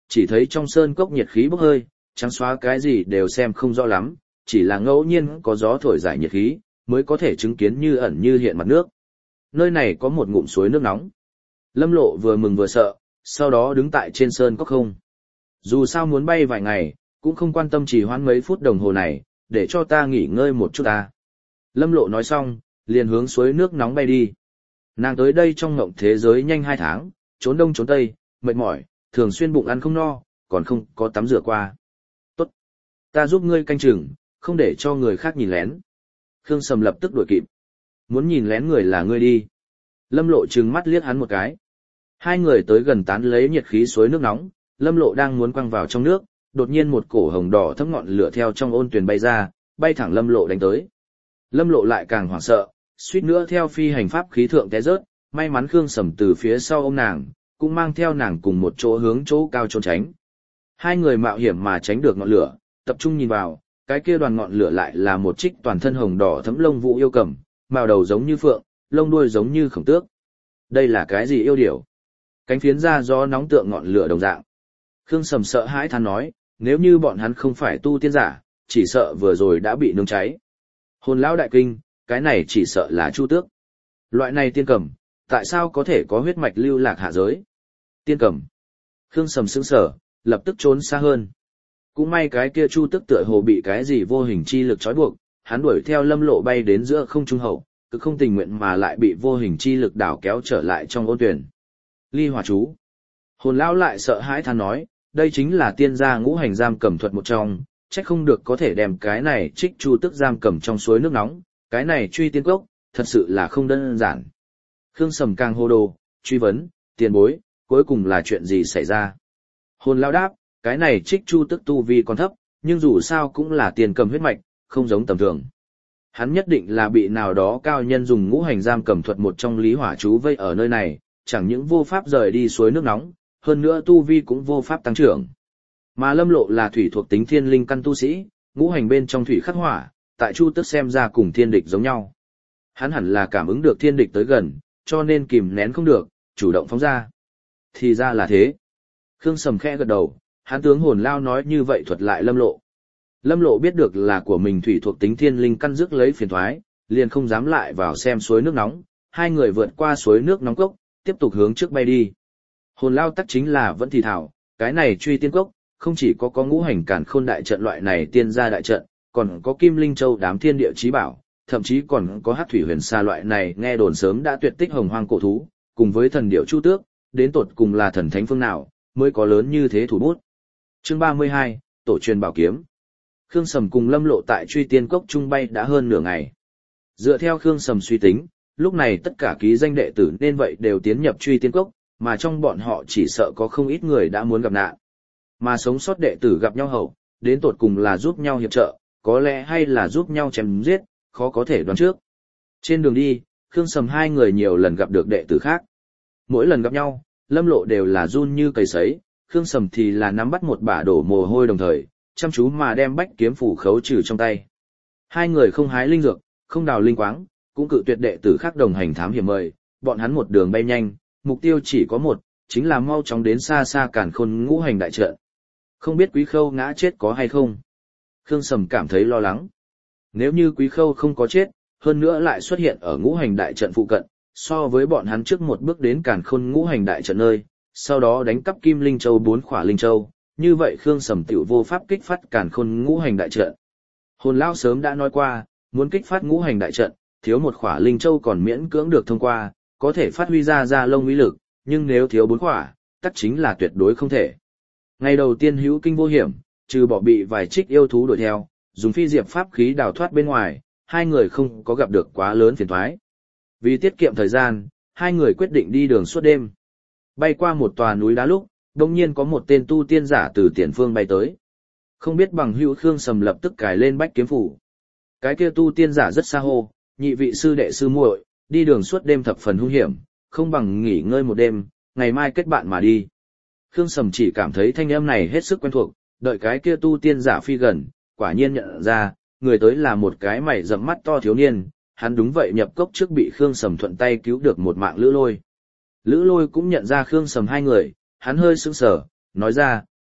chỉ thấy trong sơn cốc nhiệt khí bốc hơi, trắng xóa cái gì đều xem không rõ lắm, chỉ là ngẫu nhiên có gió thổi giải nhiệt khí, mới có thể chứng kiến như ẩn như hiện mặt nước. Nơi này có một ngụm suối nước nóng. Lâm Lộ vừa mừng vừa sợ, sau đó đứng tại trên sơn cốc không. Dù sao muốn bay vài ngày, cũng không quan tâm chỉ hoãn mấy phút đồng hồ này, để cho ta nghỉ ngơi một chút ta. Lâm Lộ nói xong, liền hướng suối nước nóng bay đi. Nàng tới đây trong ngộng thế giới nhanh hai tháng, trốn đông trốn tây, mệt mỏi, thường xuyên bụng ăn không no, còn không có tắm rửa qua. Tốt. Ta giúp ngươi canh chừng, không để cho người khác nhìn lén. Khương Sầm lập tức đuổi kịp. Muốn nhìn lén người là ngươi đi. Lâm Lộ trừng mắt liếc hắn một cái. Hai người tới gần tán lấy nhiệt khí suối nước nóng, Lâm Lộ đang muốn quăng vào trong nước, đột nhiên một cổ hồng đỏ thấm ngọn lửa theo trong ôn tuyền bay ra, bay thẳng Lâm Lộ đánh tới. Lâm Lộ lại càng hoảng sợ, suýt nữa theo phi hành pháp khí thượng té rớt, may mắn Khương Sầm từ phía sau ôm nàng, cũng mang theo nàng cùng một chỗ hướng chỗ cao trốn tránh. Hai người mạo hiểm mà tránh được ngọn lửa, tập trung nhìn vào, cái kia đoàn ngọn lửa lại là một trích toàn thân hồng đỏ thấm lông vũ yêu cầm, màu đầu giống như phượng, lông đuôi giống như khổng tước. Đây là cái gì yêu điểu? Cánh phiến ra gió nóng tượng ngọn lửa đồng dạng. Khương Sầm sợ hãi than nói, nếu như bọn hắn không phải tu tiên giả, chỉ sợ vừa rồi đã bị nướng cháy. Hồn lão đại kinh, cái này chỉ sợ là chu tước. Loại này tiên cầm, tại sao có thể có huyết mạch lưu lạc hạ giới? Tiên cầm. Khương Sầm sững sờ, lập tức trốn xa hơn. Cũng may cái kia chu tước tựa hồ bị cái gì vô hình chi lực trói buộc, hắn đuổi theo Lâm Lộ bay đến giữa không trung hậu, cực không tình nguyện mà lại bị vô hình chi lực đảo kéo trở lại trong ôn tuyển. Ly hỏa chú. Hồn lão lại sợ hãi than nói, đây chính là tiên gia ngũ hành giam cầm thuật một trong, chắc không được có thể đem cái này trích chu tức giam cầm trong suối nước nóng, cái này truy tiên cốc, thật sự là không đơn giản. Khương Sầm càng hô đồ, truy vấn, tiền bối, cuối cùng là chuyện gì xảy ra? Hồn lão đáp, cái này trích chu tức tu vi còn thấp, nhưng dù sao cũng là tiền cầm huyết mạch, không giống tầm thường. Hắn nhất định là bị nào đó cao nhân dùng ngũ hành giam cầm thuật một trong lý hỏa chú vây ở nơi này, chẳng những vô pháp rời đi suối nước nóng, hơn nữa tu vi cũng vô pháp tăng trưởng. Mà Lâm Lộ là thủy thuộc tính thiên linh căn tu sĩ, ngũ hành bên trong thủy khắc hỏa, tại chu tức xem ra cùng thiên địch giống nhau. Hắn hẳn là cảm ứng được thiên địch tới gần, cho nên kìm nén không được, chủ động phóng ra. Thì ra là thế. Khương Sầm khẽ gật đầu, hắn tướng hồn lao nói như vậy thuật lại Lâm Lộ. Lâm Lộ biết được là của mình thủy thuộc tính thiên linh căn rước lấy phiền thoái, liền không dám lại vào xem suối nước nóng, hai người vượt qua suối nước nóng cốc, tiếp tục hướng trước bay đi. Hồn lao tắc chính là vẫn thì thảo, cái này truy tiên cốc, không chỉ có có ngũ hành càn khôn đại trận loại này tiên gia đại trận, còn có kim linh châu đám thiên địa chí bảo, thậm chí còn có hắc thủy huyền sa loại này nghe đồn sớm đã tuyệt tích hồng hoang cổ thú, cùng với thần điểu chu tước, đến tột cùng là thần thánh phương nào, mới có lớn như thế thủ bút. Chương ba mươi hai, Tổ truyền bảo kiếm. Khương Sầm cùng Lâm Lộ tại truy tiên cốc trung bay đã hơn nửa ngày. Dựa theo Khương Sầm suy tính, lúc này tất cả ký danh đệ tử nên vậy đều tiến nhập truy tiên cốc, mà trong bọn họ chỉ sợ có không ít người đã muốn gặp nạn. Mà sống sót đệ tử gặp nhau hậu, đến tột cùng là giúp nhau hiệp trợ, có lẽ hay là giúp nhau chém giết, khó có thể đoán trước. Trên đường đi, Khương Sầm hai người nhiều lần gặp được đệ tử khác. Mỗi lần gặp nhau, Lâm Lộ đều là run như cầy sấy, Khương Sầm thì là nắm bắt một bả đổ mồ hôi đồng thời, chăm chú mà đem bách kiếm phủ khấu trừ trong tay. Hai người không hái linh dược, không đào linh quáng, cũng cự tuyệt đệ tử khác đồng hành thám hiểm mời, bọn hắn một đường bay nhanh, mục tiêu chỉ có một, chính là mau chóng đến xa xa càn khôn ngũ hành đại trận. Không biết Quý Khâu ngã chết có hay không? Khương Sầm cảm thấy lo lắng. Nếu như Quý Khâu không có chết, hơn nữa lại xuất hiện ở ngũ hành đại trận phụ cận, so với bọn hắn trước một bước đến càn khôn ngũ hành đại trận nơi, sau đó đánh cắp Kim Linh Châu bốn khỏa Linh Châu, như vậy Khương Sầm tiểu vô pháp kích phát càn khôn ngũ hành đại trận. Hồn Lão sớm đã nói qua, muốn kích phát ngũ hành đại trận, thiếu một khỏa Linh Châu còn miễn cưỡng được thông qua, có thể phát huy ra ra lông uy lực, nhưng nếu thiếu bốn khỏa, tất chính là tuyệt đối không thể. Ngày đầu tiên hữu kinh vô hiểm, trừ bỏ bị vài trích yêu thú đuổi theo, dùng phi diệp pháp khí đào thoát bên ngoài, hai người không có gặp được quá lớn phiền toái. Vì tiết kiệm thời gian, hai người quyết định đi đường suốt đêm. Bay qua một tòa núi đá lúc, đồng nhiên có một tên tu tiên giả từ tiền phương bay tới. Không biết bằng hữu Khương Sầm lập tức cài lên bách kiếm phủ. Cái kia tu tiên giả rất xa hô, nhị vị sư đệ sư muội, đi đường suốt đêm thập phần hung hiểm, không bằng nghỉ ngơi một đêm, ngày mai kết bạn mà đi. Khương Sầm chỉ cảm thấy thanh âm này hết sức quen thuộc, đợi cái kia tu tiên giả phi gần, quả nhiên nhận ra, người tới là một cái mày rậm mắt to thiếu niên, hắn đúng vậy nhập cốc trước bị Khương Sầm thuận tay cứu được một mạng Lữ Lôi. Lữ Lôi cũng nhận ra Khương Sầm hai người, hắn hơi sững sờ, nói ra,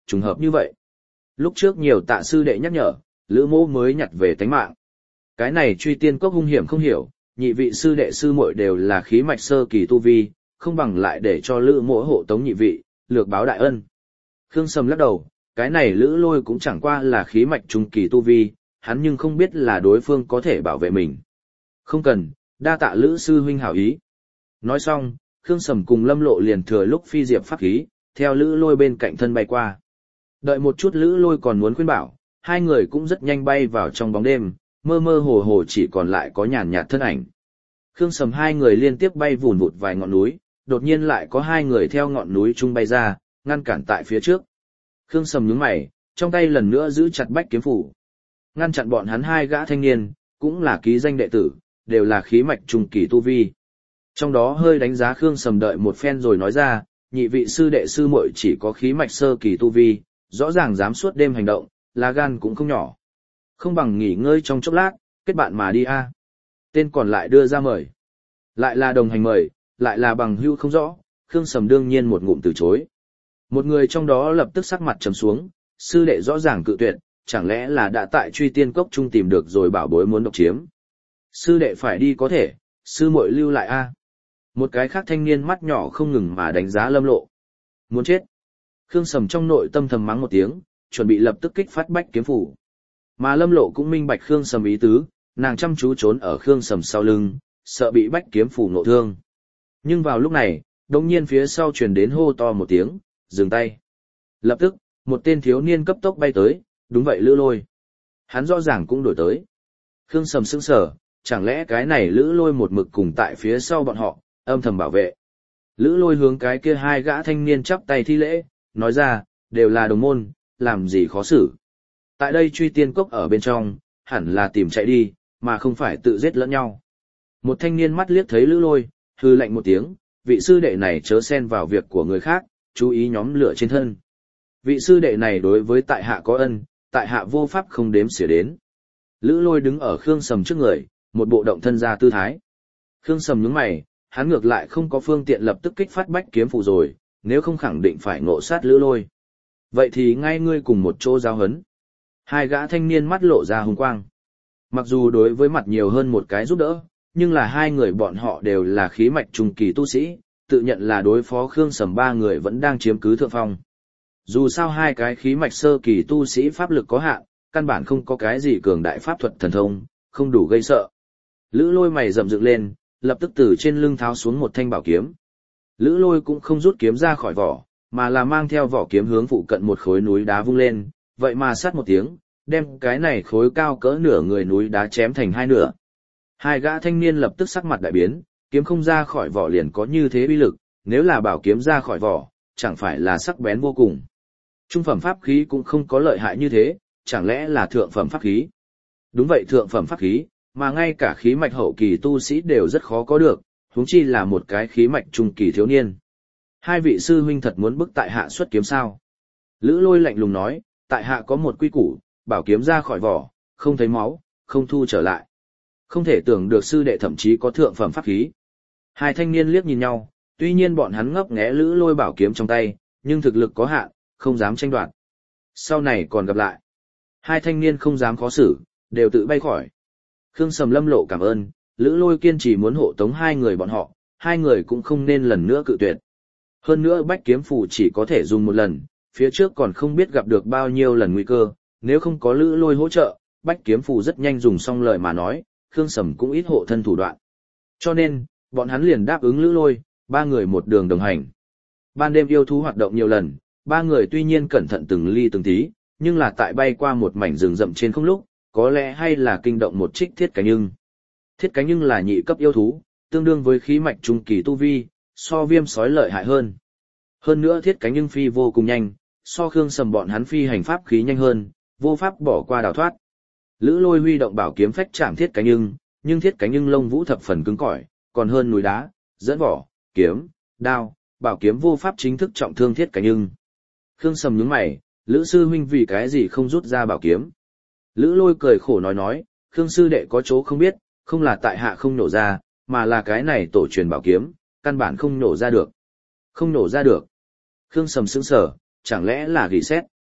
trùng hợp như vậy. Lúc trước nhiều tạ sư đệ nhắc nhở, Lữ Mỗ mới nhặt về tánh mạng. Cái này truy tiên cốc hung hiểm không hiểu, nhị vị sư đệ sư muội đều là khí mạch sơ kỳ tu vi, không bằng lại để cho Lữ Mỗ hộ tống nhị vị, lược báo đại ân. Khương Sầm lắc đầu, cái này Lữ Lôi cũng chẳng qua là khí mạch trung kỳ tu vi, hắn nhưng không biết là đối phương có thể bảo vệ mình. Không cần, đa tạ Lữ sư huynh hảo ý. Nói xong, Khương Sầm cùng Lâm Lộ liền thừa lúc phi diệp pháp khí, theo Lữ Lôi bên cạnh thân bay qua. Đợi một chút Lữ Lôi còn muốn khuyên bảo, hai người cũng rất nhanh bay vào trong bóng đêm, mơ mơ hồ hồ chỉ còn lại có nhàn nhạt thân ảnh. Khương Sầm hai người liên tiếp bay vùn vụt vài ngọn núi, đột nhiên lại có hai người theo ngọn núi trung bay ra, ngăn cản tại phía trước. Khương Sầm nhướng mày, trong tay lần nữa giữ chặt bách kiếm phủ. Ngăn chặn bọn hắn hai gã thanh niên, cũng là ký danh đệ tử, đều là khí mạch trung kỳ tu vi. Trong đó hơi đánh giá Khương Sầm đợi một phen rồi nói ra, nhị vị sư đệ sư muội chỉ có khí mạch sơ kỳ tu vi, rõ ràng dám suốt đêm hành động, lá gan cũng không nhỏ. Không bằng nghỉ ngơi trong chốc lát, kết bạn mà đi a. Tên còn lại đưa ra mời. Lại là đồng hành mời, lại là bằng hữu không rõ, Khương Sầm đương nhiên một ngụm từ chối. Một người trong đó lập tức sắc mặt trầm xuống, sư đệ rõ ràng cự tuyệt, chẳng lẽ là đã tại truy tiên cốc trung tìm được rồi bảo bối muốn độc chiếm. Sư đệ phải đi có thể, sư muội lưu lại a. Một cái khác thanh niên mắt nhỏ không ngừng mà đánh giá Lâm Lộ. Muốn chết. Khương Sầm trong nội tâm thầm mắng một tiếng, chuẩn bị lập tức kích phát bách kiếm phủ. Mà Lâm Lộ cũng minh bạch Khương Sầm ý tứ, nàng chăm chú trốn ở Khương Sầm sau lưng, sợ bị bách kiếm phủ nộ thương. Nhưng vào lúc này, đột nhiên phía sau truyền đến hô to một tiếng, dừng tay. Lập tức, một tên thiếu niên cấp tốc bay tới, đúng vậy Lữ Lôi. Hắn rõ ràng cũng đổi tới. Khương Sầm sững sờ, chẳng lẽ cái này Lữ Lôi một mực cùng tại phía sau bọn họ, âm thầm bảo vệ. Lữ Lôi hướng cái kia hai gã thanh niên chắp tay thi lễ, nói ra, đều là đồng môn, làm gì khó xử. Tại đây truy tiên cốc ở bên trong, hẳn là tìm chạy đi, mà không phải tự giết lẫn nhau. Một thanh niên mắt liếc thấy Lữ Lôi, hư lạnh một tiếng, vị sư đệ này chớ xen vào việc của người khác, chú ý nhóm lửa trên thân. Vị sư đệ này đối với tại hạ có ân, tại hạ vô pháp không đếm xỉa đến. Lữ Lôi đứng ở Khương Sầm trước người, một bộ động thân ra tư thái. Khương Sầm nhướng mày, hắn ngược lại không có phương tiện lập tức kích phát bách kiếm phù rồi, nếu không khẳng định phải ngộ sát Lữ Lôi. Vậy thì ngay ngươi cùng một chỗ giao hấn. Hai gã thanh niên mắt lộ ra hung quang. Mặc dù đối với mặt nhiều hơn một cái giúp đỡ, nhưng là hai người bọn họ đều là khí mạch trung kỳ tu sĩ, tự nhận là đối phó Khương Sầm ba người vẫn đang chiếm cứ thượng phong. Dù sao hai cái khí mạch sơ kỳ tu sĩ pháp lực có hạn, căn bản không có cái gì cường đại pháp thuật thần thông, không đủ gây sợ. Lữ Lôi mày rậm dựng lên, lập tức từ trên lưng tháo xuống một thanh bảo kiếm. Lữ Lôi cũng không rút kiếm ra khỏi vỏ, mà là mang theo vỏ kiếm hướng phụ cận một khối núi đá vung lên, vậy mà sát một tiếng, đem cái này khối cao cỡ nửa người núi đá chém thành hai nửa. Hai gã thanh niên lập tức sắc mặt đại biến, kiếm không ra khỏi vỏ liền có như thế uy lực, nếu là bảo kiếm ra khỏi vỏ, chẳng phải là sắc bén vô cùng. Trung phẩm pháp khí cũng không có lợi hại như thế, chẳng lẽ là thượng phẩm pháp khí? Đúng vậy, thượng phẩm pháp khí, mà ngay cả khí mạch hậu kỳ tu sĩ đều rất khó có được, huống chi là một cái khí mạch trung kỳ thiếu niên. Hai vị sư huynh thật muốn bức tại hạ xuất kiếm sao? Lữ Lôi lạnh lùng nói, tại hạ có một quy củ, bảo kiếm ra khỏi vỏ, không thấy máu, không thu trở lại. Không thể tưởng được sư đệ thậm chí có thượng phẩm pháp khí. Hai thanh niên liếc nhìn nhau, tuy nhiên bọn hắn ngấp nghé Lữ Lôi bảo kiếm trong tay, nhưng thực lực có hạn, không dám tranh đoạt. Sau này còn gặp lại. Hai thanh niên không dám khó xử, đều tự bay khỏi. Khương Sầm Lâm Lộ cảm ơn, Lữ Lôi kiên trì muốn hộ tống hai người bọn họ, hai người cũng không nên lần nữa cự tuyệt. Hơn nữa bách kiếm phù chỉ có thể dùng một lần, phía trước còn không biết gặp được bao nhiêu lần nguy cơ, nếu không có Lữ Lôi hỗ trợ, bách kiếm phù rất nhanh dùng xong lời mà nói, Khương Sầm cũng ít hộ thân thủ đoạn. Cho nên, bọn hắn liền đáp ứng Lữ Lôi, ba người một đường đồng hành. Ban đêm yêu thú hoạt động nhiều lần, ba người tuy nhiên cẩn thận từng ly từng tí, nhưng là tại bay qua một mảnh rừng rậm trên không lúc, có lẽ hay là kinh động một trích thiết cánh ưng. Thiết cánh ưng là nhị cấp yêu thú, tương đương với khí mạch trung kỳ tu vi, so viêm sói lợi hại hơn. Hơn nữa thiết cánh ưng phi vô cùng nhanh, so Khương Sầm bọn hắn phi hành pháp khí nhanh hơn, vô pháp bỏ qua đào thoát. Lữ Lôi huy động bảo kiếm phách chạm thiết cánh ưng, nhưng thiết cánh ưng lông vũ thập phần cứng cỏi, còn hơn núi đá, dẫn vỏ, kiếm, đao, bảo kiếm vô pháp chính thức trọng thương thiết cánh ưng. Khương Sầm nhướng mày, Lữ sư huynh vì cái gì không rút ra bảo kiếm? Lữ Lôi cười khổ nói nói, Khương sư đệ có chỗ không biết, không là tại hạ không nổ ra, mà là cái này tổ truyền bảo kiếm, căn bản không nổ ra được. Không nổ ra được. Khương Sầm sững sờ, chẳng lẽ là gỉ xét?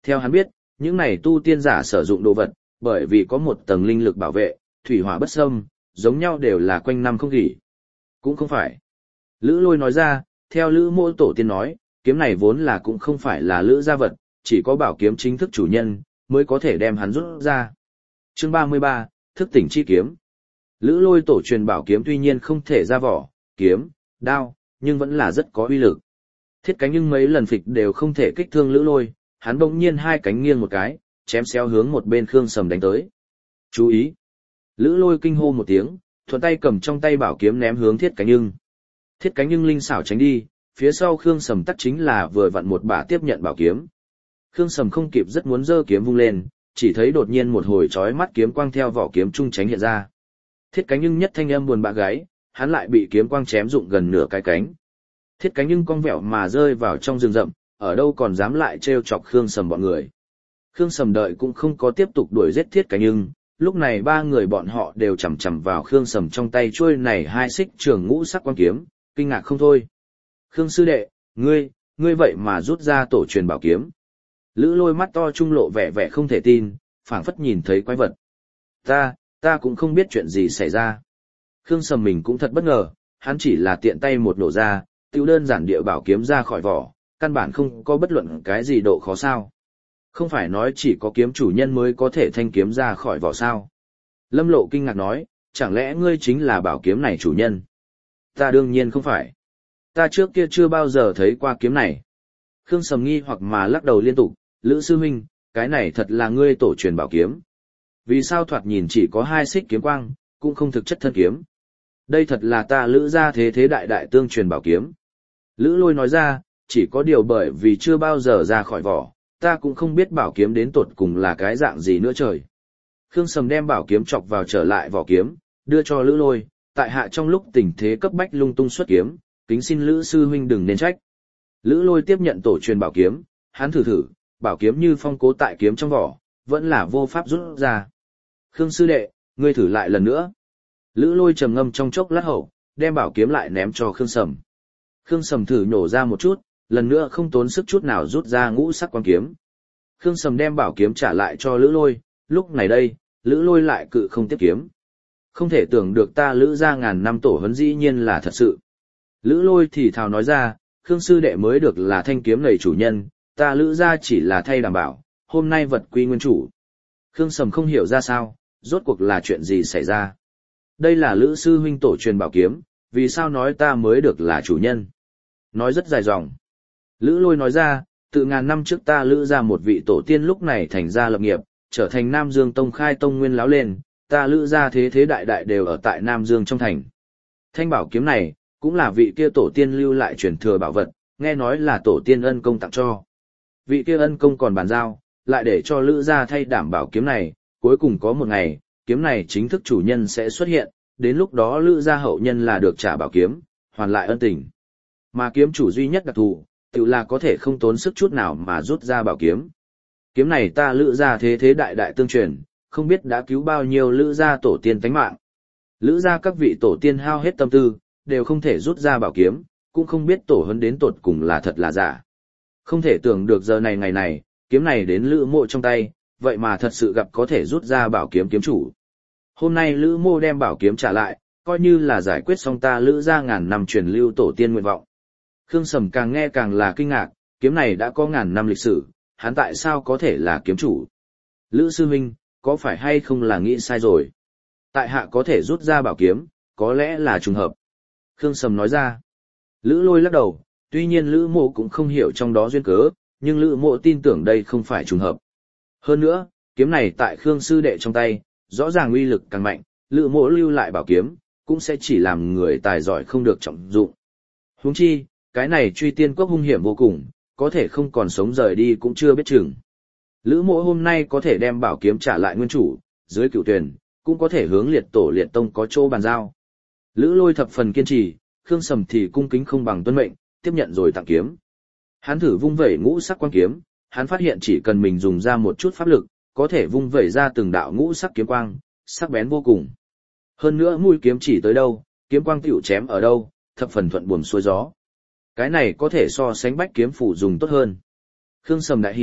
Theo hắn biết, những này tu tiên giả sử dụng đồ vật, bởi vì có một tầng linh lực bảo vệ, thủy hỏa bất xâm, giống nhau đều là quanh năm không nghỉ. Cũng không phải. Lữ Lôi nói ra, theo Lữ Mộ tổ tiên nói, kiếm này vốn là cũng không phải là Lữ gia vật, chỉ có bảo kiếm chính thức chủ nhân, mới có thể đem hắn rút ra. Chương ba mươi ba, thức tỉnh chi kiếm. Lữ Lôi tổ truyền bảo kiếm tuy nhiên không thể ra vỏ, kiếm, đao, nhưng vẫn là rất có uy lực. Thiết cánh nhưng mấy lần phịch đều không thể kích thương Lữ Lôi, hắn bỗng nhiên hai cánh nghiêng một cái, chém xéo hướng một bên Khương Sầm đánh tới. Chú ý! Lữ Lôi kinh hô một tiếng, thuận tay cầm trong tay bảo kiếm ném hướng Thiết cánh nhưng. Thiết cánh nhưng linh xảo tránh đi, phía sau Khương Sầm tắc chính là vừa vặn một bả tiếp nhận bảo kiếm. Khương Sầm không kịp rất muốn giơ kiếm vung lên, chỉ thấy đột nhiên một hồi chói mắt kiếm quang theo vỏ kiếm trung tránh hiện ra. Thiết cánh nhưng nhất thanh âm buồn bã gáy, hắn lại bị kiếm quang chém rụng gần nửa cái cánh. Thiết cánh nhưng cong vẹo mà rơi vào trong rừng rậm, ở đâu còn dám lại trêu chọc Khương Sầm bọn người. Khương Sầm đợi cũng không có tiếp tục đuổi giết Thiết cánh nhưng, lúc này ba người bọn họ đều chằm chằm vào Khương Sầm trong tay chuôi này hai xích trường ngũ sắc quang kiếm, kinh ngạc không thôi. Khương sư đệ, ngươi, ngươi vậy mà rút ra tổ truyền bảo kiếm. Lữ Lôi mắt to trung lộ vẻ vẻ không thể tin, phảng phất nhìn thấy quái vật. Ta, ta cũng không biết chuyện gì xảy ra. Khương Sầm mình cũng thật bất ngờ, hắn chỉ là tiện tay một nổ ra, tiêu đơn giản địa bảo kiếm ra khỏi vỏ, căn bản không có bất luận cái gì độ khó sao. Không phải nói chỉ có kiếm chủ nhân mới có thể thanh kiếm ra khỏi vỏ sao. Lâm Lộ kinh ngạc nói, chẳng lẽ ngươi chính là bảo kiếm này chủ nhân? Ta đương nhiên không phải. Ta trước kia chưa bao giờ thấy qua kiếm này. Khương Sầm nghi hoặc mà lắc đầu liên tục, Lữ sư huynh, cái này thật là ngươi tổ truyền bảo kiếm. Vì sao thoạt nhìn chỉ có hai xích kiếm quang, cũng không thực chất thân kiếm. Đây thật là ta Lữ gia thế thế đại đại tương truyền bảo kiếm. Lữ Lôi nói ra, chỉ có điều bởi vì chưa bao giờ ra khỏi vỏ, ta cũng không biết bảo kiếm đến tột cùng là cái dạng gì nữa trời. Khương Sầm đem bảo kiếm chọc vào trở lại vỏ kiếm, đưa cho Lữ Lôi, tại hạ trong lúc tình thế cấp bách lung tung xuất kiếm, kính xin Lữ sư huynh đừng nên trách. Lữ Lôi tiếp nhận tổ truyền bảo kiếm, hắn thử thử, bảo kiếm như phong cố tại kiếm trong vỏ, vẫn là vô pháp rút ra. Khương sư đệ, ngươi thử lại lần nữa. Lữ Lôi trầm ngâm trong chốc lát hậu, đem bảo kiếm lại ném cho Khương Sầm. Khương Sầm thử nhổ ra một chút, lần nữa không tốn sức chút nào rút ra ngũ sắc quang kiếm. Khương Sầm đem bảo kiếm trả lại cho Lữ Lôi, lúc này đây, Lữ Lôi lại cự không tiếp kiếm. Không thể tưởng được ta Lữ gia ngàn năm tổ huấn dĩ nhiên là thật sự. Lữ Lôi thì thào nói ra, Khương sư đệ mới được là thanh kiếm này chủ nhân, ta Lữ gia chỉ là thay đảm bảo, hôm nay vật quy nguyên chủ. Khương Sầm không hiểu ra sao, rốt cuộc là chuyện gì xảy ra. Đây là Lữ sư huynh tổ truyền bảo kiếm, vì sao nói ta mới được là chủ nhân. Nói rất dài dòng. Lữ Lôi nói ra, từ ngàn năm trước ta Lữ gia một vị tổ tiên lúc này thành ra lập nghiệp, trở thành Nam Dương Tông khai tông nguyên láo lên, ta Lữ gia thế thế đại đại đều ở tại Nam Dương trong thành. Thanh bảo kiếm này, cũng là vị kia tổ tiên lưu lại truyền thừa bảo vật, nghe nói là tổ tiên ân công tặng cho. Vị kia ân công còn bàn giao, lại để cho Lữ gia thay đảm bảo kiếm này, cuối cùng có một ngày, kiếm này chính thức chủ nhân sẽ xuất hiện, đến lúc đó Lữ gia hậu nhân là được trả bảo kiếm, hoàn lại ân tình. Mà kiếm chủ duy nhất đặc thù, tự là có thể không tốn sức chút nào mà rút ra bảo kiếm. Kiếm này ta Lữ gia thế thế đại đại tương truyền, không biết đã cứu bao nhiêu Lữ gia tổ tiên tánh mạng. Lữ gia các vị tổ tiên hao hết tâm tư, đều không thể rút ra bảo kiếm, cũng không biết tổ huấn đến tột cùng là thật là giả. Không thể tưởng được giờ này ngày này, kiếm này đến Lữ Mộ trong tay, vậy mà thật sự gặp có thể rút ra bảo kiếm kiếm chủ. Hôm nay Lữ Mộ đem bảo kiếm trả lại, coi như là giải quyết xong ta Lữ gia ngàn năm truyền lưu tổ tiên nguyện vọng. Khương Sầm càng nghe càng là kinh ngạc, kiếm này đã có ngàn năm lịch sử, hắn tại sao có thể là kiếm chủ? Lữ sư huynh, có phải hay không là nghĩ sai rồi? Tại hạ có thể rút ra bảo kiếm, có lẽ là trùng hợp. Khương Sầm nói ra. Lữ Lôi lắc đầu, tuy nhiên Lữ Mộ cũng không hiểu trong đó duyên cớ, nhưng Lữ Mộ tin tưởng đây không phải trùng hợp. Hơn nữa, kiếm này tại Khương sư đệ trong tay, rõ ràng uy lực càng mạnh, Lữ Mộ lưu lại bảo kiếm, cũng sẽ chỉ làm người tài giỏi không được trọng dụng. Huống chi, cái này truy tiên quốc hung hiểm vô cùng, có thể không còn sống rời đi cũng chưa biết chừng. Lữ Mộ hôm nay có thể đem bảo kiếm trả lại nguyên chủ, dưới cửu tuyển, cũng có thể hướng liệt tổ liệt tông có chỗ bàn giao. Lữ Lôi thập phần kiên trì, Khương Sầm thì cung kính không bằng tuân mệnh, tiếp nhận rồi tặng kiếm. Hắn thử vung vẩy ngũ sắc quang kiếm, hắn phát hiện chỉ cần mình dùng ra một chút pháp lực, có thể vung vẩy ra từng đạo ngũ sắc kiếm quang, sắc bén vô cùng. Hơn nữa mũi kiếm chỉ tới đâu, kiếm quang tiểu chém ở đâu, thập phần thuận buồm xuôi gió. Cái này có thể so sánh bách kiếm phủ dùng tốt hơn. Khương Sầm đại hỉ,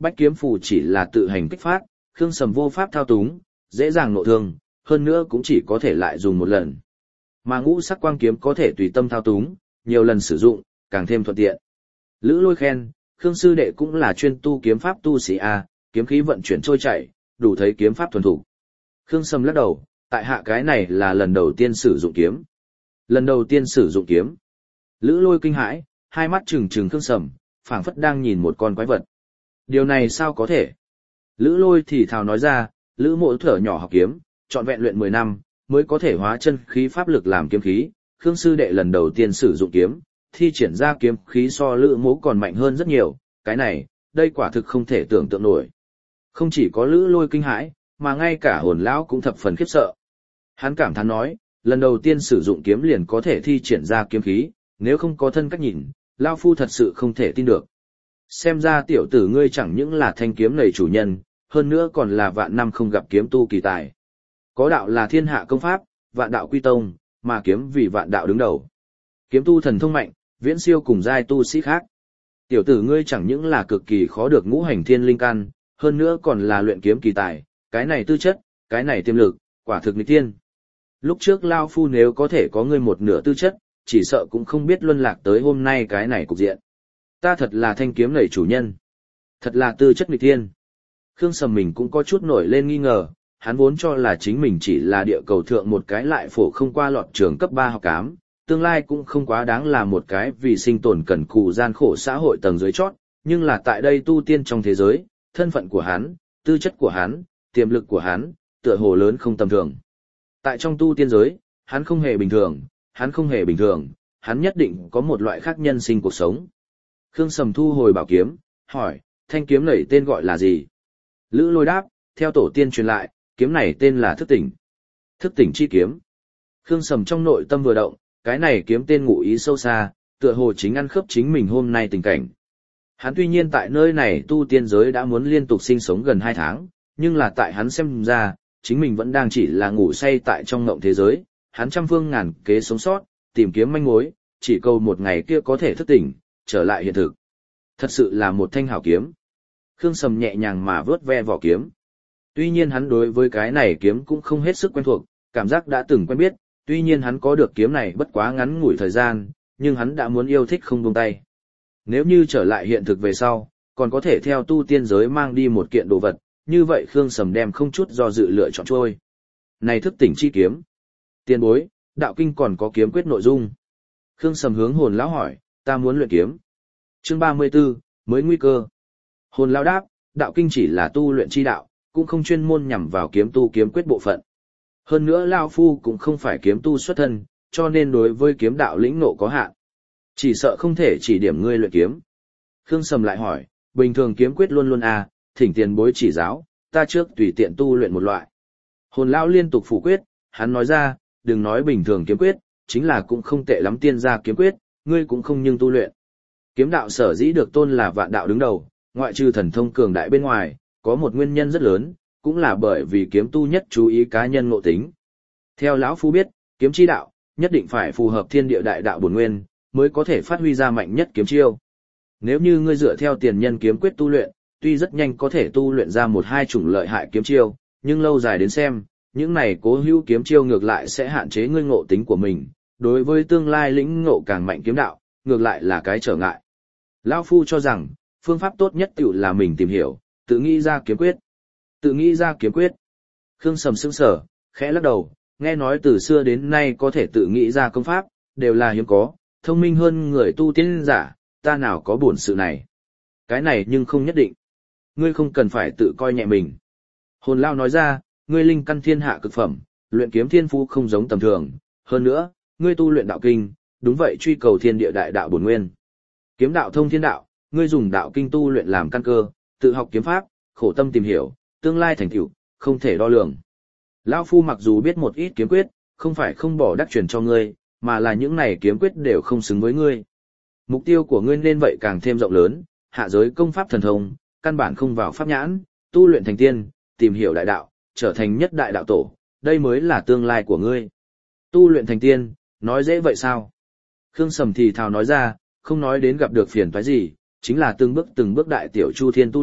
bách kiếm phù chỉ là tự hành kích phát, Khương Sầm vô pháp thao túng, dễ dàng nộ thương, hơn nữa cũng chỉ có thể lại dùng một lần. Mà ngũ sắc quang kiếm có thể tùy tâm thao túng, nhiều lần sử dụng, càng thêm thuận tiện. Lữ Lôi khen, Khương sư đệ cũng là chuyên tu kiếm pháp tu sĩ a, kiếm khí vận chuyển trôi chảy, đủ thấy kiếm pháp thuần thủ. Khương Sầm lắc đầu, tại hạ cái này là lần đầu tiên sử dụng kiếm. Lần đầu tiên sử dụng kiếm. Lữ Lôi kinh hãi, hai mắt trừng trừng Khương Sầm, phảng phất đang nhìn một con quái vật. Điều này sao có thể? Lữ Lôi thì thào nói ra, Lữ Mộ thở nhỏ học kiếm, trọn vẹn luyện mười năm, mới có thể hóa chân khí pháp lực làm kiếm khí. Khương sư đệ lần đầu tiên sử dụng kiếm, thi triển ra kiếm khí so Lữ Mộ còn mạnh hơn rất nhiều, cái này, đây quả thực không thể tưởng tượng nổi. Không chỉ có Lữ Lôi kinh hãi, mà ngay cả Hồn lão cũng thập phần khiếp sợ. Hắn cảm thán nói, lần đầu tiên sử dụng kiếm liền có thể thi triển ra kiếm khí, nếu không có thân cách nhìn, lão phu thật sự không thể tin được. Xem ra tiểu tử ngươi chẳng những là thanh kiếm nầy chủ nhân, hơn nữa còn là vạn năm không gặp kiếm tu kỳ tài. Có đạo là thiên hạ công pháp, vạn đạo quy tông, mà kiếm vì vạn đạo đứng đầu. Kiếm tu thần thông mạnh, viễn siêu cùng giai tu sĩ khác. Tiểu tử ngươi chẳng những là cực kỳ khó được ngũ hành thiên linh căn, hơn nữa còn là luyện kiếm kỳ tài, cái này tư chất, cái này tiềm lực, quả thực nghịch thiên. Lúc trước lao phu nếu có thể có ngươi một nửa tư chất, chỉ sợ cũng không biết luân lạc tới hôm nay cái này cục diện. Ta thật là thanh kiếm nảy chủ nhân. Thật là tư chất nghịch thiên. Khương Sầm mình cũng có chút nổi lên nghi ngờ, hắn vốn cho là chính mình chỉ là địa cầu thượng một cái lại phổ không qua lọt trường cấp ba học cám, tương lai cũng không quá đáng là một cái vì sinh tồn cần cù gian khổ xã hội tầng dưới chót, nhưng là tại đây tu tiên trong thế giới, thân phận của hắn, tư chất của hắn, tiềm lực của hắn, tựa hồ lớn không tầm thường. Tại trong tu tiên giới, hắn không hề bình thường, hắn không hề bình thường, hắn nhất định có một loại khác nhân sinh cuộc sống. Khương Sầm thu hồi bảo kiếm, hỏi, thanh kiếm này tên gọi là gì? Lữ Lôi đáp, theo tổ tiên truyền lại, kiếm này tên là Thức Tỉnh. Thức Tỉnh chi kiếm. Khương Sầm trong nội tâm vừa động, cái này kiếm tên ngụ ý sâu xa, tựa hồ chính ăn khớp chính mình hôm nay tình cảnh. Hắn tuy nhiên tại nơi này tu tiên giới đã muốn liên tục sinh sống gần hai tháng, nhưng là tại hắn xem ra, chính mình vẫn đang chỉ là ngủ say tại trong ngộng thế giới, hắn trăm phương ngàn kế sống sót, tìm kiếm manh mối, chỉ cầu một ngày kia có thể thức tỉnh, trở lại hiện thực. Thật sự là một thanh hảo kiếm. Khương Sầm nhẹ nhàng mà vớt ve vỏ kiếm. Tuy nhiên hắn đối với cái này kiếm cũng không hết sức quen thuộc, cảm giác đã từng quen biết, tuy nhiên hắn có được kiếm này bất quá ngắn ngủi thời gian, nhưng hắn đã muốn yêu thích không buông tay. Nếu như trở lại hiện thực về sau, còn có thể theo tu tiên giới mang đi một kiện đồ vật, như vậy Khương Sầm đem không chút do dự lựa chọn trôi. Này Thức Tỉnh chi kiếm. Tiền bối, đạo kinh còn có kiếm quyết nội dung. Khương Sầm hướng Hồn lão hỏi, ta muốn luyện kiếm. Chương ba mươi 34, mới nguy cơ. Hồn lão đáp, đạo kinh chỉ là tu luyện chi đạo, cũng không chuyên môn nhằm vào kiếm tu kiếm quyết bộ phận. Hơn nữa lão phu cũng không phải kiếm tu xuất thân, cho nên đối với kiếm đạo lĩnh ngộ có hạn. Chỉ sợ không thể chỉ điểm ngươi luyện kiếm. Khương Sầm lại hỏi, bình thường kiếm quyết luôn luôn à, thỉnh tiền bối chỉ giáo, ta trước tùy tiện tu luyện một loại. Hồn lão liên tục phủ quyết, hắn nói ra, đừng nói bình thường kiếm quyết, chính là cũng không tệ lắm tiên gia kiếm quyết, ngươi cũng không nhưng tu luyện. Kiếm đạo sở dĩ được tôn là vạn đạo đứng đầu, ngoại trừ thần thông cường đại bên ngoài, có một nguyên nhân rất lớn, cũng là bởi vì kiếm tu nhất chú ý cá nhân ngộ tính. Theo lão phu biết, kiếm chi đạo, nhất định phải phù hợp thiên địa đại đạo bổn nguyên, mới có thể phát huy ra mạnh nhất kiếm chiêu. Nếu như ngươi dựa theo tiền nhân kiếm quyết tu luyện, tuy rất nhanh có thể tu luyện ra một hai chủng lợi hại kiếm chiêu, nhưng lâu dài đến xem, những này cố hữu kiếm chiêu ngược lại sẽ hạn chế ngươi ngộ tính của mình, đối với tương lai lĩnh ngộ càng mạnh kiếm đạo, ngược lại là cái trở ngại. Lão phu cho rằng, phương pháp tốt nhất tiểu là mình tìm hiểu, tự nghĩ ra kiếm quyết. Tự nghĩ ra kiếm quyết. Khương Sầm sững sờ, khẽ lắc đầu, nghe nói từ xưa đến nay có thể tự nghĩ ra công pháp, đều là hiếm có, thông minh hơn người tu tiên giả, ta nào có buồn sự này. Cái này nhưng không nhất định. Ngươi không cần phải tự coi nhẹ mình. Hồn lão nói ra, ngươi linh căn thiên hạ cực phẩm, luyện kiếm thiên phú không giống tầm thường, hơn nữa, ngươi tu luyện đạo kinh, đúng vậy truy cầu thiên địa đại đạo bổn nguyên. Kiếm đạo thông thiên đạo, ngươi dùng đạo kinh tu luyện làm căn cơ, tự học kiếm pháp, khổ tâm tìm hiểu, tương lai thành tựu, không thể đo lường. Lão phu mặc dù biết một ít kiếm quyết, không phải không bỏ đắc truyền cho ngươi, mà là những này kiếm quyết đều không xứng với ngươi. Mục tiêu của ngươi nên vậy càng thêm rộng lớn, hạ giới công pháp thần thông, căn bản không vào pháp nhãn, tu luyện thành tiên, tìm hiểu đại đạo, trở thành nhất đại đạo tổ, đây mới là tương lai của ngươi. Tu luyện thành tiên, nói dễ vậy sao? Khương Sầm thì thào nói ra, không nói đến gặp được phiền toái gì, chính là từng bước từng bước đại tiểu chu thiên tu luyện,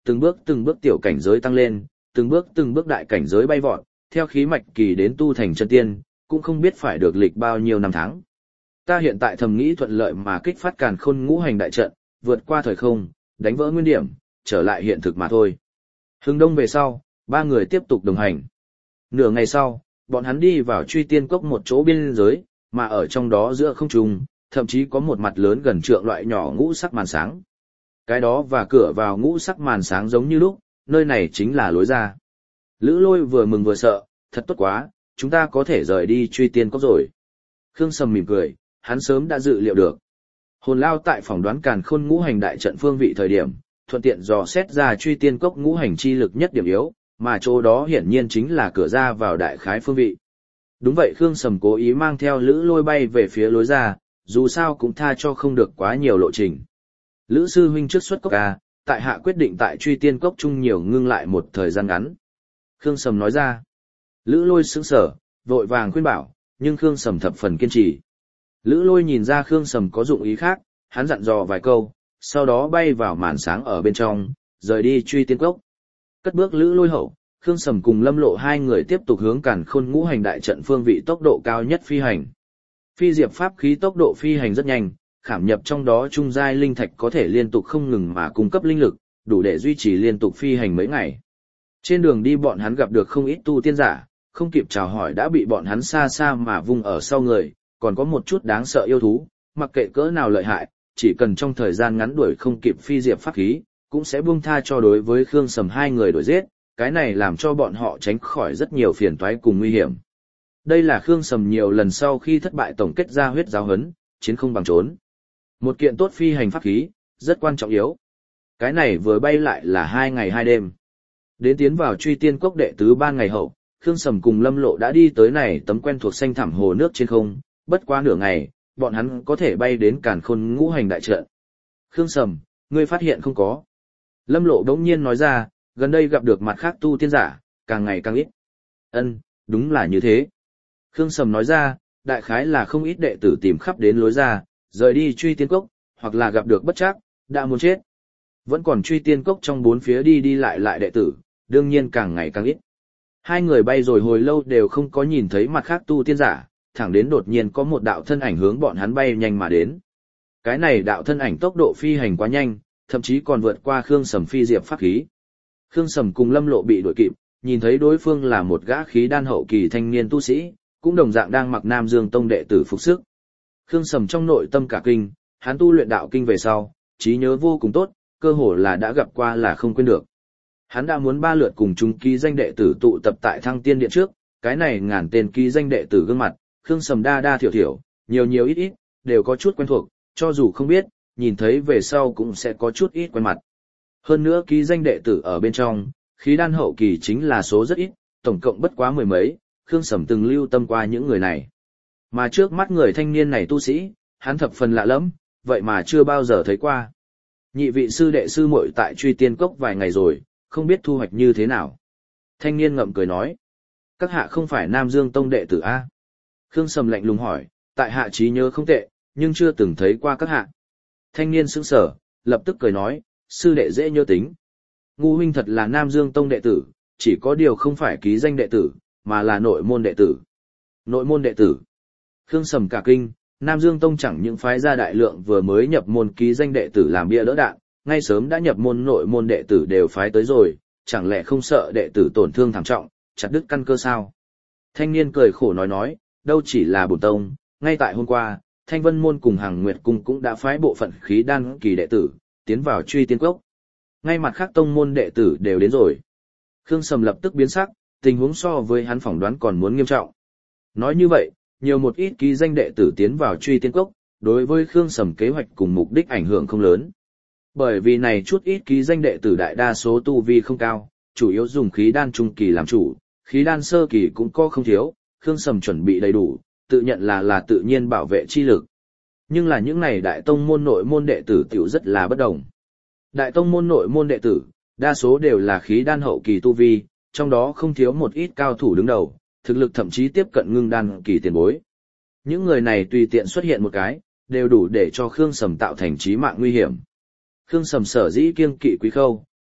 từng bước từng bước tiểu cảnh giới tăng lên, từng bước từng bước đại cảnh giới bay vọt, theo khí mạch kỳ đến tu thành chân tiên, cũng không biết phải được lịch bao nhiêu năm tháng. Ta hiện tại thầm nghĩ thuận lợi mà kích phát càn khôn ngũ hành đại trận, vượt qua thời không, đánh vỡ nguyên điểm, trở lại hiện thực mà thôi. Hừng đông về sau, ba người tiếp tục đồng hành. Nửa ngày sau, bọn hắn đi vào truy tiên cốc một chỗ biên giới, mà ở trong đó giữa không trung, thậm chí có một mặt lớn gần trượng loại nhỏ ngũ sắc màn sáng. Cái đó và cửa vào ngũ sắc màn sáng giống như lúc, nơi này chính là lối ra. Lữ Lôi vừa mừng vừa sợ, thật tốt quá, chúng ta có thể rời đi truy tiên cốc rồi. Khương Sầm mỉm cười, hắn sớm đã dự liệu được. Hồn Lao tại phỏng đoán càn khôn ngũ hành đại trận phương vị thời điểm, thuận tiện dò xét ra truy tiên cốc ngũ hành chi lực nhất điểm yếu, mà chỗ đó hiển nhiên chính là cửa ra vào đại khái phương vị. Đúng vậy, Khương Sầm cố ý mang theo Lữ Lôi bay về phía lối ra, dù sao cũng tha cho không được quá nhiều lộ trình. Lữ sư huynh trước xuất cốc à, tại hạ quyết định tại truy tiên cốc chung nhiều ngưng lại một thời gian ngắn. Khương Sầm nói ra. Lữ Lôi sững sờ, vội vàng khuyên bảo, nhưng Khương Sầm thập phần kiên trì. Lữ Lôi nhìn ra Khương Sầm có dụng ý khác, hắn dặn dò vài câu, sau đó bay vào màn sáng ở bên trong, rời đi truy tiên cốc. Cất bước Lữ Lôi hậu, Khương Sầm cùng Lâm Lộ hai người tiếp tục hướng càn khôn ngũ hành đại trận phương vị tốc độ cao nhất phi hành. Phi diệp pháp khí tốc độ phi hành rất nhanh, khảm nhập trong đó trung giai linh thạch có thể liên tục không ngừng mà cung cấp linh lực, đủ để duy trì liên tục phi hành mấy ngày. Trên đường đi bọn hắn gặp được không ít tu tiên giả, không kịp chào hỏi đã bị bọn hắn xa xa mà vung ở sau người, còn có một chút đáng sợ yêu thú, mặc kệ cỡ nào lợi hại, chỉ cần trong thời gian ngắn đuổi không kịp phi diệp pháp khí, cũng sẽ buông tha cho đối với Khương Sầm hai người đuổi giết, cái này làm cho bọn họ tránh khỏi rất nhiều phiền toái cùng nguy hiểm. Đây là Khương Sầm nhiều lần sau khi thất bại tổng kết ra huyết giáo huấn, chiến không bằng trốn. Một kiện tốt phi hành pháp khí, rất quan trọng yếu. Cái này vừa bay lại là hai ngày hai đêm. Đến tiến vào truy tiên cốc đệ tứ ba ngày hậu, Khương Sầm cùng Lâm Lộ đã đi tới này tấm quen thuộc xanh thẳm hồ nước trên không, bất quá nửa ngày, bọn hắn có thể bay đến càn khôn ngũ hành đại trận. Khương Sầm, ngươi phát hiện không có? Lâm Lộ đống nhiên nói ra, gần đây gặp được mặt khác tu tiên giả, càng ngày càng ít. Ân, đúng là như thế. Khương Sầm nói ra, đại khái là không ít đệ tử tìm khắp đến lối ra, rời đi truy tiên cốc, hoặc là gặp được bất trắc, đã muốn chết. Vẫn còn truy tiên cốc trong bốn phía đi đi lại lại đệ tử, đương nhiên càng ngày càng ít. Hai người bay rồi hồi lâu đều không có nhìn thấy mặt khác tu tiên giả, thẳng đến đột nhiên có một đạo thân ảnh hướng bọn hắn bay nhanh mà đến. Cái này đạo thân ảnh tốc độ phi hành quá nhanh, thậm chí còn vượt qua Khương Sầm phi diệp pháp khí. Khương Sầm cùng Lâm Lộ bị đuổi kịp, nhìn thấy đối phương là một gã khí đan hậu kỳ thanh niên tu sĩ, cũng đồng dạng đang mặc Nam Dương Tông đệ tử phục sức. Khương Sầm trong nội tâm cả kinh, hắn tu luyện đạo kinh về sau, trí nhớ vô cùng tốt, cơ hồ là đã gặp qua là không quên được. Hắn đã muốn ba lượt cùng chúng ký danh đệ tử tụ tập tại Thăng Tiên Điện trước, cái này ngàn tên ký danh đệ tử gương mặt, Khương Sầm đa đa thiểu thiểu, nhiều nhiều ít ít, đều có chút quen thuộc, cho dù không biết, nhìn thấy về sau cũng sẽ có chút ít quen mặt. Hơn nữa ký danh đệ tử ở bên trong, khí đan hậu kỳ chính là số rất ít, tổng cộng bất quá mười mấy, Khương Sầm từng lưu tâm qua những người này. Mà trước mắt người thanh niên này tu sĩ, hắn thập phần lạ lẫm, vậy mà chưa bao giờ thấy qua. Nhị vị sư đệ sư muội tại truy tiên cốc vài ngày rồi, không biết thu hoạch như thế nào. Thanh niên ngậm cười nói, các hạ không phải Nam Dương Tông đệ tử A. Khương Sầm lạnh lùng hỏi, tại hạ trí nhớ không tệ, nhưng chưa từng thấy qua các hạ. Thanh niên sững sờ, lập tức cười nói, sư đệ dễ nhớ tính. Ngu huynh thật là Nam Dương Tông đệ tử, chỉ có điều không phải ký danh đệ tử, mà là nội môn đệ tử. Nội môn đệ tử. Khương Sầm cả kinh, Nam Dương Tông chẳng những phái ra đại lượng vừa mới nhập môn ký danh đệ tử làm bia đỡ đạn, ngay sớm đã nhập môn nội môn đệ tử đều phái tới rồi, chẳng lẽ không sợ đệ tử tổn thương thảm trọng, chặt đứt căn cơ sao? Thanh niên cười khổ nói nói, đâu chỉ là bổn tông, ngay tại hôm qua, Thanh Vân môn cùng Hằng Nguyệt cung cũng đã phái bộ phận khí đan kỳ đệ tử tiến vào truy tiên cốc. Ngay mặt khác tông môn đệ tử đều đến rồi. Khương Sầm lập tức biến sắc, tình huống so với hắn phỏng đoán còn muốn nghiêm trọng. Nói như vậy, nhiều một ít ký danh đệ tử tiến vào truy tiên cốc, đối với Khương Sầm kế hoạch cùng mục đích ảnh hưởng không lớn. Bởi vì này chút ít ký danh đệ tử đại đa số tu vi không cao, chủ yếu dùng khí đan trung kỳ làm chủ, khí đan sơ kỳ cũng có không thiếu, Khương Sầm chuẩn bị đầy đủ, tự nhận là là tự nhiên bảo vệ chi lực. Nhưng là những này đại tông môn nội môn đệ tử tiểu rất là bất đồng. Đại tông môn nội môn đệ tử, đa số đều là khí đan hậu kỳ tu vi, trong đó không thiếu một ít cao thủ đứng đầu, thực lực thậm chí tiếp cận ngưng đan kỳ tiền bối. Những người này tùy tiện xuất hiện một cái, đều đủ để cho Khương Sầm tạo thành chí mạng nguy hiểm. Khương Sầm sở dĩ kiêng kỵ Quý Khâu,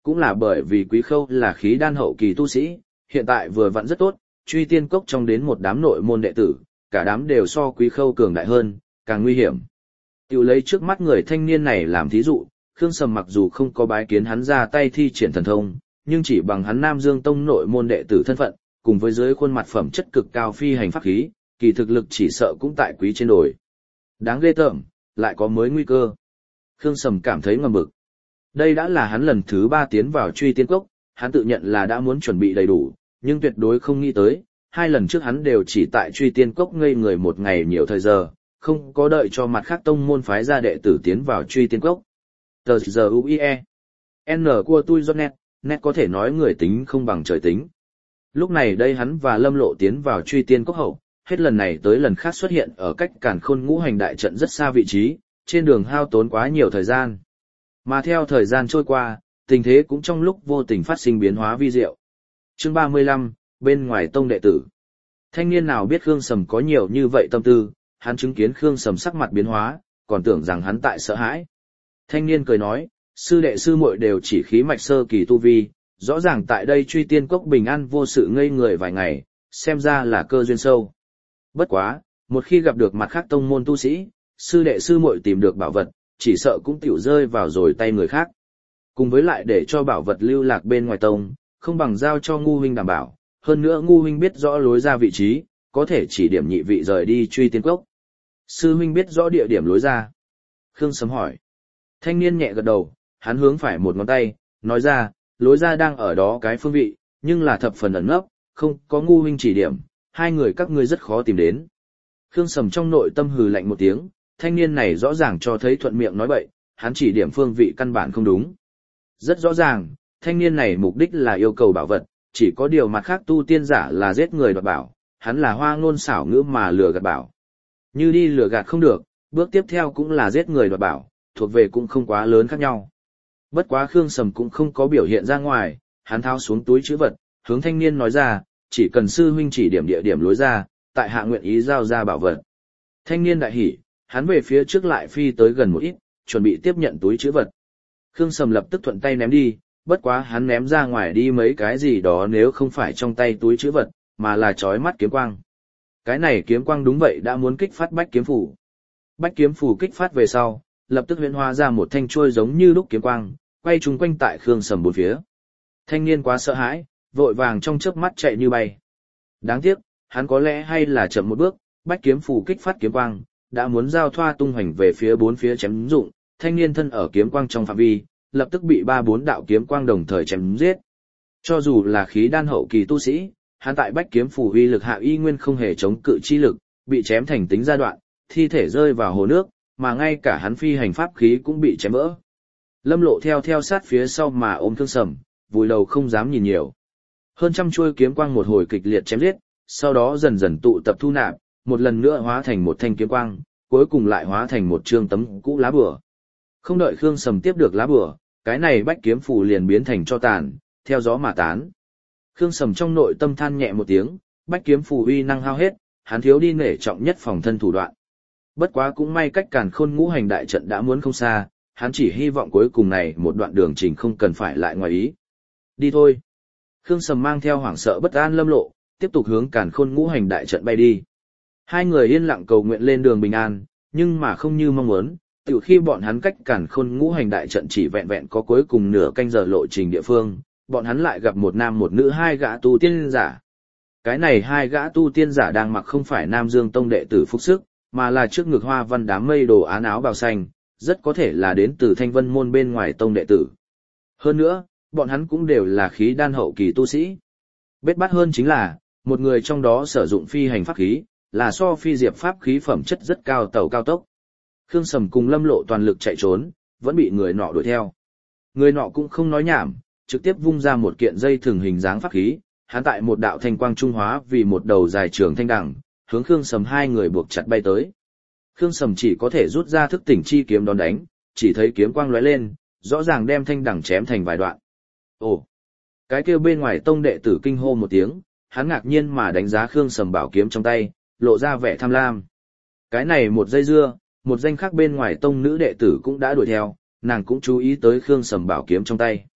Cũng là bởi vì Quý Khâu là khí đan hậu kỳ tu sĩ, hiện tại vừa vặn rất tốt, truy tiên cốc trong đến một đám nội môn đệ tử, cả đám đều so Quý Khâu cường đại hơn, càng nguy hiểm. Tiểu lấy trước mắt người thanh niên này làm thí dụ, Khương Sầm mặc dù không có bái kiến hắn ra tay thi triển thần thông, nhưng chỉ bằng hắn Nam Dương Tông nội môn đệ tử thân phận, cùng với dưới khuôn mặt phẩm chất cực cao phi hành pháp khí, kỳ thực lực chỉ sợ cũng tại quý trên đồi. Đáng ghê tởm, lại có mới nguy cơ. Khương Sầm cảm thấy ngầm bực. Đây đã là hắn lần thứ ba tiến vào truy tiên cốc, hắn tự nhận là đã muốn chuẩn bị đầy đủ, nhưng tuyệt đối không nghĩ tới, hai lần trước hắn đều chỉ tại truy tiên cốc ngây người một ngày nhiều thời giờ, không có đợi cho mặt khác tông môn phái ra đệ tử tiến vào truy tiên cốc. Tờ giờ u i e N của tôi do net, net có thể nói người tính không bằng trời tính. Lúc này đây hắn và Lâm Lộ tiến vào truy tiên cốc hậu, hết lần này tới lần khác xuất hiện ở cách Càn Khôn ngũ hành đại trận rất xa vị trí, trên đường hao tốn quá nhiều thời gian. Mà theo thời gian trôi qua, tình thế cũng trong lúc vô tình phát sinh biến hóa vi diệu. Chương ba mươi lăm, bên ngoài tông đệ tử. Thanh niên nào biết Khương Sầm có nhiều như vậy tâm tư, hắn chứng kiến Khương Sầm sắc mặt biến hóa, còn tưởng rằng hắn tại sợ hãi. Thanh niên cười nói, sư đệ sư muội đều chỉ khí mạch sơ kỳ tu vi, rõ ràng tại đây truy tiên cốc bình an vô sự ngây người vài ngày, xem ra là cơ duyên sâu. Bất quá, một khi gặp được mặt khác tông môn tu sĩ, sư đệ sư muội tìm được bảo vật, chỉ sợ cũng tiểu rơi vào rồi tay người khác. Cùng với lại để cho bảo vật lưu lạc bên ngoài tông, không bằng giao cho ngu huynh đảm bảo, hơn nữa ngu huynh biết rõ lối ra vị trí, có thể chỉ điểm nhị vị rời đi truy tiên cốc. Sư huynh biết rõ địa điểm lối ra. Khương Sấm hỏi. Thanh niên nhẹ gật đầu, hắn hướng phải một ngón tay, nói ra, lối ra đang ở đó cái phương vị, nhưng là thập phần ẩn nấp, không có ngu huynh chỉ điểm, hai người các ngươi rất khó tìm đến. Khương Sầm trong nội tâm hừ lạnh một tiếng, thanh niên này rõ ràng cho thấy thuận miệng nói bậy, hắn chỉ điểm phương vị căn bản không đúng. Rất rõ ràng, thanh niên này mục đích là yêu cầu bảo vật, chỉ có điều mặt khác tu tiên giả là giết người đoạt bảo, hắn là hoa ngôn xảo ngữ mà lừa gạt bảo. Như đi lừa gạt không được, bước tiếp theo cũng là giết người đoạt bảo, thuộc về cũng không quá lớn khác nhau. Bất quá Khương Sầm cũng không có biểu hiện ra ngoài, hắn tháo xuống túi trữ vật, hướng thanh niên nói ra, chỉ cần sư huynh chỉ điểm địa điểm lối ra, tại hạ nguyện ý giao ra bảo vật. Thanh niên đại hỉ, hắn về phía trước lại phi tới gần một ít, chuẩn bị tiếp nhận túi trữ vật. Khương Sầm lập tức thuận tay ném đi, bất quá hắn ném ra ngoài đi mấy cái gì đó nếu không phải trong tay túi trữ vật, mà là chói mắt kiếm quang. Cái này kiếm quang đúng vậy đã muốn kích phát bách kiếm phủ. Bách kiếm phủ kích phát về sau, lập tức huyễn hóa ra một thanh chuôi giống như lúc kiếm quang, quay chung quanh tại Khương Sầm bốn phía. Thanh niên quá sợ hãi, vội vàng trong chớp mắt chạy như bay. Đáng tiếc, hắn có lẽ hay là chậm một bước, bách kiếm phủ kích phát kiếm quang, đã muốn giao thoa tung hoành về phía bốn phía chém dụng, thanh niên thân ở kiếm quang trong phạm vi, lập tức bị ba bốn đạo kiếm quang đồng thời chém giết. Cho dù là khí đan hậu kỳ tu sĩ, hắn tại bách kiếm phủ uy lực hạ y nguyên không hề chống cự chi lực, bị chém thành tính giai đoạn, thi thể rơi vào hồ nước, mà ngay cả hắn phi hành pháp khí cũng bị chém vỡ. Lâm Lộ theo theo sát phía sau mà ôm Khương Sầm, vùi đầu không dám nhìn nhiều. Hơn trăm chuôi kiếm quang một hồi kịch liệt chém giết, sau đó dần dần tụ tập thu nạp, một lần nữa hóa thành một thanh kiếm quang, cuối cùng lại hóa thành một trương tấm cũ lá bùa. Không đợi Khương Sầm tiếp được lá bùa, cái này bách kiếm phù liền biến thành cho tàn, theo gió mà tán. Khương Sầm trong nội tâm than nhẹ một tiếng, bách kiếm phù uy năng hao hết, hắn thiếu đi nể trọng nhất phòng thân thủ đoạn. Bất quá cũng may cách Càn Khôn ngũ hành đại trận đã muốn không xa, hắn chỉ hy vọng cuối cùng này một đoạn đường trình không cần phải lại ngoài ý. Đi thôi. Khương Sầm mang theo hoảng sợ bất an Lâm Lộ, tiếp tục hướng Càn Khôn ngũ hành đại trận bay đi. Hai người yên lặng cầu nguyện lên đường bình an, nhưng mà không như mong muốn, từ khi bọn hắn cách Càn Khôn ngũ hành đại trận chỉ vẹn vẹn có cuối cùng nửa canh giờ lộ trình địa phương, bọn hắn lại gặp một nam một nữ hai gã tu tiên giả. Cái này hai gã tu tiên giả đang mặc không phải Nam Dương Tông đệ tử phục sức, mà là trước ngực hoa văn đám mây đồ án áo bào xanh, rất có thể là đến từ Thanh Vân môn bên ngoài tông đệ tử. Hơn nữa, bọn hắn cũng đều là khí đan hậu kỳ tu sĩ. Bết bát hơn chính là, một người trong đó sử dụng phi hành pháp khí, là so phi diệp pháp khí phẩm chất rất cao tàu cao tốc. Khương Sầm cùng Lâm Lộ toàn lực chạy trốn, vẫn bị người nọ đuổi theo. Người nọ cũng không nói nhảm, trực tiếp vung ra một kiện dây thường hình dáng pháp khí, hắn tại một đạo thanh quang trung hóa vì một đầu dài trường thanh đằng, hướng Khương Sầm hai người buộc chặt bay tới. Khương Sầm chỉ có thể rút ra thức tỉnh chi kiếm đón đánh, chỉ thấy kiếm quang lóe lên, rõ ràng đem thanh đằng chém thành vài đoạn. Ồ! Cái kêu bên ngoài tông đệ tử kinh hô một tiếng, hắn ngạc nhiên mà đánh giá Khương Sầm bảo kiếm trong tay, lộ ra vẻ tham lam. Cái này một dây dưa, một danh khác bên ngoài tông nữ đệ tử cũng đã đuổi theo, nàng cũng chú ý tới Khương Sầm bảo kiếm trong tay.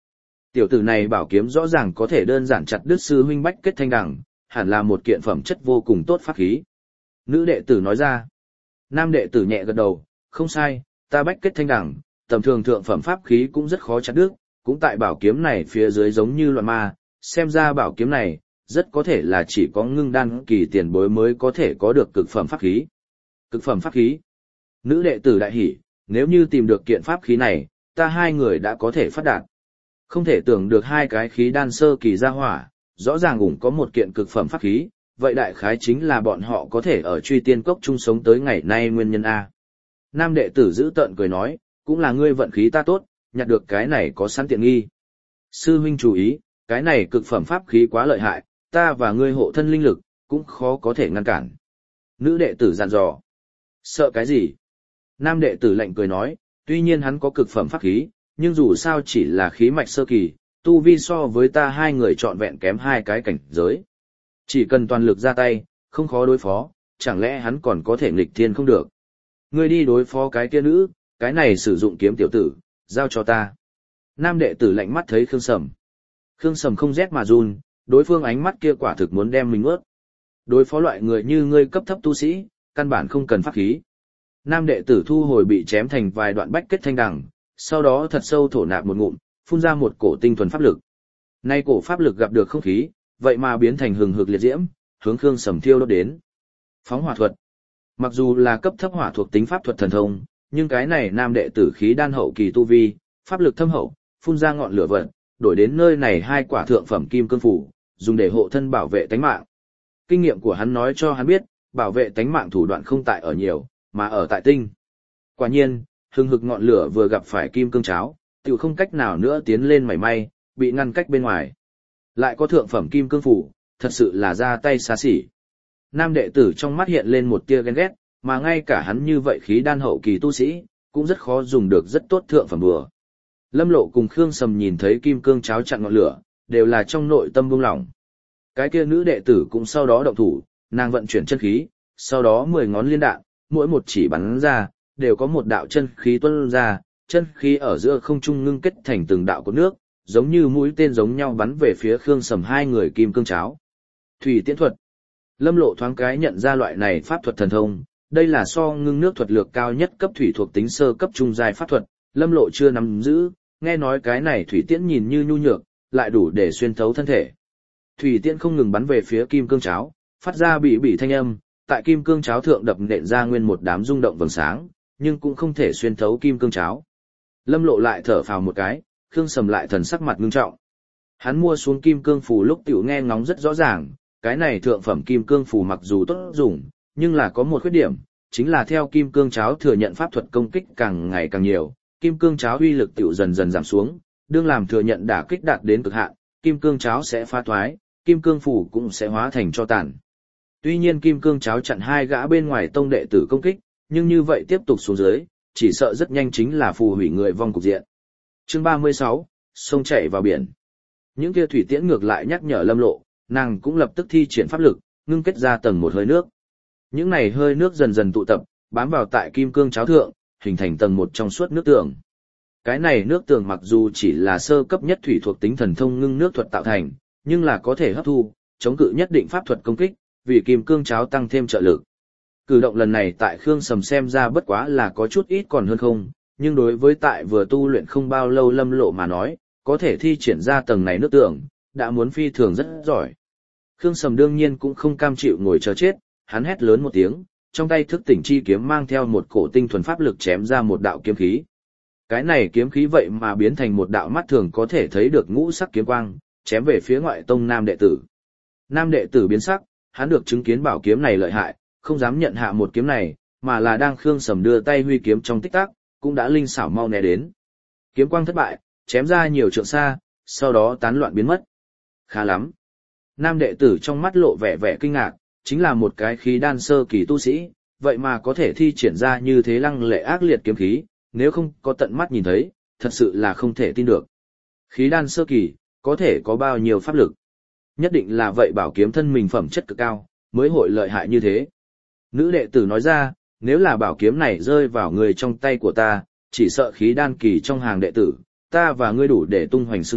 Tiểu tử này bảo kiếm rõ ràng có thể đơn giản chặt đứt sư huynh Bách Kết Thanh Đằng, hẳn là một kiện phẩm chất vô cùng tốt pháp khí. Nữ đệ tử nói ra. Nam đệ tử nhẹ gật đầu, không sai, ta Bách Kết Thanh Đằng, tầm thường thượng phẩm pháp khí cũng rất khó chặt đứt, cũng tại bảo kiếm này phía dưới giống như loạn ma, xem ra bảo kiếm này, rất có thể là chỉ có ngưng đan kỳ tiền bối mới có thể có được cực phẩm pháp khí. Cực phẩm pháp khí. Nữ đệ tử đại hỉ, nếu như tìm được kiện pháp khí này, ta hai người đã có thể phát đạt. Không thể tưởng được hai cái khí đan sơ kỳ ra hỏa, rõ ràng cũng có một kiện cực phẩm pháp khí, vậy đại khái chính là bọn họ có thể ở truy tiên cốc chung sống tới ngày nay nguyên nhân A. Nam đệ tử giữ tợn cười nói, cũng là ngươi vận khí ta tốt, nhặt được cái này có sẵn tiện nghi. Sư huynh chú ý, cái này cực phẩm pháp khí quá lợi hại, ta và ngươi hộ thân linh lực, cũng khó có thể ngăn cản. Nữ đệ tử dặn dò. Sợ cái gì? Nam đệ tử lạnh cười nói, tuy nhiên hắn có cực phẩm pháp khí, nhưng dù sao chỉ là khí mạch sơ kỳ, tu vi so với ta hai người trọn vẹn kém hai cái cảnh giới. Chỉ cần toàn lực ra tay, không khó đối phó, chẳng lẽ hắn còn có thể nghịch thiên không được. Ngươi đi đối phó cái kia nữ, cái này sử dụng kiếm tiểu tử, giao cho ta. Nam đệ tử lạnh mắt thấy Khương Sầm. Khương Sầm không rét mà run, đối phương ánh mắt kia quả thực muốn đem mình ướt. Đối phó loại người như ngươi cấp thấp tu sĩ, căn bản không cần pháp khí. Nam đệ tử thu hồi bị chém thành vài đoạn Bách Kết Thanh Đằng, sau đó thật sâu thổ nạp một ngụm, phun ra một cổ tinh thuần pháp lực. Nay cổ pháp lực gặp được không khí, vậy mà biến thành hừng hực liệt diễm, hướng Khương Sầm thiêu đốt đến. Phóng hỏa thuật. Mặc dù là cấp thấp hỏa thuộc tính pháp thuật thần thông, nhưng cái này nam đệ tử khí đan hậu kỳ tu vi, pháp lực thâm hậu, phun ra ngọn lửa vận, đổi đến nơi này hai quả thượng phẩm kim cương phủ, dùng để hộ thân bảo vệ tánh mạng. Kinh nghiệm của hắn nói cho hắn biết, bảo vệ tánh mạng thủ đoạn không tại ở nhiều, mà ở tại tinh. Quả nhiên, hừng hực ngọn lửa vừa gặp phải kim cương cháo, tiểu không cách nào nữa tiến lên mảy may, bị ngăn cách bên ngoài. Lại có thượng phẩm kim cương phủ, thật sự là ra tay xa xỉ. Nam đệ tử trong mắt hiện lên một tia ghen ghét, mà ngay cả hắn như vậy khí đan hậu kỳ tu sĩ, cũng rất khó dùng được rất tốt thượng phẩm bừa. Lâm Lộ cùng Khương Sầm nhìn thấy kim cương cháo chặn ngọn lửa, đều là trong nội tâm buông lỏng. Cái kia nữ đệ tử cũng sau đó động thủ, nàng vận chuyển chân khí, sau đó mười ngón liên đạn, mỗi một chỉ bắn ra, đều có một đạo chân khí tuôn ra, chân khí ở giữa không trung ngưng kết thành từng đạo cột nước, giống như mũi tên giống nhau bắn về phía Khương Sầm hai người kim cương cháo. Thủy tiễn thuật. Lâm Lộ thoáng cái nhận ra loại này pháp thuật thần thông, đây là so ngưng nước thuật lược cao nhất cấp thủy thuộc tính sơ cấp trung giai pháp thuật, Lâm Lộ chưa nắm giữ, nghe nói cái này thủy tiễn nhìn như nhu nhược, lại đủ để xuyên thấu thân thể. Thủy tiễn không ngừng bắn về phía kim cương cháo, phát ra bị bị thanh âm, tại kim cương cháo thượng đập nện ra nguyên một đám rung động vầng sáng, nhưng cũng không thể xuyên thấu kim cương cháo. Lâm Lộ lại thở phào một cái, Khương Sầm lại thần sắc mặt ngưng trọng. Hắn mua xuống kim cương phù lúc tiểu nghe ngóng rất rõ ràng, cái này thượng phẩm kim cương phù mặc dù tốt dùng, nhưng là có một khuyết điểm, chính là theo kim cương cháo thừa nhận pháp thuật công kích càng ngày càng nhiều, kim cương cháo uy lực tiểu dần dần giảm xuống, đương làm thừa nhận đả kích đạt đến cực hạn, kim cương cháo sẽ phá thoái, kim cương phù cũng sẽ hóa thành tro tàn. Tuy nhiên kim cương cháo chặn hai gã bên ngoài tông đệ tử công kích, nhưng như vậy tiếp tục xuống dưới, chỉ sợ rất nhanh chính là phù hủy người vong cục diện. Chương ba mươi sáu, sông chảy vào biển. Những kia thủy tiễn ngược lại nhắc nhở Lâm Lộ, nàng cũng lập tức thi triển pháp lực, ngưng kết ra tầng một hơi nước. Những này hơi nước dần dần tụ tập, bám vào tại kim cương cháo thượng, hình thành tầng một trong suốt nước tường. Cái này nước tường mặc dù chỉ là sơ cấp nhất thủy thuộc tính thần thông ngưng nước thuật tạo thành, nhưng là có thể hấp thu, chống cự nhất định pháp thuật công kích, vì kim cương cháo tăng thêm trợ lực. Cử động lần này tại Khương Sầm xem ra bất quá là có chút ít còn hơn không, nhưng đối với tại vừa tu luyện không bao lâu Lâm Lộ mà nói, có thể thi triển ra tầng này nước tường, đã muốn phi thường rất giỏi. Khương Sầm đương nhiên cũng không cam chịu ngồi chờ chết, hắn hét lớn một tiếng, trong tay thức tỉnh chi kiếm mang theo một cổ tinh thuần pháp lực chém ra một đạo kiếm khí. Cái này kiếm khí vậy mà biến thành một đạo mắt thường có thể thấy được ngũ sắc kiếm quang, chém về phía ngoại tông nam đệ tử. Nam đệ tử biến sắc, hắn được chứng kiến bảo kiếm này lợi hại, không dám nhận hạ một kiếm này, mà là đang Khương Sầm đưa tay huy kiếm trong tích tắc, cũng đã linh xảo mau né đến. Kiếm quang thất bại, chém ra nhiều trượng xa, sau đó tán loạn biến mất. Khá lắm. Nam đệ tử trong mắt lộ vẻ vẻ kinh ngạc, chính là một cái khí đan sơ kỳ tu sĩ, vậy mà có thể thi triển ra như thế lăng lệ ác liệt kiếm khí, nếu không có tận mắt nhìn thấy, thật sự là không thể tin được. Khí đan sơ kỳ, có thể có bao nhiêu pháp lực? Nhất định là vậy bảo kiếm thân mình phẩm chất cực cao, mới hội lợi hại như thế. Nữ đệ tử nói ra, nếu là bảo kiếm này rơi vào người trong tay của ta, chỉ sợ khí đan kỳ trong hàng đệ tử, ta và ngươi đủ để tung hoành xưng bá,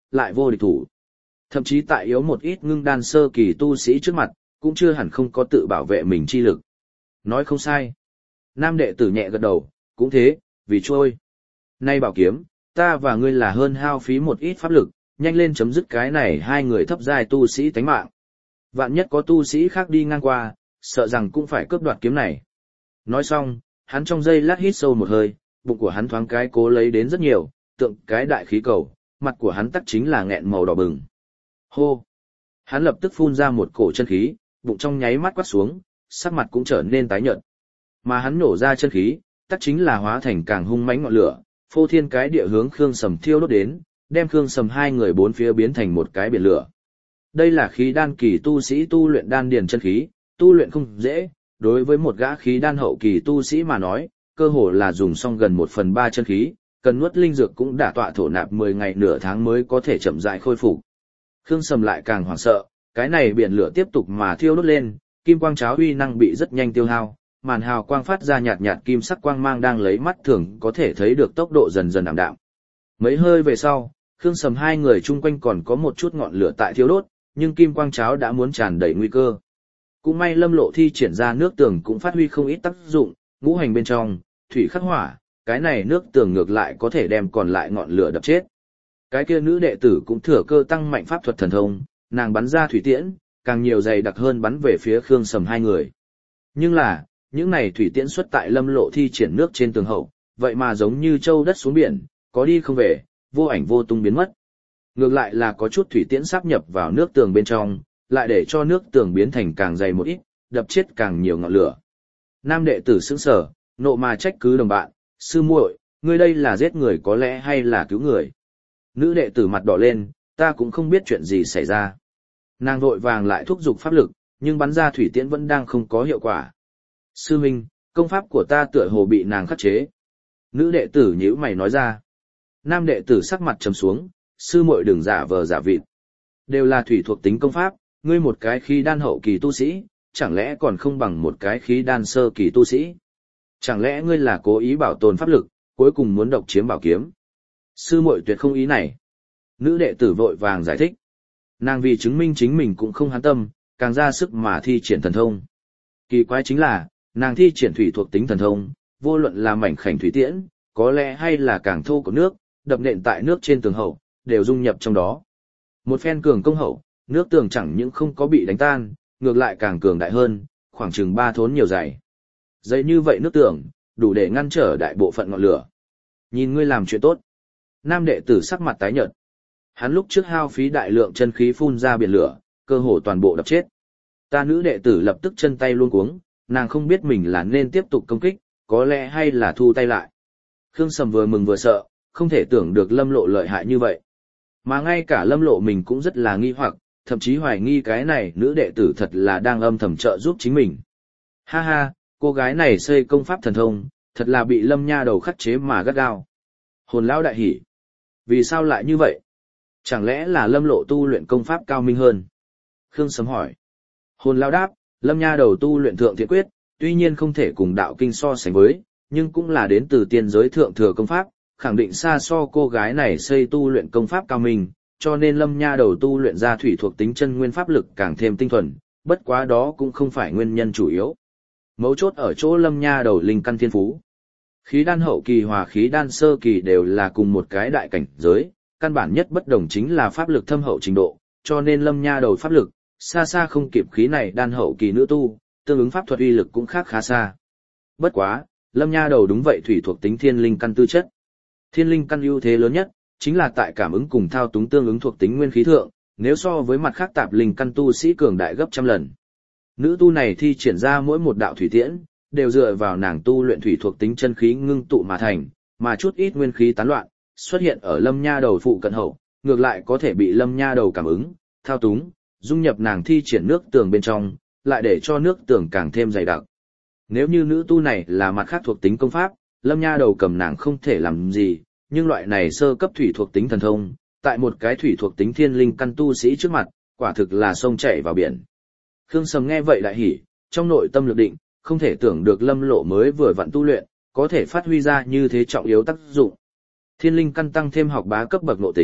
lại vô địch thủ. Thậm chí tại yếu một ít ngưng đan sơ kỳ tu sĩ trước mặt, cũng chưa hẳn không có tự bảo vệ mình chi lực. Nói không sai. Nam đệ tử nhẹ gật đầu, cũng thế, vì trôi. Nay bảo kiếm, ta và ngươi là hơn hao phí một ít pháp lực, nhanh lên chấm dứt cái này hai người thấp giai tu sĩ tánh mạng. Vạn nhất có tu sĩ khác đi ngang qua, sợ rằng cũng phải cướp đoạt kiếm này. Nói xong, hắn trong giây lát hít sâu một hơi, bụng của hắn thoáng cái cố lấy đến rất nhiều, tượng cái đại khí cầu, mặt của hắn tắc chính là nghẹn màu đỏ bừng. Hô! Hắn lập tức phun ra một cổ chân khí, bụng trong nháy mắt quát xuống, sắc mặt cũng trở nên tái nhợt. Mà hắn nổ ra chân khí, tắc chính là hóa thành càng hung mãnh ngọn lửa, phô thiên cái địa hướng Khương Sầm thiêu đốt đến, đem Khương Sầm hai người bốn phía biến thành một cái biển lửa. Đây là khí đan kỳ tu sĩ tu luyện đan điền chân khí, tu luyện không dễ, đối với một gã khí đan hậu kỳ tu sĩ mà nói, cơ hồ là dùng xong gần một phần ba chân khí, cần nuốt linh dược cũng đã tọa thổ nạp mười ngày nửa tháng mới có thể chậm rãi khôi phục. Khương Sầm lại càng hoảng sợ, cái này biển lửa tiếp tục mà thiêu đốt lên, kim quang cháo uy năng bị rất nhanh tiêu hao, màn hào quang phát ra nhạt nhạt kim sắc quang mang đang lấy mắt thường có thể thấy được tốc độ dần dần ảm đạm. Mấy hơi về sau, Khương Sầm hai người chung quanh còn có một chút ngọn lửa tại thiêu đốt, nhưng kim quang cháo đã muốn tràn đầy nguy cơ. Cũng may Lâm Lộ thi triển ra nước tường cũng phát huy không ít tác dụng, ngũ hành bên trong, thủy khắc hỏa, cái này nước tường ngược lại có thể đem còn lại ngọn lửa đập chết. Cái kia nữ đệ tử cũng thừa cơ tăng mạnh pháp thuật thần thông, nàng bắn ra thủy tiễn, càng nhiều dày đặc hơn bắn về phía Khương Sầm hai người. Nhưng là, những này thủy tiễn xuất tại Lâm Lộ thi triển nước trên tường hậu, vậy mà giống như châu đất xuống biển, có đi không về, vô ảnh vô tung biến mất. Ngược lại là có chút thủy tiễn sáp nhập vào nước tường bên trong, lại để cho nước tường biến thành càng dày một ít, đập chết càng nhiều ngọn lửa. Nam đệ tử sững sờ, nộ mà trách cứ đồng bạn, sư muội, ngươi đây là giết người có lẽ hay là cứu người? Nữ đệ tử mặt đỏ lên, ta cũng không biết chuyện gì xảy ra. Nàng vội vàng lại thúc giục pháp lực, nhưng bắn ra thủy tiễn vẫn đang không có hiệu quả. Sư huynh, công pháp của ta tựa hồ bị nàng khắc chế. Nữ đệ tử nhíu mày nói ra. Nam đệ tử sắc mặt trầm xuống, sư muội đừng giả vờ giả vịt. Đều là thủy thuộc tính công pháp, ngươi một cái khí đan hậu kỳ tu sĩ, chẳng lẽ còn không bằng một cái khí đan sơ kỳ tu sĩ? Chẳng lẽ ngươi là cố ý bảo tồn pháp lực, cuối cùng muốn độc chiếm bảo kiếm? Sư muội tuyệt không ý này. Nữ đệ tử vội vàng giải thích. Nàng vì chứng minh chính mình cũng không hán tâm, càng ra sức mà thi triển thần thông. Kỳ quái chính là, nàng thi triển thủy thuộc tính thần thông, vô luận là mảnh khảnh thủy tiễn, có lẽ hay là càng thô của nước, đập nện tại nước trên tường hậu, đều dung nhập trong đó. Một phen cường công hậu, nước tường chẳng những không có bị đánh tan, ngược lại càng cường đại hơn, khoảng chừng ba thốn nhiều dày. Dày như vậy nước tường, đủ để ngăn trở đại bộ phận ngọn lửa. Nhìn ngươi làm chuyện tốt. Nam đệ tử sắc mặt tái nhợt. Hắn lúc trước hao phí đại lượng chân khí phun ra biển lửa, cơ hồ toàn bộ đập chết. Ta nữ đệ tử lập tức chân tay luống cuống, nàng không biết mình là nên tiếp tục công kích, có lẽ hay là thu tay lại. Khương Sầm vừa mừng vừa sợ, không thể tưởng được Lâm Lộ lợi hại như vậy. Mà ngay cả Lâm Lộ mình cũng rất là nghi hoặc, thậm chí hoài nghi cái này nữ đệ tử thật là đang âm thầm trợ giúp chính mình. Ha ha, cô gái này xây công pháp thần thông, thật là bị Lâm nha đầu khắc chế mà gắt gao. Hồn lão đại hỉ. Vì sao lại như vậy? Chẳng lẽ là Lâm Lộ tu luyện công pháp cao minh hơn? Khương Sấm hỏi. Hồn lão đáp, Lâm nha đầu tu luyện thượng thiện quyết, tuy nhiên không thể cùng đạo kinh so sánh với, nhưng cũng là đến từ tiên giới thượng thừa công pháp, khẳng định xa so cô gái này xây tu luyện công pháp cao minh, cho nên Lâm nha đầu tu luyện ra thủy thuộc tính chân nguyên pháp lực càng thêm tinh thuần, bất quá đó cũng không phải nguyên nhân chủ yếu. Mấu chốt ở chỗ Lâm nha đầu linh căn thiên phú. Khí đan hậu kỳ hòa khí đan sơ kỳ đều là cùng một cái đại cảnh giới, căn bản nhất bất đồng chính là pháp lực thâm hậu trình độ, cho nên Lâm nha đầu pháp lực xa xa không kịp khí này đan hậu kỳ nữ tu, tương ứng pháp thuật uy lực cũng khác khá xa. Bất quá, Lâm nha đầu đúng vậy thủy thuộc tính thiên linh căn tư chất. Thiên linh căn ưu thế lớn nhất chính là tại cảm ứng cùng thao túng tương ứng thuộc tính nguyên khí thượng, nếu so với mặt khác tạp linh căn tu sĩ cường đại gấp trăm lần. Nữ tu này thi triển ra mỗi một đạo thủy tiễn, đều dựa vào nàng tu luyện thủy thuộc tính chân khí ngưng tụ mà thành, mà chút ít nguyên khí tán loạn, xuất hiện ở Lâm nha đầu phụ cận hậu, ngược lại có thể bị Lâm nha đầu cảm ứng, thao túng, dung nhập nàng thi triển nước tường bên trong, lại để cho nước tường càng thêm dày đặc. Nếu như nữ tu này là mặt khác thuộc tính công pháp, Lâm nha đầu cầm nàng không thể làm gì, nhưng loại này sơ cấp thủy thuộc tính thần thông, tại một cái thủy thuộc tính thiên linh căn tu sĩ trước mặt, quả thực là sông chảy vào biển. Khương Sầm nghe vậy đại hỉ, trong nội tâm lực định, không thể tưởng được Lâm Lộ mới vừa vặn tu luyện, có thể phát huy ra như thế trọng yếu tác dụng. Thiên linh căn tăng thêm học bá cấp bậc nội tính,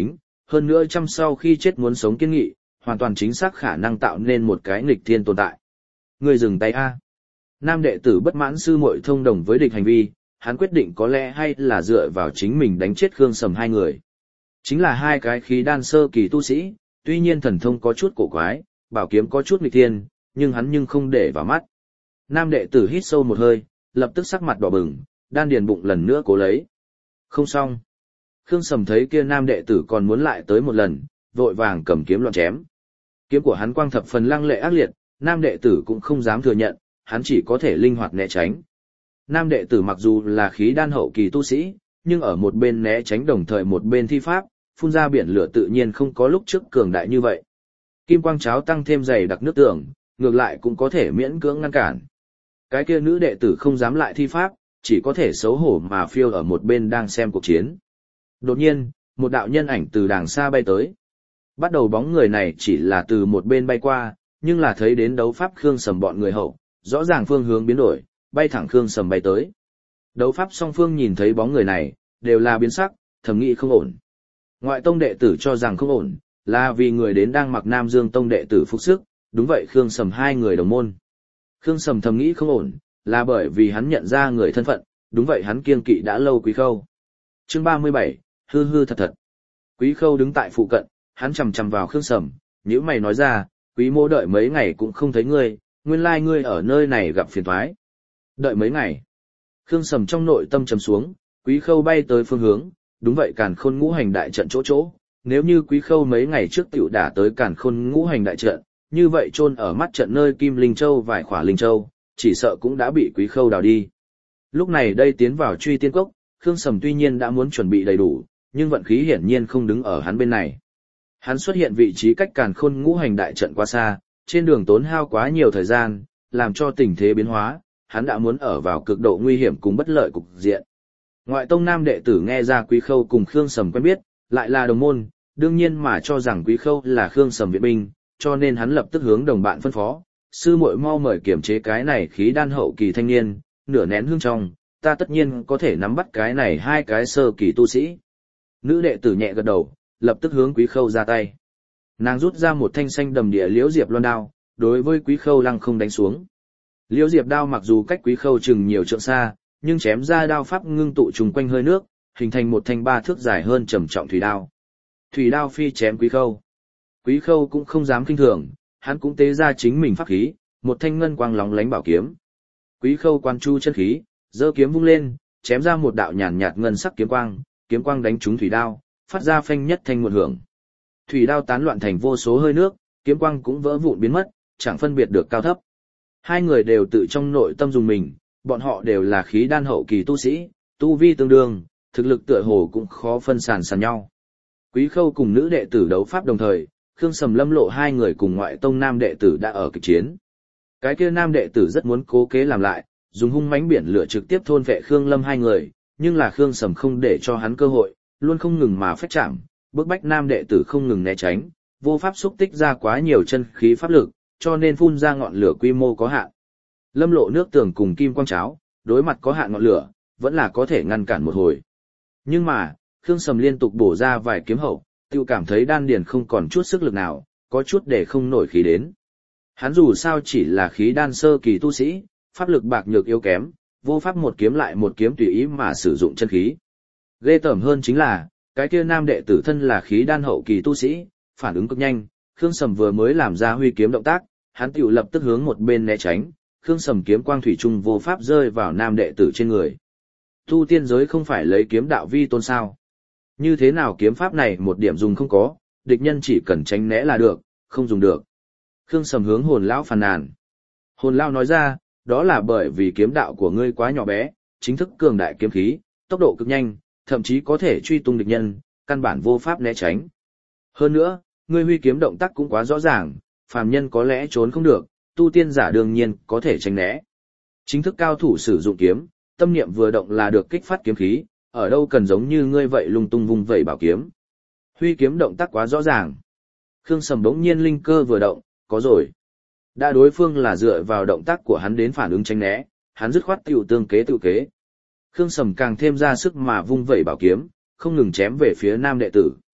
hơn nữa trăm sau khi chết muốn sống kiên nghị, hoàn toàn chính xác khả năng tạo nên một cái nghịch thiên tồn tại. Ngươi dừng tay a. Nam đệ tử bất mãn sư muội thông đồng với địch hành vi, hắn quyết định có lẽ hay là dựa vào chính mình đánh chết Khương Sầm hai người. Chính là hai cái khí đan sơ kỳ tu sĩ, tuy nhiên thần thông có chút cổ quái, bảo kiếm có chút nghịch thiên, nhưng hắn nhưng không để vào mắt. Nam đệ tử hít sâu một hơi, lập tức sắc mặt đỏ bừng, đan điền bụng lần nữa cố lấy. Không xong. Khương Sầm thấy kia nam đệ tử còn muốn lại tới một lần, vội vàng cầm kiếm loạn chém. Kiếm của hắn quang thập phần lăng lệ ác liệt, nam đệ tử cũng không dám thừa nhận, hắn chỉ có thể linh hoạt né tránh. Nam đệ tử mặc dù là khí đan hậu kỳ tu sĩ, nhưng ở một bên né tránh đồng thời một bên thi pháp, phun ra biển lửa tự nhiên không có lúc trước cường đại như vậy. Kim quang cháo tăng thêm dày đặc nước tưởng, ngược lại cũng có thể miễn cưỡng ngăn cản. Cái kia nữ đệ tử không dám lại thi pháp, chỉ có thể xấu hổ mà phiêu ở một bên đang xem cuộc chiến. Đột nhiên, một đạo nhân ảnh từ đàng xa bay tới. Bắt đầu bóng người này chỉ là từ một bên bay qua, nhưng là thấy đến đấu pháp Khương Sầm bọn người hậu, rõ ràng phương hướng biến đổi, bay thẳng Khương Sầm bay tới. Đấu pháp song phương nhìn thấy bóng người này, đều là biến sắc, thầm nghĩ không ổn. Ngoại tông đệ tử cho rằng không ổn, là vì người đến đang mặc Nam Dương tông đệ tử phục sức, đúng vậy Khương Sầm hai người đồng môn. Khương Sầm thầm nghĩ không ổn, là bởi vì hắn nhận ra người thân phận, đúng vậy hắn kiêng kỵ đã lâu Quý Khâu. Chương ba mươi bảy, hư hư thật thật. Quý Khâu đứng tại phụ cận, hắn chằm chằm vào Khương Sầm, nhíu mày nói ra, Quý mô đợi mấy ngày cũng không thấy ngươi, nguyên lai ngươi ở nơi này gặp phiền toái. Đợi mấy ngày. Khương Sầm trong nội tâm trầm xuống, Quý Khâu bay tới phương hướng, đúng vậy Càn Khôn Ngũ Hành đại trận chỗ chỗ, nếu như Quý Khâu mấy ngày trước tiểu đả tới Càn Khôn Ngũ Hành đại trận, như vậy chôn ở mắt trận nơi Kim Linh Châu vài khỏa Linh Châu, chỉ sợ cũng đã bị Quý Khâu đào đi. Lúc này đây tiến vào Truy Tiên Cốc, Khương Sầm tuy nhiên đã muốn chuẩn bị đầy đủ, nhưng vận khí hiển nhiên không đứng ở hắn bên này. Hắn xuất hiện vị trí cách Càn Khôn Ngũ Hành đại trận quá xa, trên đường tốn hao quá nhiều thời gian, làm cho tình thế biến hóa, hắn đã muốn ở vào cực độ nguy hiểm cùng bất lợi cục diện. Ngoại tông nam đệ tử nghe ra Quý Khâu cùng Khương Sầm quen biết, lại là đồng môn, đương nhiên mà cho rằng Quý Khâu là Khương Sầm viện binh, cho nên hắn lập tức hướng đồng bạn phân phó, sư muội mau mời kiểm chế cái này khí đan hậu kỳ thanh niên, nửa nén hương trong, ta tất nhiên có thể nắm bắt cái này hai cái sơ kỳ tu sĩ. Nữ đệ tử nhẹ gật đầu, lập tức hướng Quý Khâu ra tay. Nàng rút ra một thanh xanh đầm địa liễu diệp loan đao, đối với Quý Khâu lăng không đánh xuống. Liễu diệp đao mặc dù cách Quý Khâu chừng nhiều trượng xa, nhưng chém ra đao pháp ngưng tụ trùng quanh hơi nước, hình thành một thanh ba thước dài hơn trầm trọng thủy đao. Thủy đao phi chém Quý Khâu. Quý Khâu cũng không dám kinh thường, hắn cũng tế ra chính mình pháp khí, một thanh ngân quang lóng lánh bảo kiếm. Quý Khâu quan chu chân khí, giơ kiếm vung lên, chém ra một đạo nhàn nhạt ngân sắc kiếm quang, kiếm quang đánh trúng thủy đao, phát ra phanh nhất thanh một hưởng. Thủy đao tán loạn thành vô số hơi nước, kiếm quang cũng vỡ vụn biến mất, chẳng phân biệt được cao thấp. Hai người đều tự trong nội tâm dùng mình, bọn họ đều là khí đan hậu kỳ tu sĩ, tu vi tương đương, thực lực tựa hồ cũng khó phân sàn sàn nhau. Quý Khâu cùng nữ đệ tử đấu pháp đồng thời, Khương Sầm Lâm Lộ hai người cùng ngoại tông nam đệ tử đã ở kịch chiến. Cái kia nam đệ tử rất muốn cố kế làm lại, dùng hung mãnh biển lửa trực tiếp thôn vệ Khương Lâm hai người, nhưng là Khương Sầm không để cho hắn cơ hội, luôn không ngừng mà phách chạm, bức bách nam đệ tử không ngừng né tránh, vô pháp xúc tích ra quá nhiều chân khí pháp lực, cho nên phun ra ngọn lửa quy mô có hạn. Lâm Lộ nước tường cùng kim quang cháo, đối mặt có hạn ngọn lửa, vẫn là có thể ngăn cản một hồi. Nhưng mà, Khương Sầm liên tục bổ ra vài kiếm hậu, tiêu cảm thấy đan điền không còn chút sức lực nào, có chút để không nổi khí đến. Hắn dù sao chỉ là khí đan sơ kỳ tu sĩ, pháp lực bạc nhược yếu kém, vô pháp một kiếm lại một kiếm tùy ý mà sử dụng chân khí. Ghê tởm hơn chính là, cái kia nam đệ tử thân là khí đan hậu kỳ tu sĩ, phản ứng cực nhanh, Khương Sầm vừa mới làm ra huy kiếm động tác, hắn tiểu lập tức hướng một bên né tránh, Khương Sầm kiếm quang thủy trung vô pháp rơi vào nam đệ tử trên người. Tu tiên giới không phải lấy kiếm đạo vi tôn sao? Như thế nào kiếm pháp này một điểm dùng không có, địch nhân chỉ cần tránh né là được, không dùng được. Khương Sầm hướng hồn lão phàn nàn. Hồn lão nói ra, đó là bởi vì kiếm đạo của ngươi quá nhỏ bé, chính thức cường đại kiếm khí, tốc độ cực nhanh, thậm chí có thể truy tung địch nhân, căn bản vô pháp né tránh. Hơn nữa, ngươi huy kiếm động tác cũng quá rõ ràng, phàm nhân có lẽ trốn không được, tu tiên giả đương nhiên có thể tránh né. Chính thức cao thủ sử dụng kiếm, tâm niệm vừa động là được kích phát kiếm khí, ở đâu cần giống như ngươi vậy lung tung vung vẩy bảo kiếm. Huy kiếm động tác quá rõ ràng. Khương Sầm bỗng nhiên linh cơ vừa động, có rồi. Đã đối phương là dựa vào động tác của hắn đến phản ứng tránh né, hắn dứt khoát tiểu tương kế tự kế. Khương Sầm càng thêm ra sức mà vung vẩy bảo kiếm, không ngừng chém về phía nam đệ tử.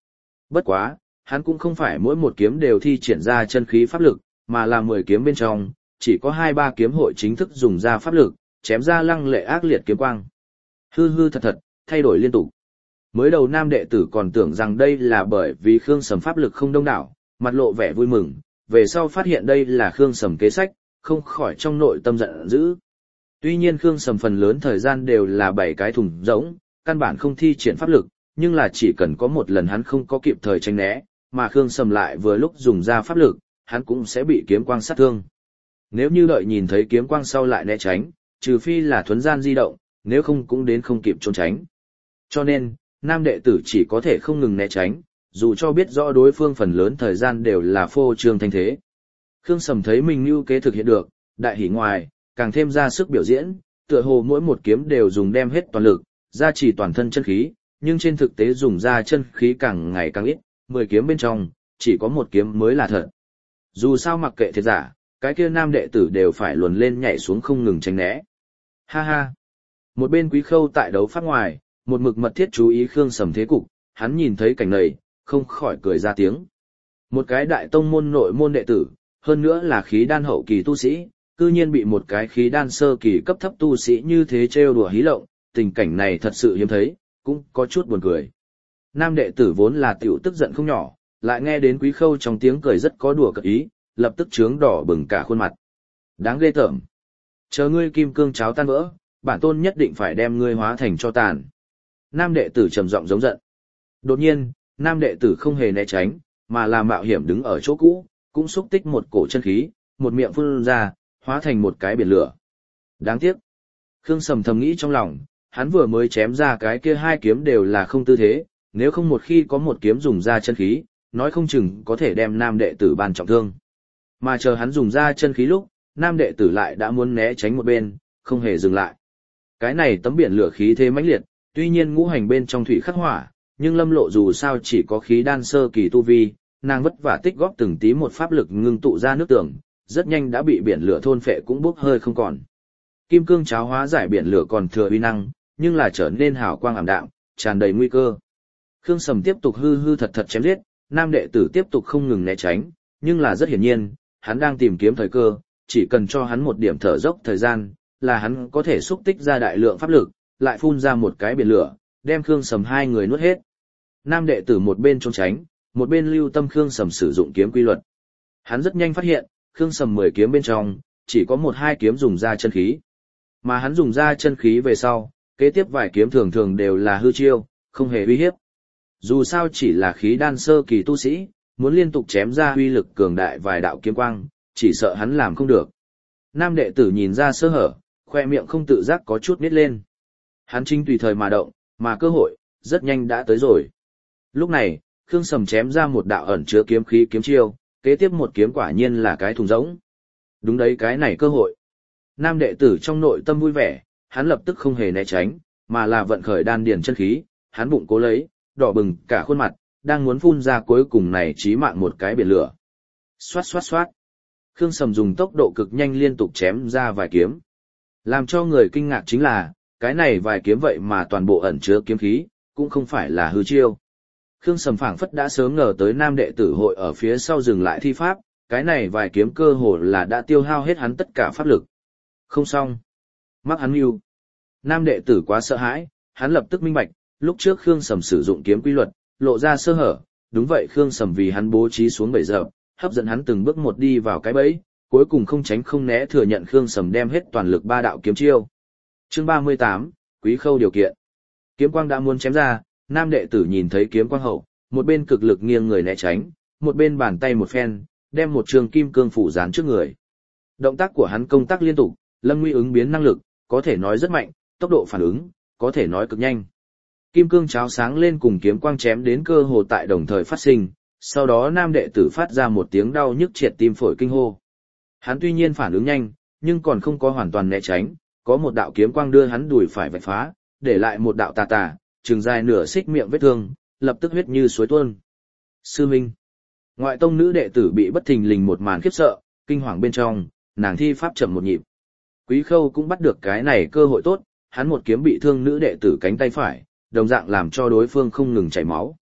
Bất quá, hắn cũng không phải mỗi một kiếm đều thi triển ra chân khí pháp lực, mà là mười kiếm bên trong, chỉ có hai ba kiếm hội chính thức dùng ra pháp lực, chém ra lăng lệ ác liệt kiếm quang. Hư hư thật thật, thay đổi liên tục. Mới đầu nam đệ tử còn tưởng rằng đây là bởi vì Khương Sầm pháp lực không đông đảo, mặt lộ vẻ vui mừng, về sau phát hiện đây là Khương Sầm kế sách, không khỏi trong nội tâm giận dữ. Tuy nhiên Khương Sầm phần lớn thời gian đều là bảy cái thùng rỗng, căn bản không thi triển pháp lực, nhưng là chỉ cần có một lần hắn không có kịp thời tránh né, mà Khương Sầm lại vừa lúc dùng ra pháp lực, hắn cũng sẽ bị kiếm quang sát thương. Nếu như đợi nhìn thấy kiếm quang sau lại né tránh, trừ phi là thuấn gian di động, nếu không cũng đến không kịp trốn tránh. Cho nên, nam đệ tử chỉ có thể không ngừng né tránh, dù cho biết rõ đối phương phần lớn thời gian đều là phô trương thanh thế. Khương Sầm thấy mình lưu kế thực hiện được, đại hỉ ngoài, càng thêm ra sức biểu diễn, tựa hồ mỗi một kiếm đều dùng đem hết toàn lực, ra chỉ toàn thân chân khí, nhưng trên thực tế dùng ra chân khí càng ngày càng ít, mười kiếm bên trong, chỉ có một kiếm mới là thật. Dù sao mặc kệ thiệt giả, cái kia nam đệ tử đều phải luồn lên nhảy xuống không ngừng tránh né. Ha ha! Một bên Quý Khâu tại đấu pháp ngoài, một mực mật thiết chú ý Khương Sầm thế cục, hắn nhìn thấy cảnh này, không khỏi cười ra tiếng. Một cái đại tông môn nội môn đệ tử, hơn nữa là khí đan hậu kỳ tu sĩ, cư nhiên bị một cái khí đan sơ kỳ cấp thấp tu sĩ như thế trêu đùa hí lộng, tình cảnh này thật sự hiếm thấy, cũng có chút buồn cười. Nam đệ tử vốn là tiểu tức giận không nhỏ, lại nghe đến Quý Khâu trong tiếng cười rất có đùa cợt ý, lập tức trướng đỏ bừng cả khuôn mặt. Đáng ghê tởm. Chờ ngươi kim cương cháo tan vỡ, bản tôn nhất định phải đem ngươi hóa thành cho tàn. Nam đệ tử trầm giọng giống giận. Đột nhiên, nam đệ tử không hề né tránh, mà là mạo hiểm đứng ở chỗ cũ, cũng xúc tích một cổ chân khí, một miệng phun ra, hóa thành một cái biển lửa. Đáng tiếc. Khương Sầm thầm nghĩ trong lòng, hắn vừa mới chém ra cái kia hai kiếm đều là không tư thế, nếu không một khi có một kiếm dùng ra chân khí, nói không chừng có thể đem nam đệ tử ban trọng thương. Mà chờ hắn dùng ra chân khí lúc, nam đệ tử lại đã muốn né tránh một bên, không hề dừng lại. Cái này tấm biển lửa khí thế mãnh liệt, tuy nhiên ngũ hành bên trong thủy khắc hỏa, nhưng Lâm Lộ dù sao chỉ có khí đan sơ kỳ tu vi, nàng vất vả tích góp từng tí một pháp lực ngưng tụ ra nước tường, rất nhanh đã bị biển lửa thôn phệ cũng bốc hơi không còn. Kim cương cháo hóa giải biển lửa còn thừa uy năng, nhưng là trở nên hào quang ảm đạm, tràn đầy nguy cơ. Khương Sầm tiếp tục hư hư thật thật chém giết, nam đệ tử tiếp tục không ngừng né tránh, nhưng là rất hiển nhiên, hắn đang tìm kiếm thời cơ, chỉ cần cho hắn một điểm thở dốc thời gian, là hắn có thể xúc tích ra đại lượng pháp lực, lại phun ra một cái biển lửa, đem Khương Sầm hai người nuốt hết. Nam đệ tử một bên trốn tránh, một bên lưu tâm Khương Sầm sử dụng kiếm quy luật. Hắn rất nhanh phát hiện, Khương Sầm mười kiếm bên trong, chỉ có một hai kiếm dùng ra chân khí. Mà hắn dùng ra chân khí về sau, kế tiếp vài kiếm thường thường đều là hư chiêu, không hề uy hiếp. Dù sao chỉ là khí đan sơ kỳ tu sĩ, muốn liên tục chém ra uy lực cường đại vài đạo kiếm quang, chỉ sợ hắn làm không được. Nam đệ tử nhìn ra sơ hở, khoe miệng không tự giác có chút nít lên. Hắn chính tùy thời mà động, mà cơ hội, rất nhanh đã tới rồi. Lúc này, Khương Sầm chém ra một đạo ẩn chứa kiếm khí kiếm chiêu, kế tiếp một kiếm quả nhiên là cái thùng rỗng. Đúng đấy, cái này cơ hội. Nam đệ tử trong nội tâm vui vẻ, hắn lập tức không hề né tránh, mà là vận khởi đan điền chân khí, hắn bụng cố lấy, đỏ bừng cả khuôn mặt, đang muốn phun ra cuối cùng này chí mạng một cái biển lửa. Xoát xoát xoát. Khương Sầm dùng tốc độ cực nhanh liên tục chém ra vài kiếm. Làm cho người kinh ngạc chính là, cái này vài kiếm vậy mà toàn bộ ẩn chứa kiếm khí, cũng không phải là hư chiêu. Khương Sầm phảng phất đã sớm ngờ tới nam đệ tử hội ở phía sau dừng lại thi pháp, cái này vài kiếm cơ hồ là đã tiêu hao hết hắn tất cả pháp lực. Không xong. Mắc hắn mưu. Nam đệ tử quá sợ hãi, hắn lập tức minh bạch, lúc trước Khương Sầm sử dụng kiếm quy luật, lộ ra sơ hở, đúng vậy Khương Sầm vì hắn bố trí xuống bẫy giờ, hấp dẫn hắn từng bước một đi vào cái bẫy, cuối cùng không tránh không né thừa nhận Khương Sầm đem hết toàn lực ba đạo kiếm chiêu. Chương ba mươi tám, Quý Khâu điều kiện. Kiếm quang đã muốn chém ra, nam đệ tử nhìn thấy kiếm quang hậu, một bên cực lực nghiêng người né tránh, một bên bàn tay một phen, đem một trường kim cương phủ dán trước người. Động tác của hắn công tác liên tục, Lâm Nguy ứng biến năng lực, có thể nói rất mạnh, tốc độ phản ứng, có thể nói cực nhanh. Kim cương cháo sáng lên cùng kiếm quang chém đến cơ hồ tại đồng thời phát sinh, sau đó nam đệ tử phát ra một tiếng đau nhức triệt tim phổi kinh hô. Hắn tuy nhiên phản ứng nhanh, nhưng còn không có hoàn toàn né tránh, có một đạo kiếm quang đưa hắn đùi phải vạch phá, để lại một đạo tà tà, trường dài nửa xích miệng vết thương, lập tức huyết như suối tuôn. Sư Minh. Ngoại tông nữ đệ tử bị bất thình lình một màn khiếp sợ, kinh hoàng bên trong, nàng thi pháp chậm một nhịp. Quý Khâu cũng bắt được cái này cơ hội tốt, hắn một kiếm bị thương nữ đệ tử cánh tay phải, đồng dạng làm cho đối phương không ngừng chảy máu.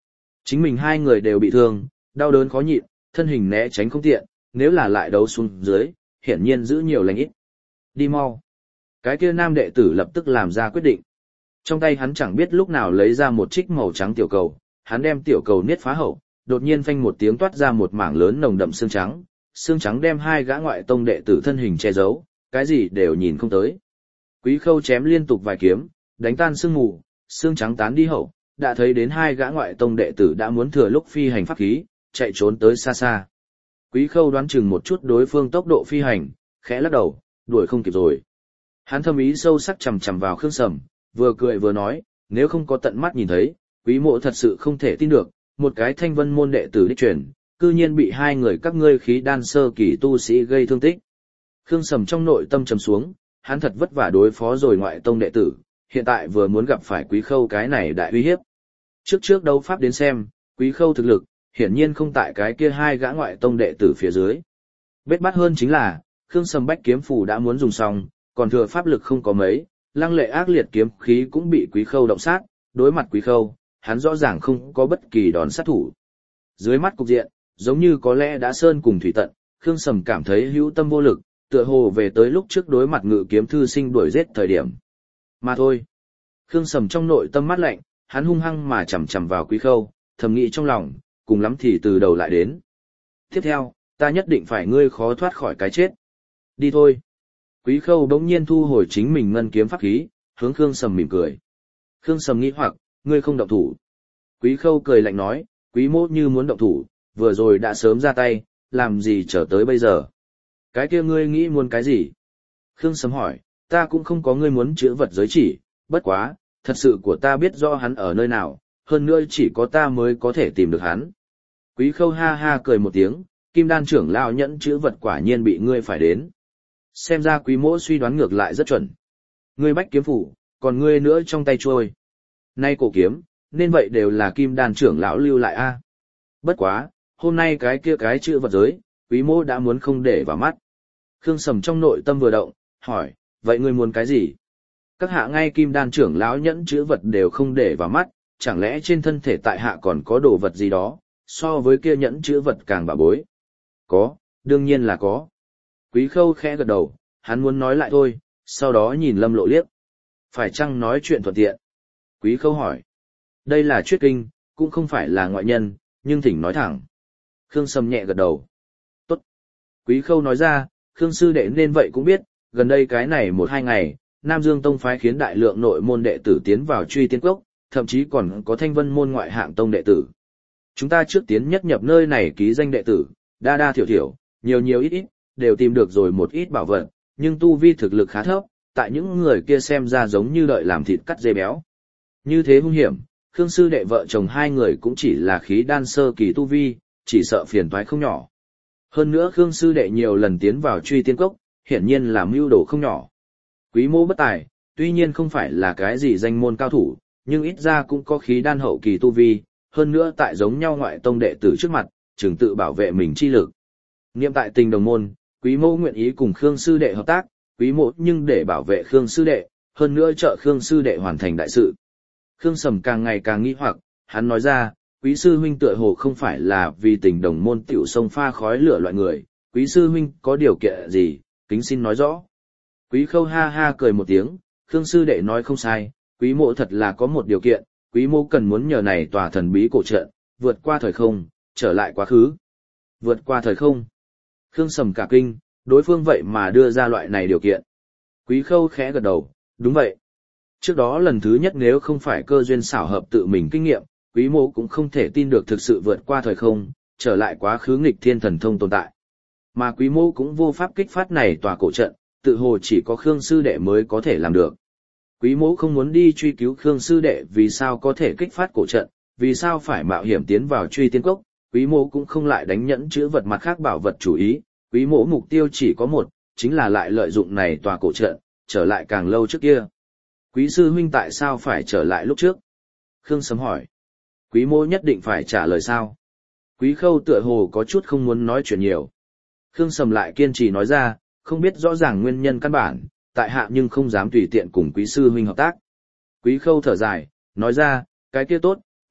Chính mình hai người đều bị thương, đau đớn khó nhịn, thân hình né tránh không tiện, nếu là lại đấu xuống dưới, hiển nhiên giữ nhiều lành ít. Đi mau. Cái kia nam đệ tử lập tức làm ra quyết định. Trong tay hắn chẳng biết lúc nào lấy ra một trích màu trắng tiểu cầu, hắn đem tiểu cầu niết phá hậu, đột nhiên phanh một tiếng toát ra một mảng lớn nồng đậm xương trắng, xương trắng đem hai gã ngoại tông đệ tử thân hình che giấu, cái gì đều nhìn không tới. Quý Khâu chém liên tục vài kiếm, đánh tan sương mù, xương trắng tán đi hậu, đã thấy đến hai gã ngoại tông đệ tử đã muốn thừa lúc phi hành pháp khí, chạy trốn tới xa xa. Quý Khâu đoán chừng một chút đối phương tốc độ phi hành, khẽ lắc đầu, đuổi không kịp rồi. Hắn thâm ý sâu sắc chằm chằm vào Khương Sầm, vừa cười vừa nói, nếu không có tận mắt nhìn thấy, Quý mộ thật sự không thể tin được, một cái thanh vân môn đệ tử đích truyền, cư nhiên bị hai người các ngươi khí đan sơ kỳ tu sĩ gây thương tích. Khương Sầm trong nội tâm trầm xuống, hắn thật vất vả đối phó rồi ngoại tông đệ tử, hiện tại vừa muốn gặp phải Quý Khâu cái này đại uy hiếp. Trước trước đấu pháp đến xem, Quý Khâu thực lực, hiển nhiên không tại cái kia hai gã ngoại tông đệ tử phía dưới. Bết bát hơn chính là, Khương Sầm bách kiếm phù đã muốn dùng xong, còn thừa pháp lực không có mấy, lăng lệ ác liệt kiếm khí cũng bị Quý Khâu động sát, đối mặt Quý Khâu, hắn rõ ràng không có bất kỳ đòn sát thủ. Dưới mắt cục diện, giống như có lẽ đã sơn cùng thủy tận, Khương Sầm cảm thấy hữu tâm vô lực, tựa hồ về tới lúc trước đối mặt Ngự Kiếm thư sinh đuổi giết thời điểm. Mà thôi. Khương Sầm trong nội tâm mát lạnh, hắn hung hăng mà chầm chầm vào Quý Khâu, thầm nghĩ trong lòng, cùng lắm thì từ đầu lại đến. Tiếp theo, ta nhất định phải ngươi khó thoát khỏi cái chết. Đi thôi. Quý Khâu đống nhiên thu hồi chính mình ngân kiếm pháp khí, hướng Khương Sầm mỉm cười. Khương Sầm nghĩ hoặc, ngươi không động thủ. Quý Khâu cười lạnh nói, Quý mỗ như muốn động thủ, vừa rồi đã sớm ra tay, làm gì chờ tới bây giờ. Cái kia ngươi nghĩ muốn cái gì? Khương Sầm hỏi, ta cũng không có ngươi muốn chữa vật giới chỉ, bất quá, thật sự của ta biết rõ hắn ở nơi nào, hơn nữa chỉ có ta mới có thể tìm được hắn. Quý Khâu ha ha cười một tiếng, Kim Đan trưởng lão nhẫn chữa vật quả nhiên bị ngươi phải đến. Xem ra Quý mỗ suy đoán ngược lại rất chuẩn. Ngươi bách kiếm phủ, còn ngươi nữa trong tay trôi. Nay cổ kiếm, nên vậy đều là Kim Đan trưởng lão lưu lại a. Bất quá, hôm nay cái kia cái chữ vật giới, Quý mỗ đã muốn không để vào mắt. Khương Sầm trong nội tâm vừa động, hỏi, vậy ngươi muốn cái gì? Các hạ ngay Kim Đan trưởng lão nhẫn chữ vật đều không để vào mắt, chẳng lẽ trên thân thể tại hạ còn có đồ vật gì đó, so với kia nhẫn chữ vật càng bà bối? Có, đương nhiên là có. Quý Khâu khẽ gật đầu, hắn muốn nói lại thôi, sau đó nhìn Lâm Lộ liếc. Phải chăng nói chuyện thuận tiện? Quý Khâu hỏi. Đây là Chuyết Kinh, cũng không phải là ngoại nhân, nhưng thỉnh nói thẳng. Khương Sầm nhẹ gật đầu. Tốt. Quý Khâu nói ra, Khương sư đệ nên vậy cũng biết, gần đây cái này một hai ngày, Nam Dương Tông phái khiến đại lượng nội môn đệ tử tiến vào Truy Tiên Cốc, thậm chí còn có Thanh Vân môn ngoại hạng tông đệ tử. Chúng ta trước tiến nhất nhập nơi này ký danh đệ tử, đa đa thiểu thiểu, nhiều nhiều ít ít, đều tìm được rồi một ít bảo vật, nhưng tu vi thực lực khá thấp, tại những người kia xem ra giống như đợi làm thịt cắt dê béo. Như thế hung hiểm, Khương sư đệ vợ chồng hai người cũng chỉ là khí đan sơ kỳ tu vi, chỉ sợ phiền toái không nhỏ. Hơn nữa Khương sư đệ nhiều lần tiến vào Truy Tiên Cốc, hiển nhiên là mưu đồ không nhỏ. Quý mô bất tài, tuy nhiên không phải là cái gì danh môn cao thủ, nhưng ít ra cũng có khí đan hậu kỳ tu vi, hơn nữa tại giống nhau ngoại tông đệ tử trước mặt, trường tự bảo vệ mình chi lực. Niệm tại tình đồng môn, Quý mô nguyện ý cùng Khương sư đệ hợp tác, Quý mô nhưng để bảo vệ Khương sư đệ, hơn nữa trợ Khương sư đệ hoàn thành đại sự. Khương Sầm càng ngày càng nghi hoặc, hắn nói ra, Quý sư huynh tựa hồ không phải là vì tình đồng môn tiểu sông pha khói lửa loại người, Quý sư huynh có điều kiện gì, kính xin nói rõ. Quý Khâu ha ha cười một tiếng, Khương sư đệ nói không sai, Quý mộ thật là có một điều kiện, Quý mộ cần muốn nhờ này tòa thần bí cổ trận, vượt qua thời không, trở lại quá khứ. Vượt qua thời không. Khương Sầm cả kinh, đối phương vậy mà đưa ra loại này điều kiện. Quý Khâu khẽ gật đầu, đúng vậy. Trước đó lần thứ nhất nếu không phải cơ duyên xảo hợp tự mình kinh nghiệm, Quý mộ cũng không thể tin được thực sự vượt qua thời không, trở lại quá khứ nghịch thiên thần thông tồn tại. Mà Quý mộ cũng vô pháp kích phát này tòa cổ trận, tự hồ chỉ có Khương sư đệ mới có thể làm được. Quý mộ không muốn đi truy cứu Khương sư đệ vì sao có thể kích phát cổ trận, vì sao phải mạo hiểm tiến vào Truy Tiên Cốc, Quý mộ cũng không lại đánh nhẫn chữ vật mặt khác bảo vật chủ ý, Quý mộ mục tiêu chỉ có một, chính là lại lợi dụng này tòa cổ trận, trở lại càng lâu trước kia. Quý sư huynh tại sao phải trở lại lúc trước? Khương Sấm hỏi. Quý mộ nhất định phải trả lời sao? Quý Khâu tựa hồ có chút không muốn nói chuyện nhiều. Khương Sầm lại kiên trì nói ra, không biết rõ ràng nguyên nhân căn bản, tại hạ nhưng không dám tùy tiện cùng Quý sư huynh hợp tác. Quý Khâu thở dài, nói ra, cái kia tốt,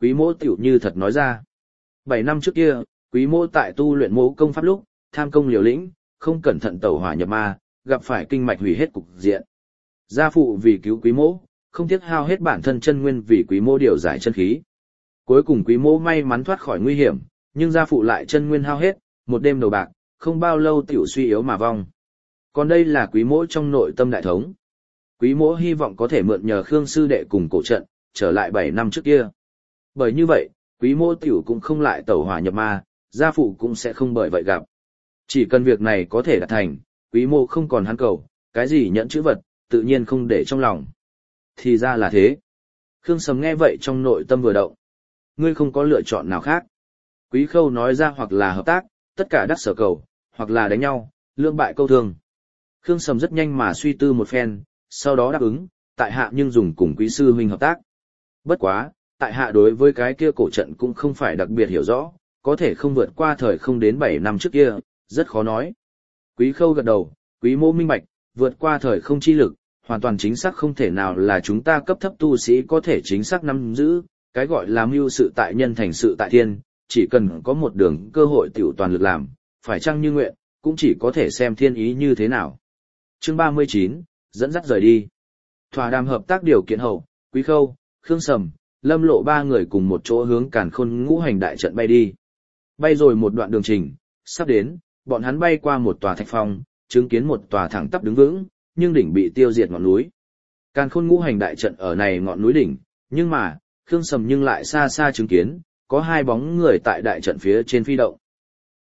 Quý mỗ tiểu như thật nói ra. Bảy năm trước kia, quý mỗ tại tu luyện mỗ công pháp lúc, tham công liều lĩnh, không cẩn thận tẩu hỏa nhập ma, gặp phải kinh mạch hủy hết cục diện. Gia phụ vì cứu quý mỗ, không tiếc hao hết bản thân chân nguyên vì quý mỗ điều giải chân khí. Cuối cùng quý mỗ may mắn thoát khỏi nguy hiểm, nhưng gia phụ lại chân nguyên hao hết, một đêm đầu bạc, không bao lâu tiểu suy yếu mà vong. Còn đây là quý mỗ trong nội tâm đại thống. Quý mỗ hy vọng có thể mượn nhờ Khương sư đệ cùng cổ trận, trở lại bảy năm trước kia. Bởi như vậy, quý mỗ tiểu cũng không lại tẩu hỏa nhập ma, gia phụ cũng sẽ không bởi vậy gặp. Chỉ cần việc này có thể đạt thành, quý mỗ không còn hắn cầu, cái gì nhẫn chữ vật, tự nhiên không để trong lòng. Thì ra là thế. Khương Sầm nghe vậy trong nội tâm vừa động. Ngươi không có lựa chọn nào khác. Quý Khâu nói ra hoặc là hợp tác, tất cả đắc sở cầu, hoặc là đánh nhau, lương bại câu thương. Khương Sầm rất nhanh mà suy tư một phen, sau đó đáp ứng, tại hạ nhưng dùng cùng quý sư huynh hợp tác. Bất quá, tại hạ đối với cái kia cổ trận cũng không phải đặc biệt hiểu rõ, có thể không vượt qua thời không đến bảy năm trước kia, rất khó nói. Quý Khâu gật đầu, quý mô minh bạch, vượt qua thời không chi lực, hoàn toàn chính xác không thể nào là chúng ta cấp thấp tu sĩ có thể chính xác nắm giữ, cái gọi là mưu sự tại nhân thành sự tại thiên, chỉ cần có một đường cơ hội tiểu toàn lực làm, phải chăng như nguyện, cũng chỉ có thể xem thiên ý như thế nào. Chương ba mươi chín, dẫn dắt rời đi. Thỏa đàm hợp tác điều kiện hậu, Quý Khâu, Khương Sầm, Lâm Lộ ba người cùng một chỗ hướng Càn Khôn ngũ hành đại trận bay đi. Bay rồi một đoạn đường trình, sắp đến, bọn hắn bay qua một tòa thạch phong, chứng kiến một tòa thẳng tắp đứng vững, nhưng đỉnh bị tiêu diệt ngọn núi. Càn Khôn ngũ hành đại trận ở này ngọn núi đỉnh, nhưng mà, Khương Sầm nhưng lại xa xa chứng kiến, có hai bóng người tại đại trận phía trên phi động.